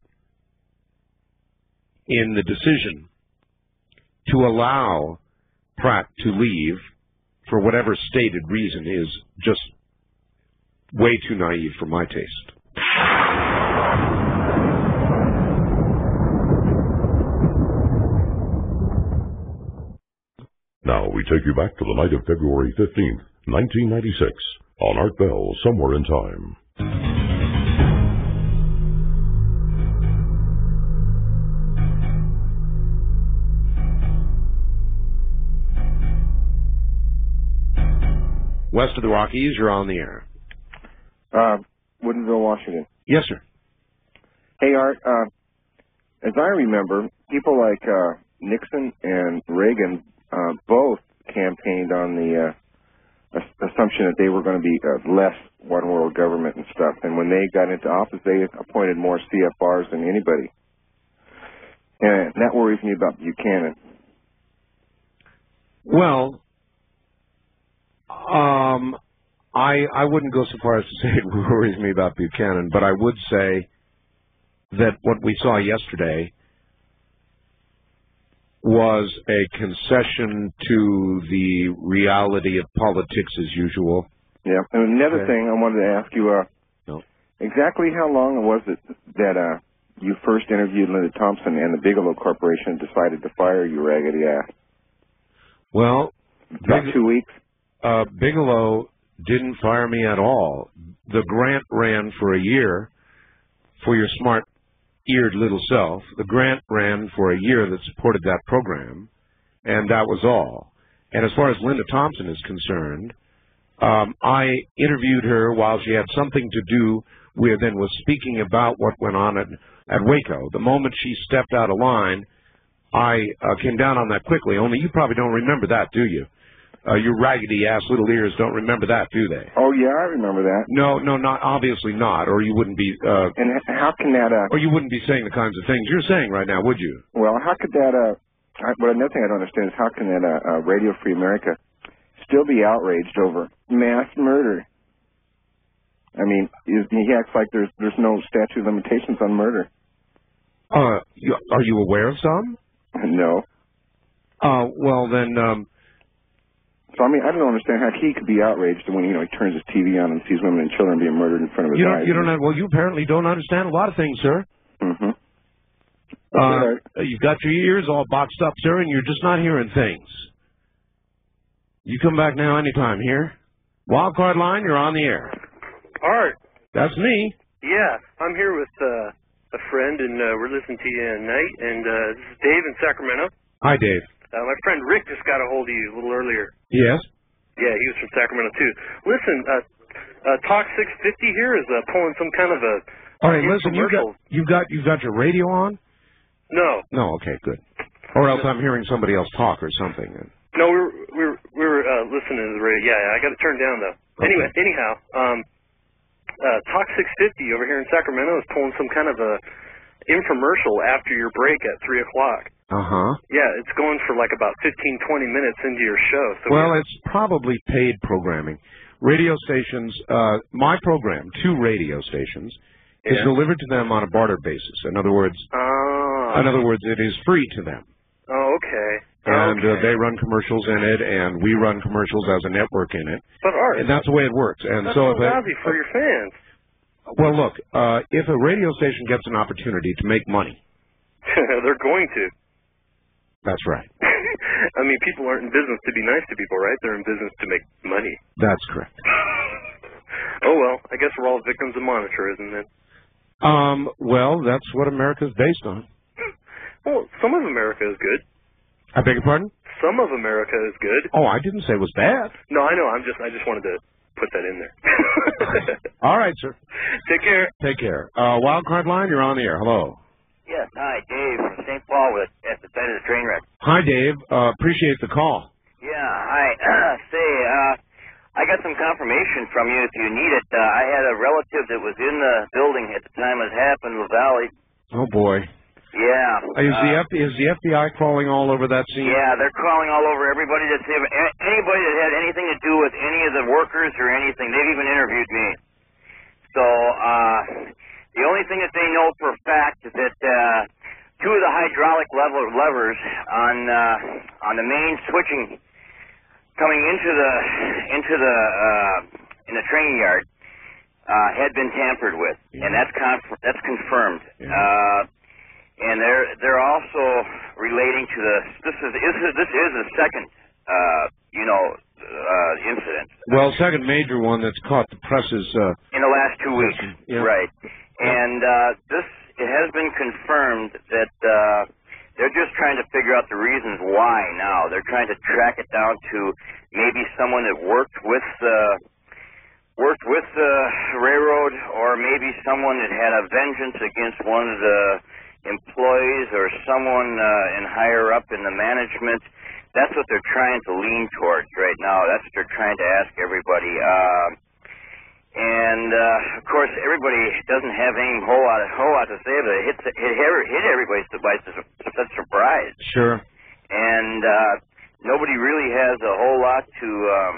in the decision to allow Pratt to leave for whatever stated reason is just way too naive for my taste. Now we take you back to the night of February fifteenth, nineteen ninety-six, on Art Bell, Somewhere in Time. West of the Rockies, you're on the air. Uh, Woodinville, Washington. Yes, sir. Hey, Art, uh, as I remember, people like uh, Nixon and Reagan uh, both campaigned on the uh, assumption that they were going to be uh, less one world government and stuff. And when they got into office, they appointed more C F Rs than anybody. And that worries me about Buchanan. Well, um, I I wouldn't go so far as to say it worries me about Buchanan, but I would say that what we saw yesterday was a concession to the reality of politics as usual. Yeah. And another Okay. thing I wanted to ask you, uh, No. exactly how long was it that uh, you first interviewed Linda Thompson and the Bigelow Corporation decided to fire you, raggedy ass? Well, About Big- two weeks. Uh, Bigelow didn't fire me at all. The grant ran for a year for your smart-eared little self. The grant ran for a year that supported that program, and that was all. And as far as Linda Thompson is concerned, um, I interviewed her while she had something to do with and was speaking about what went on at, at Waco. The moment she stepped out of line, I uh, came down on that quickly, only you probably don't remember that, do you? Uh, your raggedy-ass little ears don't remember that, do they? Oh, yeah, I remember that. No, no, not obviously not, or you wouldn't be... Uh, And h- how can that... Uh, or you wouldn't be saying the kinds of things you're saying right now, would you? well, how could that... Uh, I, well, another thing I don't understand is how can that uh, uh, Radio Free America still be outraged over mass murder. I mean, he acts like there's there's no statute of limitations on murder. Uh, you, are you aware of some? No. Uh, well then, um... So, I mean, I don't understand how he could be outraged when, you know, he turns his T V on and sees women and children being murdered in front of his you don't, eyes. You don't have, well, you apparently don't understand a lot of things, sir. Mm-hmm. Uh, you've got your ears all boxed up, sir, and you're just not hearing things. You come back now anytime, here. Wildcard line, you're on the air. Art. That's me. Yeah, I'm here with uh, a friend, and uh, we're listening to you tonight. And uh, this is Dave in Sacramento. Hi, Dave. Uh, my friend Rick just got a hold of you a little earlier. Yes? Yeah, he was from Sacramento, too. Listen, uh, uh, Talk six fifty here is uh, pulling some kind of a... All right, listen, you got, you've got, you've got your radio on? No. No, okay, good. Or else I'm hearing somebody else talk or something. No, we were, we were, we were uh, listening to the radio. Yeah, yeah, I got it turned down, though. Okay. Anyway, anyhow, um, uh, Talk six fifty over here in Sacramento is pulling some kind of a infomercial after your break at three o'clock. Uh-huh. Yeah, it's going for like about fifteen, twenty minutes into your show. So well, it's probably paid programming. Radio stations, uh, my program, two radio stations, yeah. is delivered to them on a barter basis. In other words, oh. in other words, it is free to them. Oh, okay. And okay. uh, they run commercials in it, and we run commercials as a network in it. But Art, and that's the way it works. And that's so, so if lousy for your fans. Well, look, uh, if a radio station gets an opportunity to make money, they're going to. That's right. I mean, people aren't in business to be nice to people, right? They're in business to make money. That's correct. Oh, well, I guess we're all victims of monitor, isn't it? Um, well, that's what America's based on. Well, some of America is good. I beg your pardon? Some of America is good. Oh, I didn't say it was bad. No, I know. I'm just, I just wanted to put that in there. All right, sir. Take care. Take care. Uh, Wildcard line, you're on the air. Hello. Yes, hi, Dave from Saint Paul with at the site of the train wreck. Hi, Dave. Uh, appreciate the call. Yeah, hi. Say, uh, I got some confirmation from you if you need it. Uh, I had a relative that was in the building at the time it happened, La Valley. Oh, boy. Yeah. Is the uh, F is the F B I crawling all over that scene? Yeah, they're crawling all over everybody that's anybody that had anything to do with any of the workers or anything. They've even interviewed me. So, uh, the only thing that they know for a fact is that uh, two of the hydraulic lever levers on uh, on the main switching coming into the into the uh, in the train yard uh, had been tampered with, yeah. and that's conf- that's confirmed. Yeah. Uh, and they're they're also relating to the this is this is, this is a second uh, you know uh, incident. Well, second major one that's caught the presses uh, in the last two weeks, yeah. right? And uh, this it has been confirmed that uh, they're just trying to figure out the reasons why. Now they're trying to track it down to maybe someone that worked with uh, worked with the railroad, or maybe someone that had a vengeance against one of the employees, or someone uh, in higher up in the management. That's what they're trying to lean towards right now. That's what they're trying to ask everybody. Uh, And, uh, of course, everybody doesn't have any whole lot, whole lot to say, but it hits, it hit everybody by such surprise. Sure. And uh, nobody really has a whole lot to um,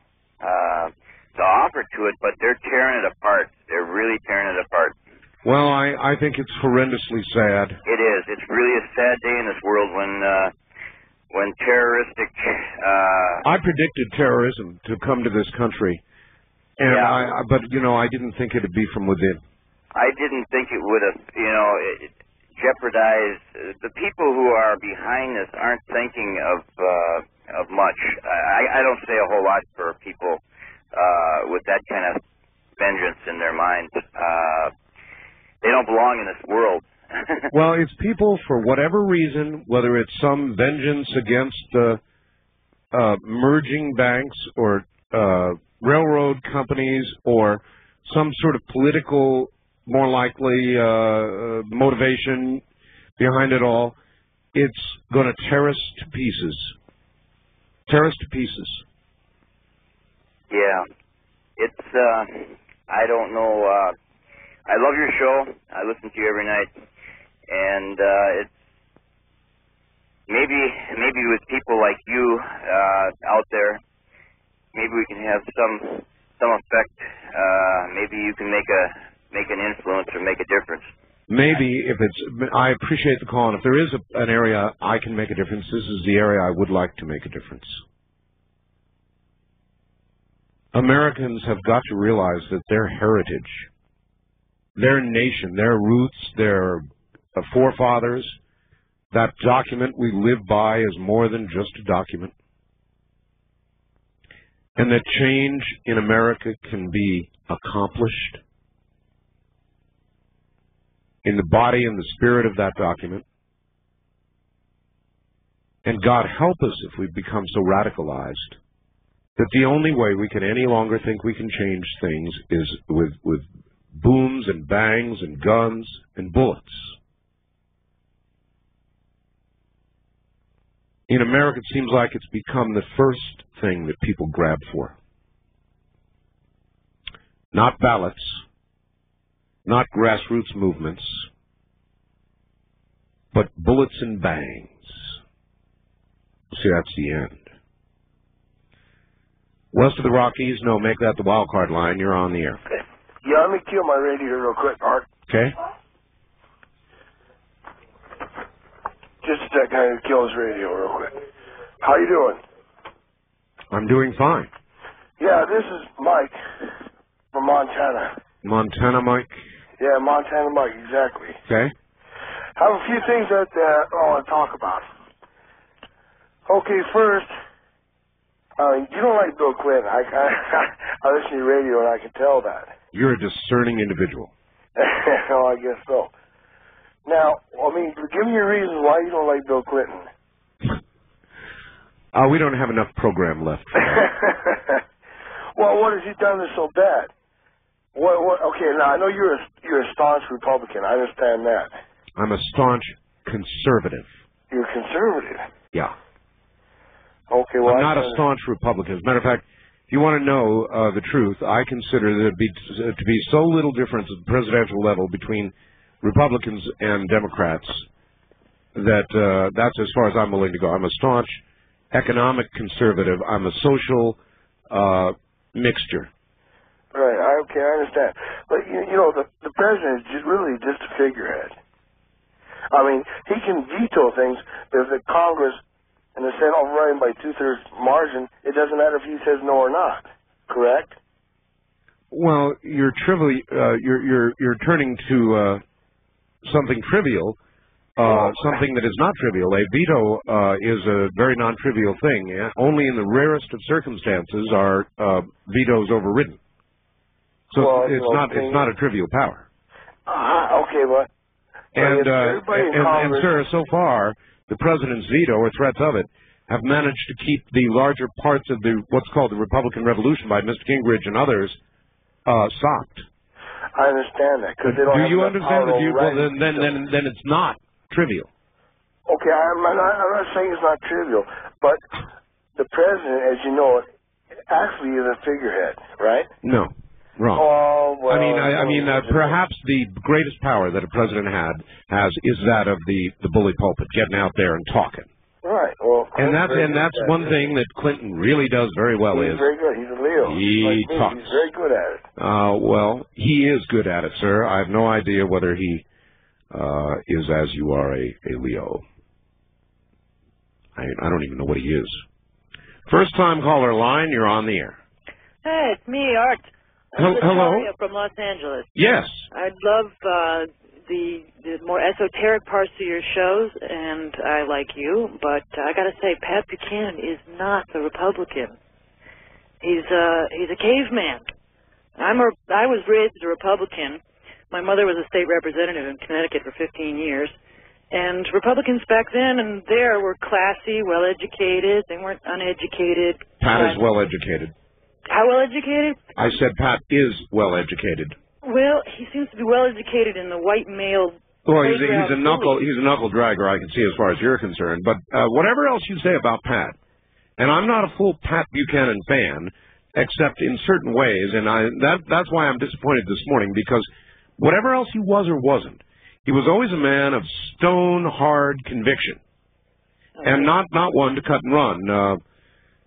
uh, to offer to it, but they're tearing it apart. They're really tearing it apart. Well, I, I think it's horrendously sad. It is. It's really a sad day in this world when uh, when terroristic... Uh, I predicted terrorism to come to this country. And yeah. I, but, you know, I didn't think it would be from within. I didn't think it would have, you know, it jeopardized. The people who are behind this aren't thinking of uh, of much. I, I don't say a whole lot for people uh, with that kind of vengeance in their minds. Uh, they don't belong in this world. Well, it's people, for whatever reason, whether it's some vengeance against uh, uh, merging banks or... Uh, railroad companies, or some sort of political, more likely, uh, motivation behind it all, it's going to tear us to pieces. Tear us to pieces. Yeah. It's, uh, I don't know, uh, I love your show. I listen to you every night. And, uh, it's, maybe, maybe with people like you, uh, out there, maybe we can have some some effect. Uh, maybe you can make a make an influence or make a difference. Maybe if it's, I appreciate the call, and if there is a, an area I can make a difference, this is the area I would like to make a difference. Americans have got to realize that their heritage, their nation, their roots, their uh, forefathers, that document we live by is more than just a document. And that change in America can be accomplished in the body and the spirit of that document. And God help us if we become so radicalized that the only way we can any longer think we can change things is with, with booms and bangs and guns and bullets. In America, it seems like it's become the first thing that people grab for. Not ballots, not grassroots movements, but bullets and bangs. See, that's the end. West of the Rockies, no, make that the wild card line. You're on the air. Okay. Yeah, let me kill my radio real quick, Art. Okay. Just a second, I need to kill his radio real quick. How you doing? I'm doing fine. Yeah, this is Mike from Montana. Montana Mike? Yeah, Montana Mike, exactly. Okay. Have a few things that uh, I want to talk about. Okay, first, uh, you don't like Bill Clinton. I, I, I listen to your radio and I can tell that. You're a discerning individual. Well, I guess so. Now, I mean, give me your reasons why you don't like Bill Clinton. Uh, we don't have enough program left for that. Well, what has he done that's so bad? What, what, okay, now I know you're a, you're a staunch Republican. I understand that. I'm a staunch conservative. You're conservative? Yeah. Okay, well, I'm I not a staunch Republican. As a matter of fact, if you want to know uh, the truth, I consider there to be, to be so little difference at the presidential level between Republicans and Democrats that uh, that's as far as I'm willing to go. I'm a staunch economic conservative. I'm a social uh, mixture. Right. I, okay, I understand. But, you, you know, the, the president is just really just a figurehead. I mean, he can veto things, but if the Congress and the Senate override by two-thirds margin, it doesn't matter if he says no or not. Correct? Well, you're trivially, uh, you're you're you're turning to uh, something trivial, uh, something that is not trivial. A veto uh, is a very non-trivial thing. Only in the rarest of circumstances are uh, vetoes overridden. So well, it's well, not it's not a trivial power. Uh, okay, but and, but uh, everybody in and, and Congress, sir, so far the president's veto or threats of it have managed to keep the larger parts of the what's called the Republican Revolution by Mister Gingrich and others uh, socked. I understand that because they don't Do have you enough understand power that? You, to well, override then, it. then, then, then it's not trivial. Okay, I'm not, I'm not saying it's not trivial, but the president, as you know, actually is a figurehead, right? No, wrong. Oh, well, I mean, I, I mean, uh, perhaps the greatest power that a president had has is that of the the bully pulpit, getting out there and talking. Right. Well, and that's and that's one thing that Clinton really does very well. He's is very good. He's a Leo. He like me. talks. He's very good at it. Uh, well, he is good at it, sir. I have no idea whether he uh, is as you are a, a Leo. I I don't even know what he is. First time caller line, you're on the air. Hey, it's me, Art. Hel- hello? Victoria from Los Angeles. Yes. I love uh, the the more esoteric parts of your shows, and I like you, but I got to say, Pat Buchanan is not the Republican. He's uh he's a caveman. I'm a I was raised as a Republican. My mother was a state representative in Connecticut for fifteen years. And Republicans back then and there were classy, well-educated. They weren't uneducated. Pat is well-educated. How well-educated? I said Pat is well-educated. Well, he seems to be well-educated in the white male. Well, he's a, he's a playground knuckle bully. he's a knuckle dragger, I can see as far as you're concerned. But uh, whatever else you say about Pat, and I'm not a full Pat Buchanan fan, except in certain ways, and I that that's why I'm disappointed this morning, because whatever else he was or wasn't, he was always a man of stone-hard conviction, and not not one to cut and run. Uh,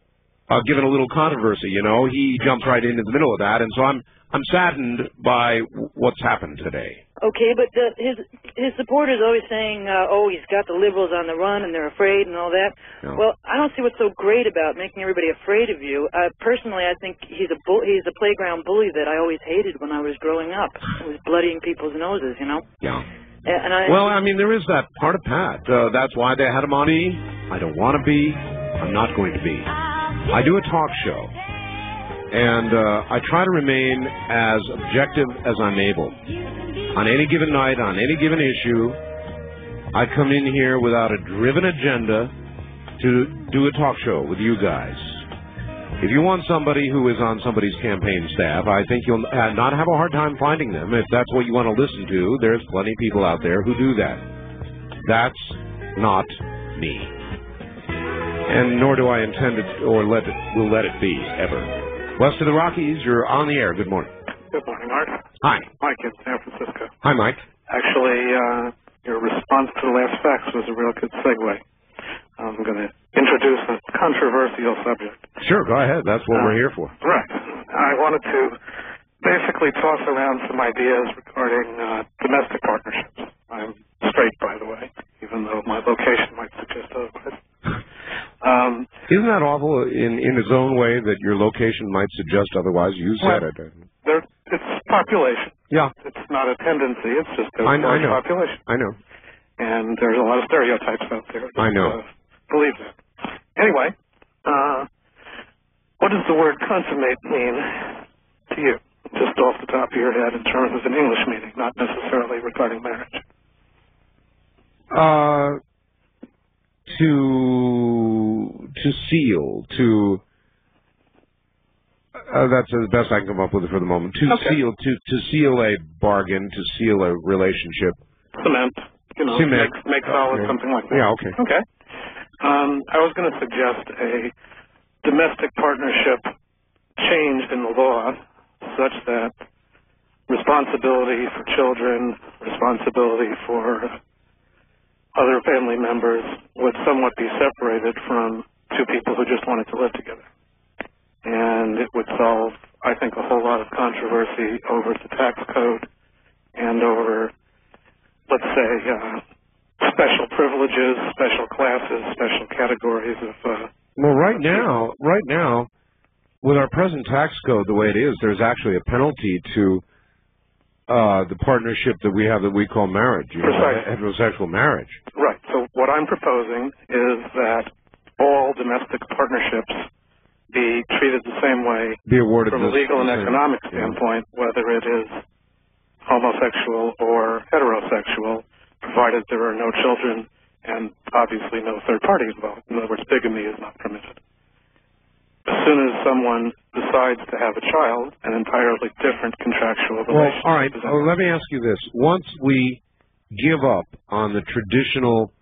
uh, given a little controversy. You know, he jumps right into the middle of that, and so I'm I'm saddened by what's happened today. Okay, but the, his his supporters always saying, uh, "Oh, he's got the liberals on the run, and they're afraid, and all that." No. Well, I don't see what's so great about making everybody afraid of you. Uh, personally, I think he's a bull, he's a playground bully that I always hated when I was growing up. He was bloodying people's noses, you know. Yeah. And I, Well, I mean, there is that part of Pat. Uh, that's why they had him on me. I don't want to be. I'm not going to be. I do a talk show, and uh, I try to remain as objective as I'm able. On any given night, on any given issue, I come in here without a driven agenda to do a talk show with you guys. If you want somebody who is on somebody's campaign staff, I think you'll uh, not have a hard time finding them. If that's what you want to listen to, there's plenty of people out there who do that. That's not me. And nor do I intend it or let it, will let it be, ever. West of the Rockies, you're on the air. Good morning. Good morning, Art. Hi. Mike in San Francisco. Hi, Mike. Actually, uh, your response to the last fax was a real good segue. I'm going to introduce a controversial subject. Sure, go ahead. That's what Uh, we're here for. Right. I wanted to basically toss around some ideas regarding uh, domestic partnerships. I'm straight, by the way, even though my location might suggest otherwise. Um, Isn't that awful in, in its own way that your location might suggest otherwise? You said Well, it. there, it's population. Yeah. It's not a tendency. It's just a I, I large know. population. I know. And there's a lot of stereotypes out there. That, I know. Uh, believe that. Anyway, uh, what does the word consummate mean to you? Just off the top of your head in terms of an English meaning, not necessarily regarding marriage. Uh, to to seal, to uh, that's the best I can come up with for the moment. To Okay. seal, to to seal a bargain, to seal a relationship. Cement, you know, Cement. make, make solid, Okay. something like that. Yeah, okay. Okay. Um, I was going to suggest a domestic partnership change in the law such that responsibility for children, responsibility for other family members would somewhat be separated from two people who just wanted to live together. And it would solve, I think, a whole lot of controversy over the tax code and over, let's say, uh, special privileges, special classes, special categories of... Uh, Well, right now, right now, with our present tax code the way it is, there's actually a penalty to uh, the partnership that we have that we call marriage, you know, Precisely. heterosexual marriage. Right. So what I'm proposing is that all domestic partnerships be treated the same way Be awarded from a this- legal and the same- economic yeah. standpoint, whether it is homosexual or heterosexual, provided there are no children and obviously no third party involved. In other words, bigamy is not permitted. As soon as someone decides to have a child, an entirely different contractual Well, relationship all right. is Oh, let me ask you this: once we give up on the traditional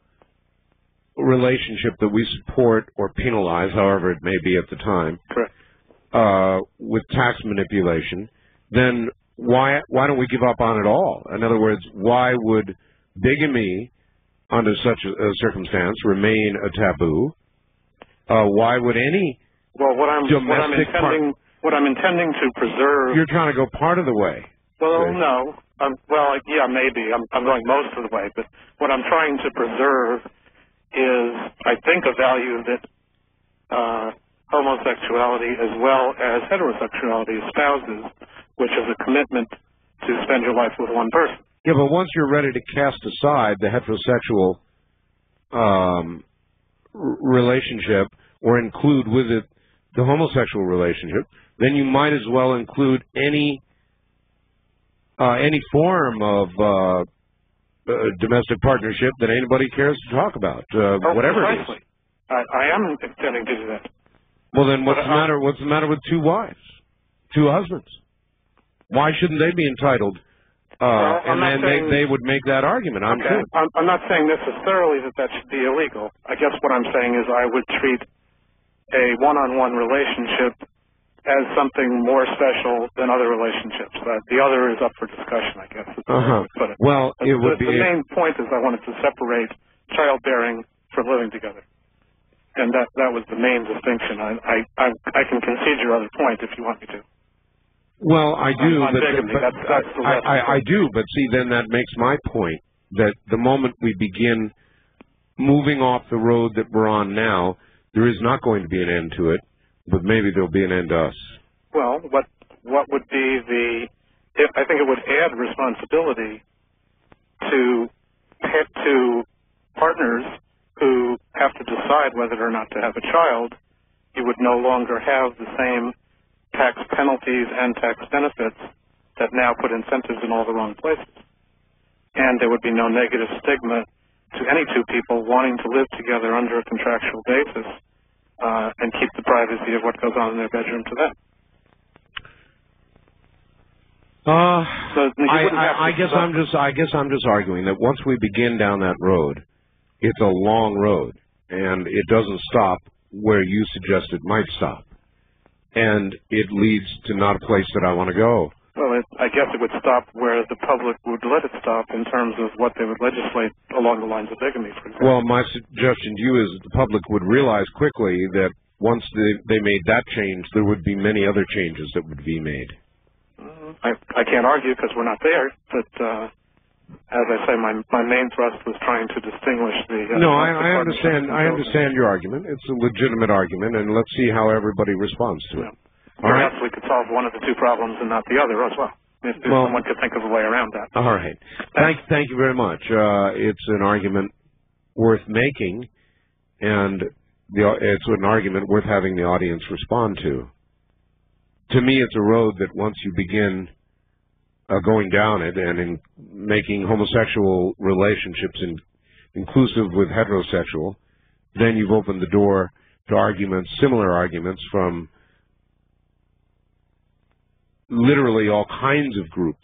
relationship that we support or penalize, however it may be at the time, correct, uh, with tax manipulation, then why why don't we give up on it all? In other words, why would bigamy, under such a, a circumstance, remain a taboo? Uh, why would any Well, what I'm what I'm domestic par- intending what I'm intending to preserve. You're trying to go part of the way. Well, Right. no. Um, well, yeah, maybe. I'm I'm going most of the way, but what I'm trying to preserve is, I think, a value that uh, homosexuality as well as heterosexuality espouses, which is a commitment to spend your life with one person. Yeah, but once you're ready to cast aside the heterosexual um, r- relationship or include with it the homosexual relationship, then you might as well include any uh, any form of uh, uh, domestic partnership that anybody cares to talk about, uh, Oh, whatever it is. precisely. I, I am intending to do that. Well, then what's But, the uh, matter? What's the matter with two wives, two husbands? Why shouldn't they be entitled? Uh, Well, and I'm not then saying- they, they would make that argument. I'm okay. sure. I'm, I'm not saying necessarily that that should be illegal. I guess what I'm saying is I would treat a one-on-one relationship as something more special than other relationships. Uh, the other is up for discussion, I guess. is the way I Uh-huh. would put it. Well, But it the, would be. the main point is I wanted to separate childbearing from living together. and that that was the main distinction. I I I, I can concede your other point if you want me to. Well, I do, on, on but, bigamy, but that's, that's the I, last I, I point. do, but see, then that makes my point that the moment we begin moving off the road that we're on now, there is not going to be an end to it, but maybe there'll be an end to us. Well, what what would be the? If, I think it would add responsibility to to partners who have to decide whether or not to have a child. You would no longer have the same tax penalties and tax benefits that now put incentives in all the wrong places. And there would be no negative stigma to any two people wanting to live together under a contractual basis uh, and keep the privacy of what goes on in their bedroom to them. Uh, so I, I, I guess I'm just I guess I'm just arguing that once we begin down that road, it's a long road, and it doesn't stop where you suggest it might stop. And it leads to not a place that I want to go. Well, it, I guess it would stop where the public would let it stop in terms of what they would legislate along the lines of bigamy, for example. Well, my suggestion to you is that the public would realize quickly that once they, they made that change, there would be many other changes that would be made. Uh, I, I can't argue because we're not there, but uh, as I say, my my main thrust was trying to distinguish the... Uh, no, I, the I understand I understand your argument. It's a legitimate argument, and let's see how everybody responds to it. All Perhaps right? we could solve one of the two problems and not the other as well, if, if Well- someone could think of a way around that. All right. Thank, thank you very much. Uh, it's an argument worth making, and the, it's an argument worth having the audience respond to. To me, it's a road that once you begin uh, going down it and in making homosexual relationships in, inclusive with heterosexual, then you've opened the door to arguments, similar arguments from literally all kinds of groups.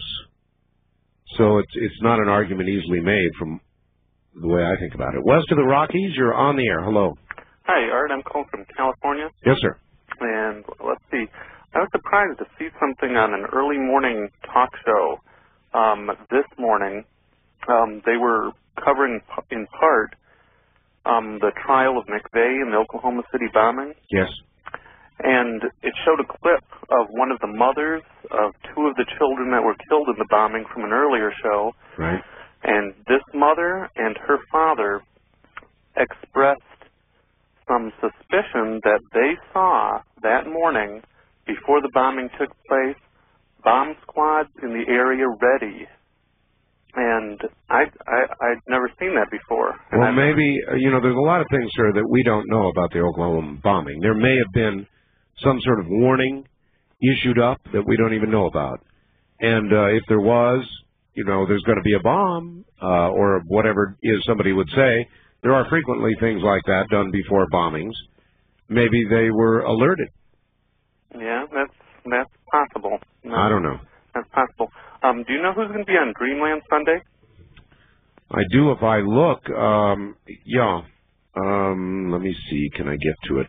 So it's it's not an argument easily made from the way I think about it. West of the Rockies, you're on the air. Hello. Hi, Art. I'm calling from California. Yes, sir. And let's see. I was surprised to see something on an early morning talk show um, this morning. Um, they were covering p- in part um, the trial of McVeigh and the Oklahoma City bombing. Yes. And it showed a clip of one of the mothers of two of the children that were killed in the bombing from an earlier show. Right. And this mother and her father expressed some suspicion that they saw that morning, before the bombing took place, bomb squads in the area ready. And I, I, I'd never seen that before. And Well, I've- maybe, uh, you know, there's a lot of things, sir, that we don't know about the Oklahoma bombing. There may have been some sort of warning issued up that we don't even know about. And uh, if there was, you know, there's going to be a bomb uh, or whatever it is somebody would say. There are frequently things like that done before bombings. Maybe they were alerted. Yeah, that's that's possible. I don't know. That's possible. Um, do you know who's going to be on Dreamland Sunday? I do if I look. Um, yeah. Um, let me see. Can I get to it?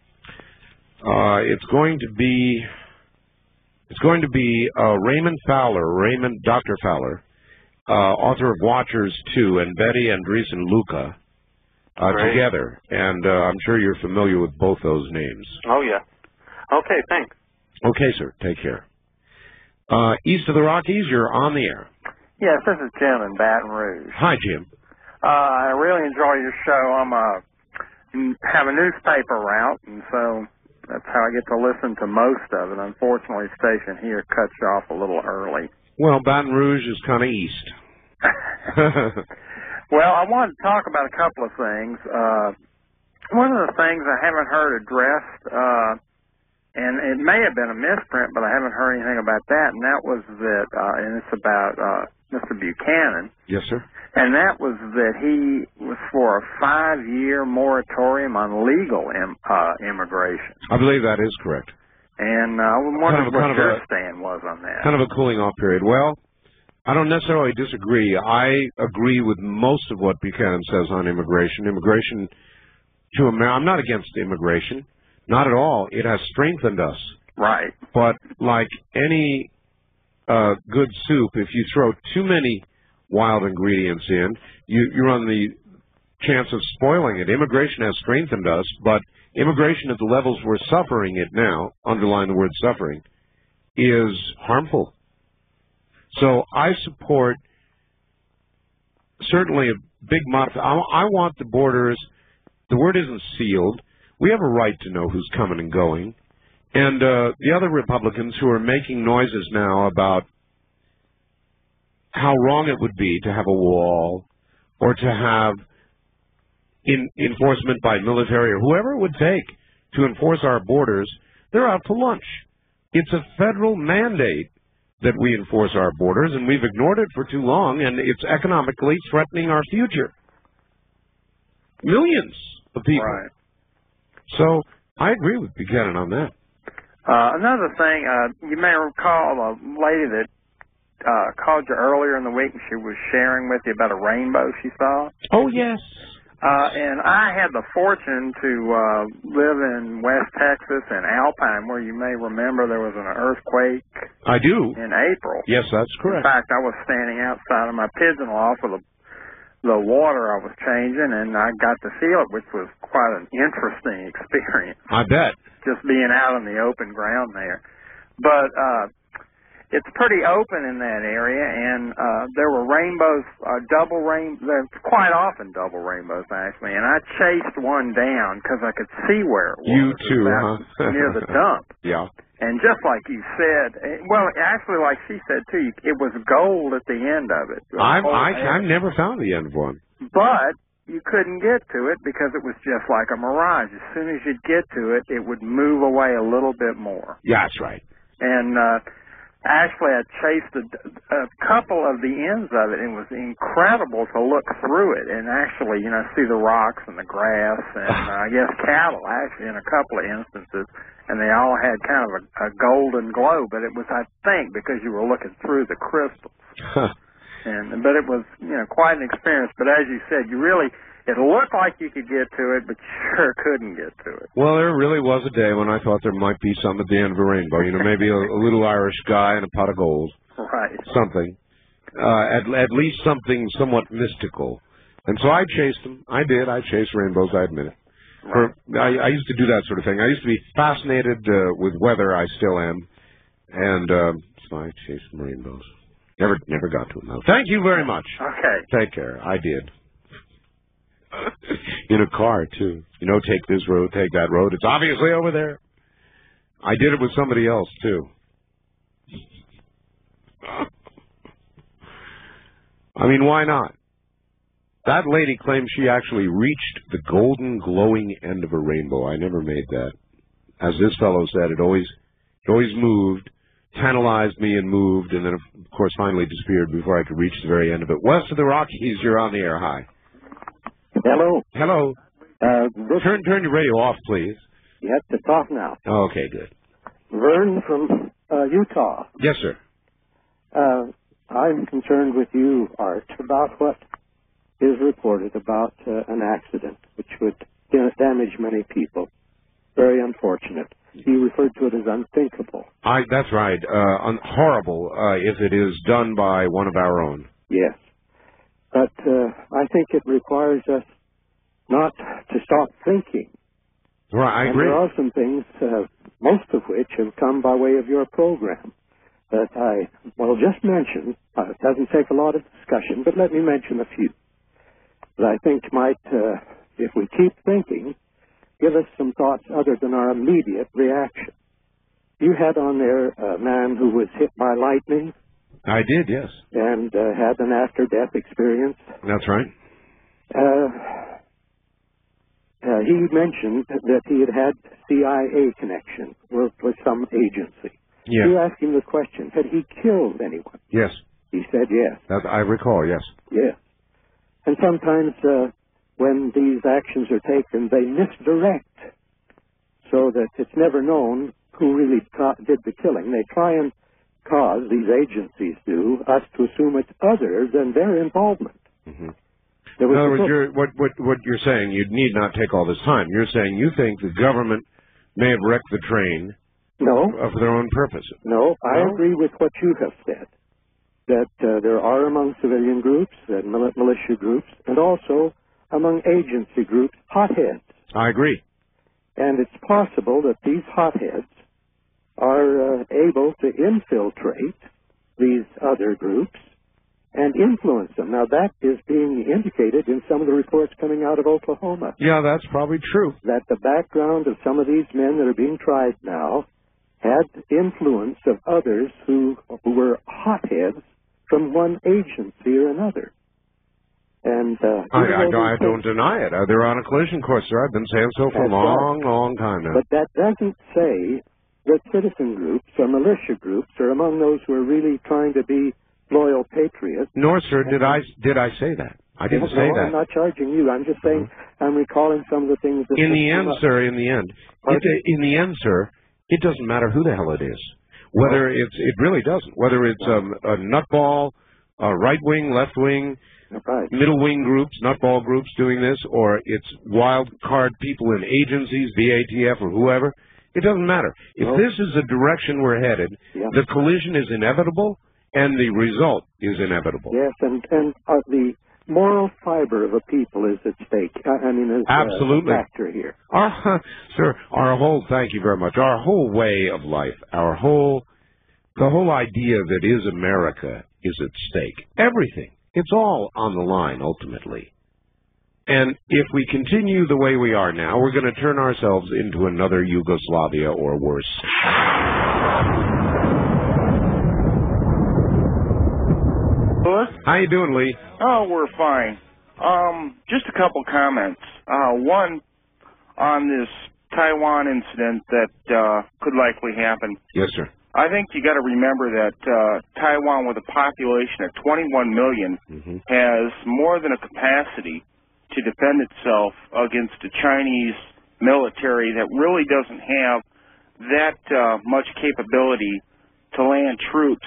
Uh, it's going to be. It's going to be uh, Raymond Fowler, Raymond Doctor Fowler, uh, author of Watchers two, and Betty Andreessen Luca uh, Great. together. And uh, I'm sure you're familiar with both those names. Oh, yeah. Okay, thanks. Okay, sir. Take care. Uh, east of the Rockies, you're on the air. Yes, this is Jim in Baton Rouge. Hi, Jim. Uh, I really enjoy your show. I'm a have a newspaper route, and so that's how I get to listen to most of it. Unfortunately, the station here cuts you off a little early. Well, Baton Rouge is kind of east. Well, I wanted to talk about a couple of things. Uh, one of the things I haven't heard addressed, uh, and it may have been a misprint, but I haven't heard anything about that, and that was that, uh, and it's about uh, Mister Buchanan. Yes, sir. And that was that he was for a five-year moratorium on legal Im- uh, immigration. I believe that is correct. And uh, I wondered Kind of a- what kind of your a- stand was on that. Kind of a cooling off period. Well, I don't necessarily disagree. I agree with most of what Buchanan says on immigration. Immigration to America, I'm not against immigration. Not at all. It has strengthened us. Right. But like any uh, good soup, if you throw too many wild ingredients in, you, you run the chance of spoiling it. Immigration has strengthened us, but immigration at the levels we're suffering it now, underline the word suffering, is harmful. So I support certainly a big mod. I, I want the borders, the word isn't sealed. We have a right to know who's coming and going. And uh, the other Republicans who are making noises now about how wrong it would be to have a wall or to have in, enforcement by military or whoever it would take to enforce our borders, they're out to lunch. It's a federal mandate that we enforce our borders, and we've ignored it for too long, and it's economically threatening our future. Millions of people. Right. So I agree with Buchanan on that. Uh, another thing, uh, you may recall a lady that uh, called you earlier in the week, and she was sharing with you about a rainbow she saw. Oh, yes. Uh, and I had the fortune to uh, live in West Texas in Alpine, where you may remember there was an earthquake. I do. In April. Yes, that's correct. In fact, I was standing outside of my pigeon loft with the, the water I was changing, and I got to feel it, which was quite an interesting experience. I bet. Just being out in the open ground there. But uh, it's pretty open in that area, and uh, there were rainbows, uh, double rain. There's quite often double rainbows, actually. And I chased one down because I could see where it was. You too, about huh? near the dump. Yeah. And just like you said, eh, well, actually, like she said too, it was gold at the end of it. I've I, I've never found the end of one. But you couldn't get to it because it was just like a mirage. As soon as you'd get to it, it would move away a little bit more. Yeah, that's right. And uh, actually, I chased a, a couple of the ends of it, and it was incredible to look through it and actually, you know, see the rocks and the grass and uh, I guess cattle, actually, in a couple of instances. And they all had kind of a, a golden glow, but it was, I think, because you were looking through the crystals. And but it was, you know, quite an experience. But as you said, you really, it looked like you could get to it, but you sure couldn't get to it. Well, there really was a day when I thought there might be some at the end of a rainbow. You know, maybe a, a little Irish guy and a pot of gold. Right. Something. Uh, at, at least something somewhat mystical. And so I chased them. I did. I chased rainbows, I admit it. For, I, I used to do that sort of thing. I used to be fascinated uh, with weather. I still am. And uh, so I chased some rainbows. Never never got to them, though. Thank you very much. Okay. Take care. I did. In a car, too. You know, take this road, take that road. It's obviously over there. I did it with somebody else, too. I mean, why not? That lady claims she actually reached the golden, glowing end of a rainbow. I never made that. As this fellow said, it always, it always moved, tantalized me and moved, and then, of course, finally disappeared before I could reach the very end of it. West of the Rockies, you're on the air. Hi. Hello. Hello. Uh, this, turn turn your radio off, please. You have to talk now. Okay, good. Vern from uh, Utah. Yes, sir. Uh, I'm concerned with you, Art, about what is reported about uh, an accident which would damage many people. Very unfortunate. You referred to it as unthinkable. I, that's right. Uh, un- horrible uh, if it is done by one of our own. Yes. But uh, I think it requires us not to stop thinking. Right, I and agree. There are some things, uh, most of which have come by way of your program, that I will just mention. Uh, it doesn't take a lot of discussion, but let me mention a few that I think might, uh, if we keep thinking, give us some thoughts other than our immediate reaction. You had on there a man who was hit by lightning. I did, yes. And uh, had an after-death experience. That's right. Uh, uh, he mentioned that he had had C I A connection, worked with some agency. Yeah. You asked him the question, had he killed anyone? Yes. He said yes. That, I recall, yes. Yes. And sometimes uh, when these actions are taken, they misdirect so that it's never known who really ca- did the killing. They try and cause, these agencies do, us to assume it's others and their involvement. Mm-hmm. There In was other a words, book- you're, what, what, what you're saying, you need not take all this time. You're saying you think the government may have wrecked the train No. uh, for their own purposes. No, I No? agree with what you have said, that uh, there are among civilian groups and mil- militia groups, and also among agency groups, hotheads. I agree. And it's possible that these hotheads are uh, able to infiltrate these other groups and influence them. Now, that is being indicated in some of the reports coming out of Oklahoma. Yeah, that's probably true. That the background of some of these men that are being tried now had influence of others who, who were hotheads from one agency or another. And uh, I, I, don't, I don't deny it. Uh, they're on a collision course, sir. I've been saying so for a long, right. long time now. But that doesn't say that citizen groups or militia groups are among those who are really trying to be loyal patriots. Nor, sir, did I did I say that. I didn't no, say no, that. I'm not charging you. I'm just saying mm-hmm. I'm recalling some of the things that... In the end, sir, in the end, it, in the end, sir, it doesn't matter who the hell it is. Whether it's, it really doesn't. Whether it's um, a nutball, a right wing, left wing, right. middle wing groups, nutball groups doing this, or it's wild card people in agencies, V A T F or whoever, it doesn't matter. If no. this is the direction we're headed, yeah. the collision is inevitable and the result is inevitable. Yes, and, and uh, the moral fiber of a people is at stake. I, I mean, is Absolutely. a factor here. Our, sir, our whole, thank you very much, our whole way of life, our whole, the whole idea that is America is at stake. Everything. It's all on the line, ultimately. And if we continue the way we are now, we're going to turn ourselves into another Yugoslavia or worse. Louis? How you doing, Lee? Oh, we're fine. Um, just a couple comments. Uh, one, on this Taiwan incident that uh, could likely happen. Yes, sir. I think you got to remember that uh, Taiwan, with a population of twenty-one million, mm-hmm. has more than a capacity to defend itself against a Chinese military that really doesn't have that uh, much capability to land troops.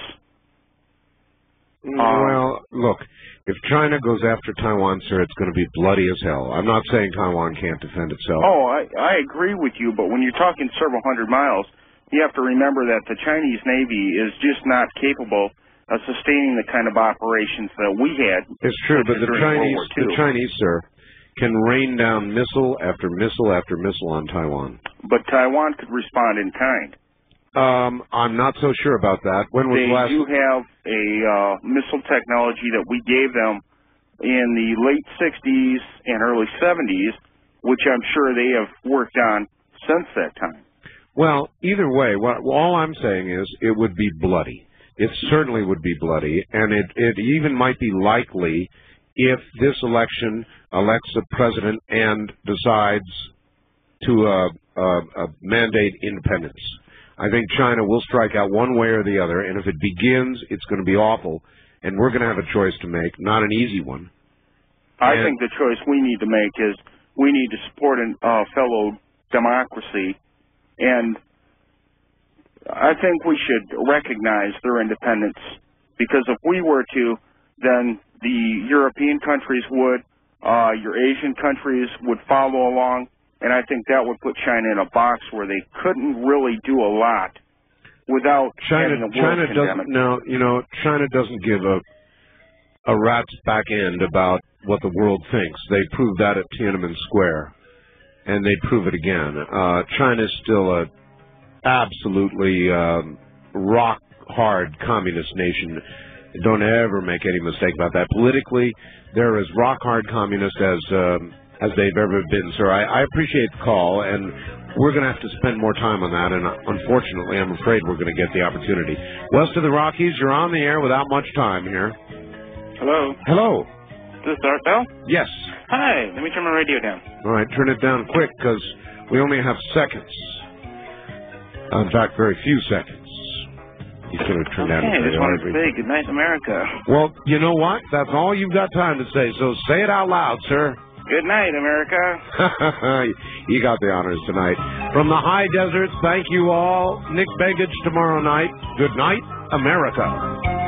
Um, well, look, if China goes after Taiwan, sir, it's going to be bloody as hell. I'm not saying Taiwan can't defend itself. Oh, I, I agree with you, but when you're talking several hundred miles, you have to remember that the Chinese Navy is just not capable of sustaining the kind of operations that we had. It's true, but the Chinese, the Chinese, sir, can rain down missile after missile after missile on Taiwan. But Taiwan could respond in kind. Um, I'm not so sure about that. When was they the last? do have a uh, missile technology that we gave them in the late sixties and early seventies, which I'm sure they have worked on since that time. Well, either way, what, all I'm saying is it would be bloody. It certainly would be bloody, and it, it even might be likely if this election elects a president and decides to uh, uh, uh, mandate independence. I think China will strike out one way or the other, and if it begins, it's going to be awful, and we're going to have a choice to make, not an easy one. I and think the choice we need to make is we need to support a uh, fellow democracy, and I think we should recognize their independence, because if we were to, then the European countries would, uh, your Asian countries would follow along, and I think that would put China in a box where they couldn't really do a lot without China. having a world China pandemic. doesn't. No, you know, China doesn't give a a rat's back end about what the world thinks. They proved that at Tiananmen Square, and they prove it again. Uh, China's still a absolutely um, rock hard communist nation. Don't ever make any mistake about that. Politically, they're as rock hard communist as. Um, as they've ever been, sir. I, I appreciate the call, and we're going to have to spend more time on that, and unfortunately, I'm afraid we're going to get the opportunity. West of the Rockies, you're on the air without much time here. Hello. Hello. Is this Art Bell? Yes. Hi. Let me turn my radio down. All right, turn it down quick, because we only have seconds. In fact, very few seconds. You could have turned down the Okay, I just radio. wanted to say good night, America. Well, you know what? That's all you've got time to say, so say it out loud, sir. Good night, America. You got the honors tonight. From the high deserts, thank you all. Nick Begich tomorrow night. Good night, America.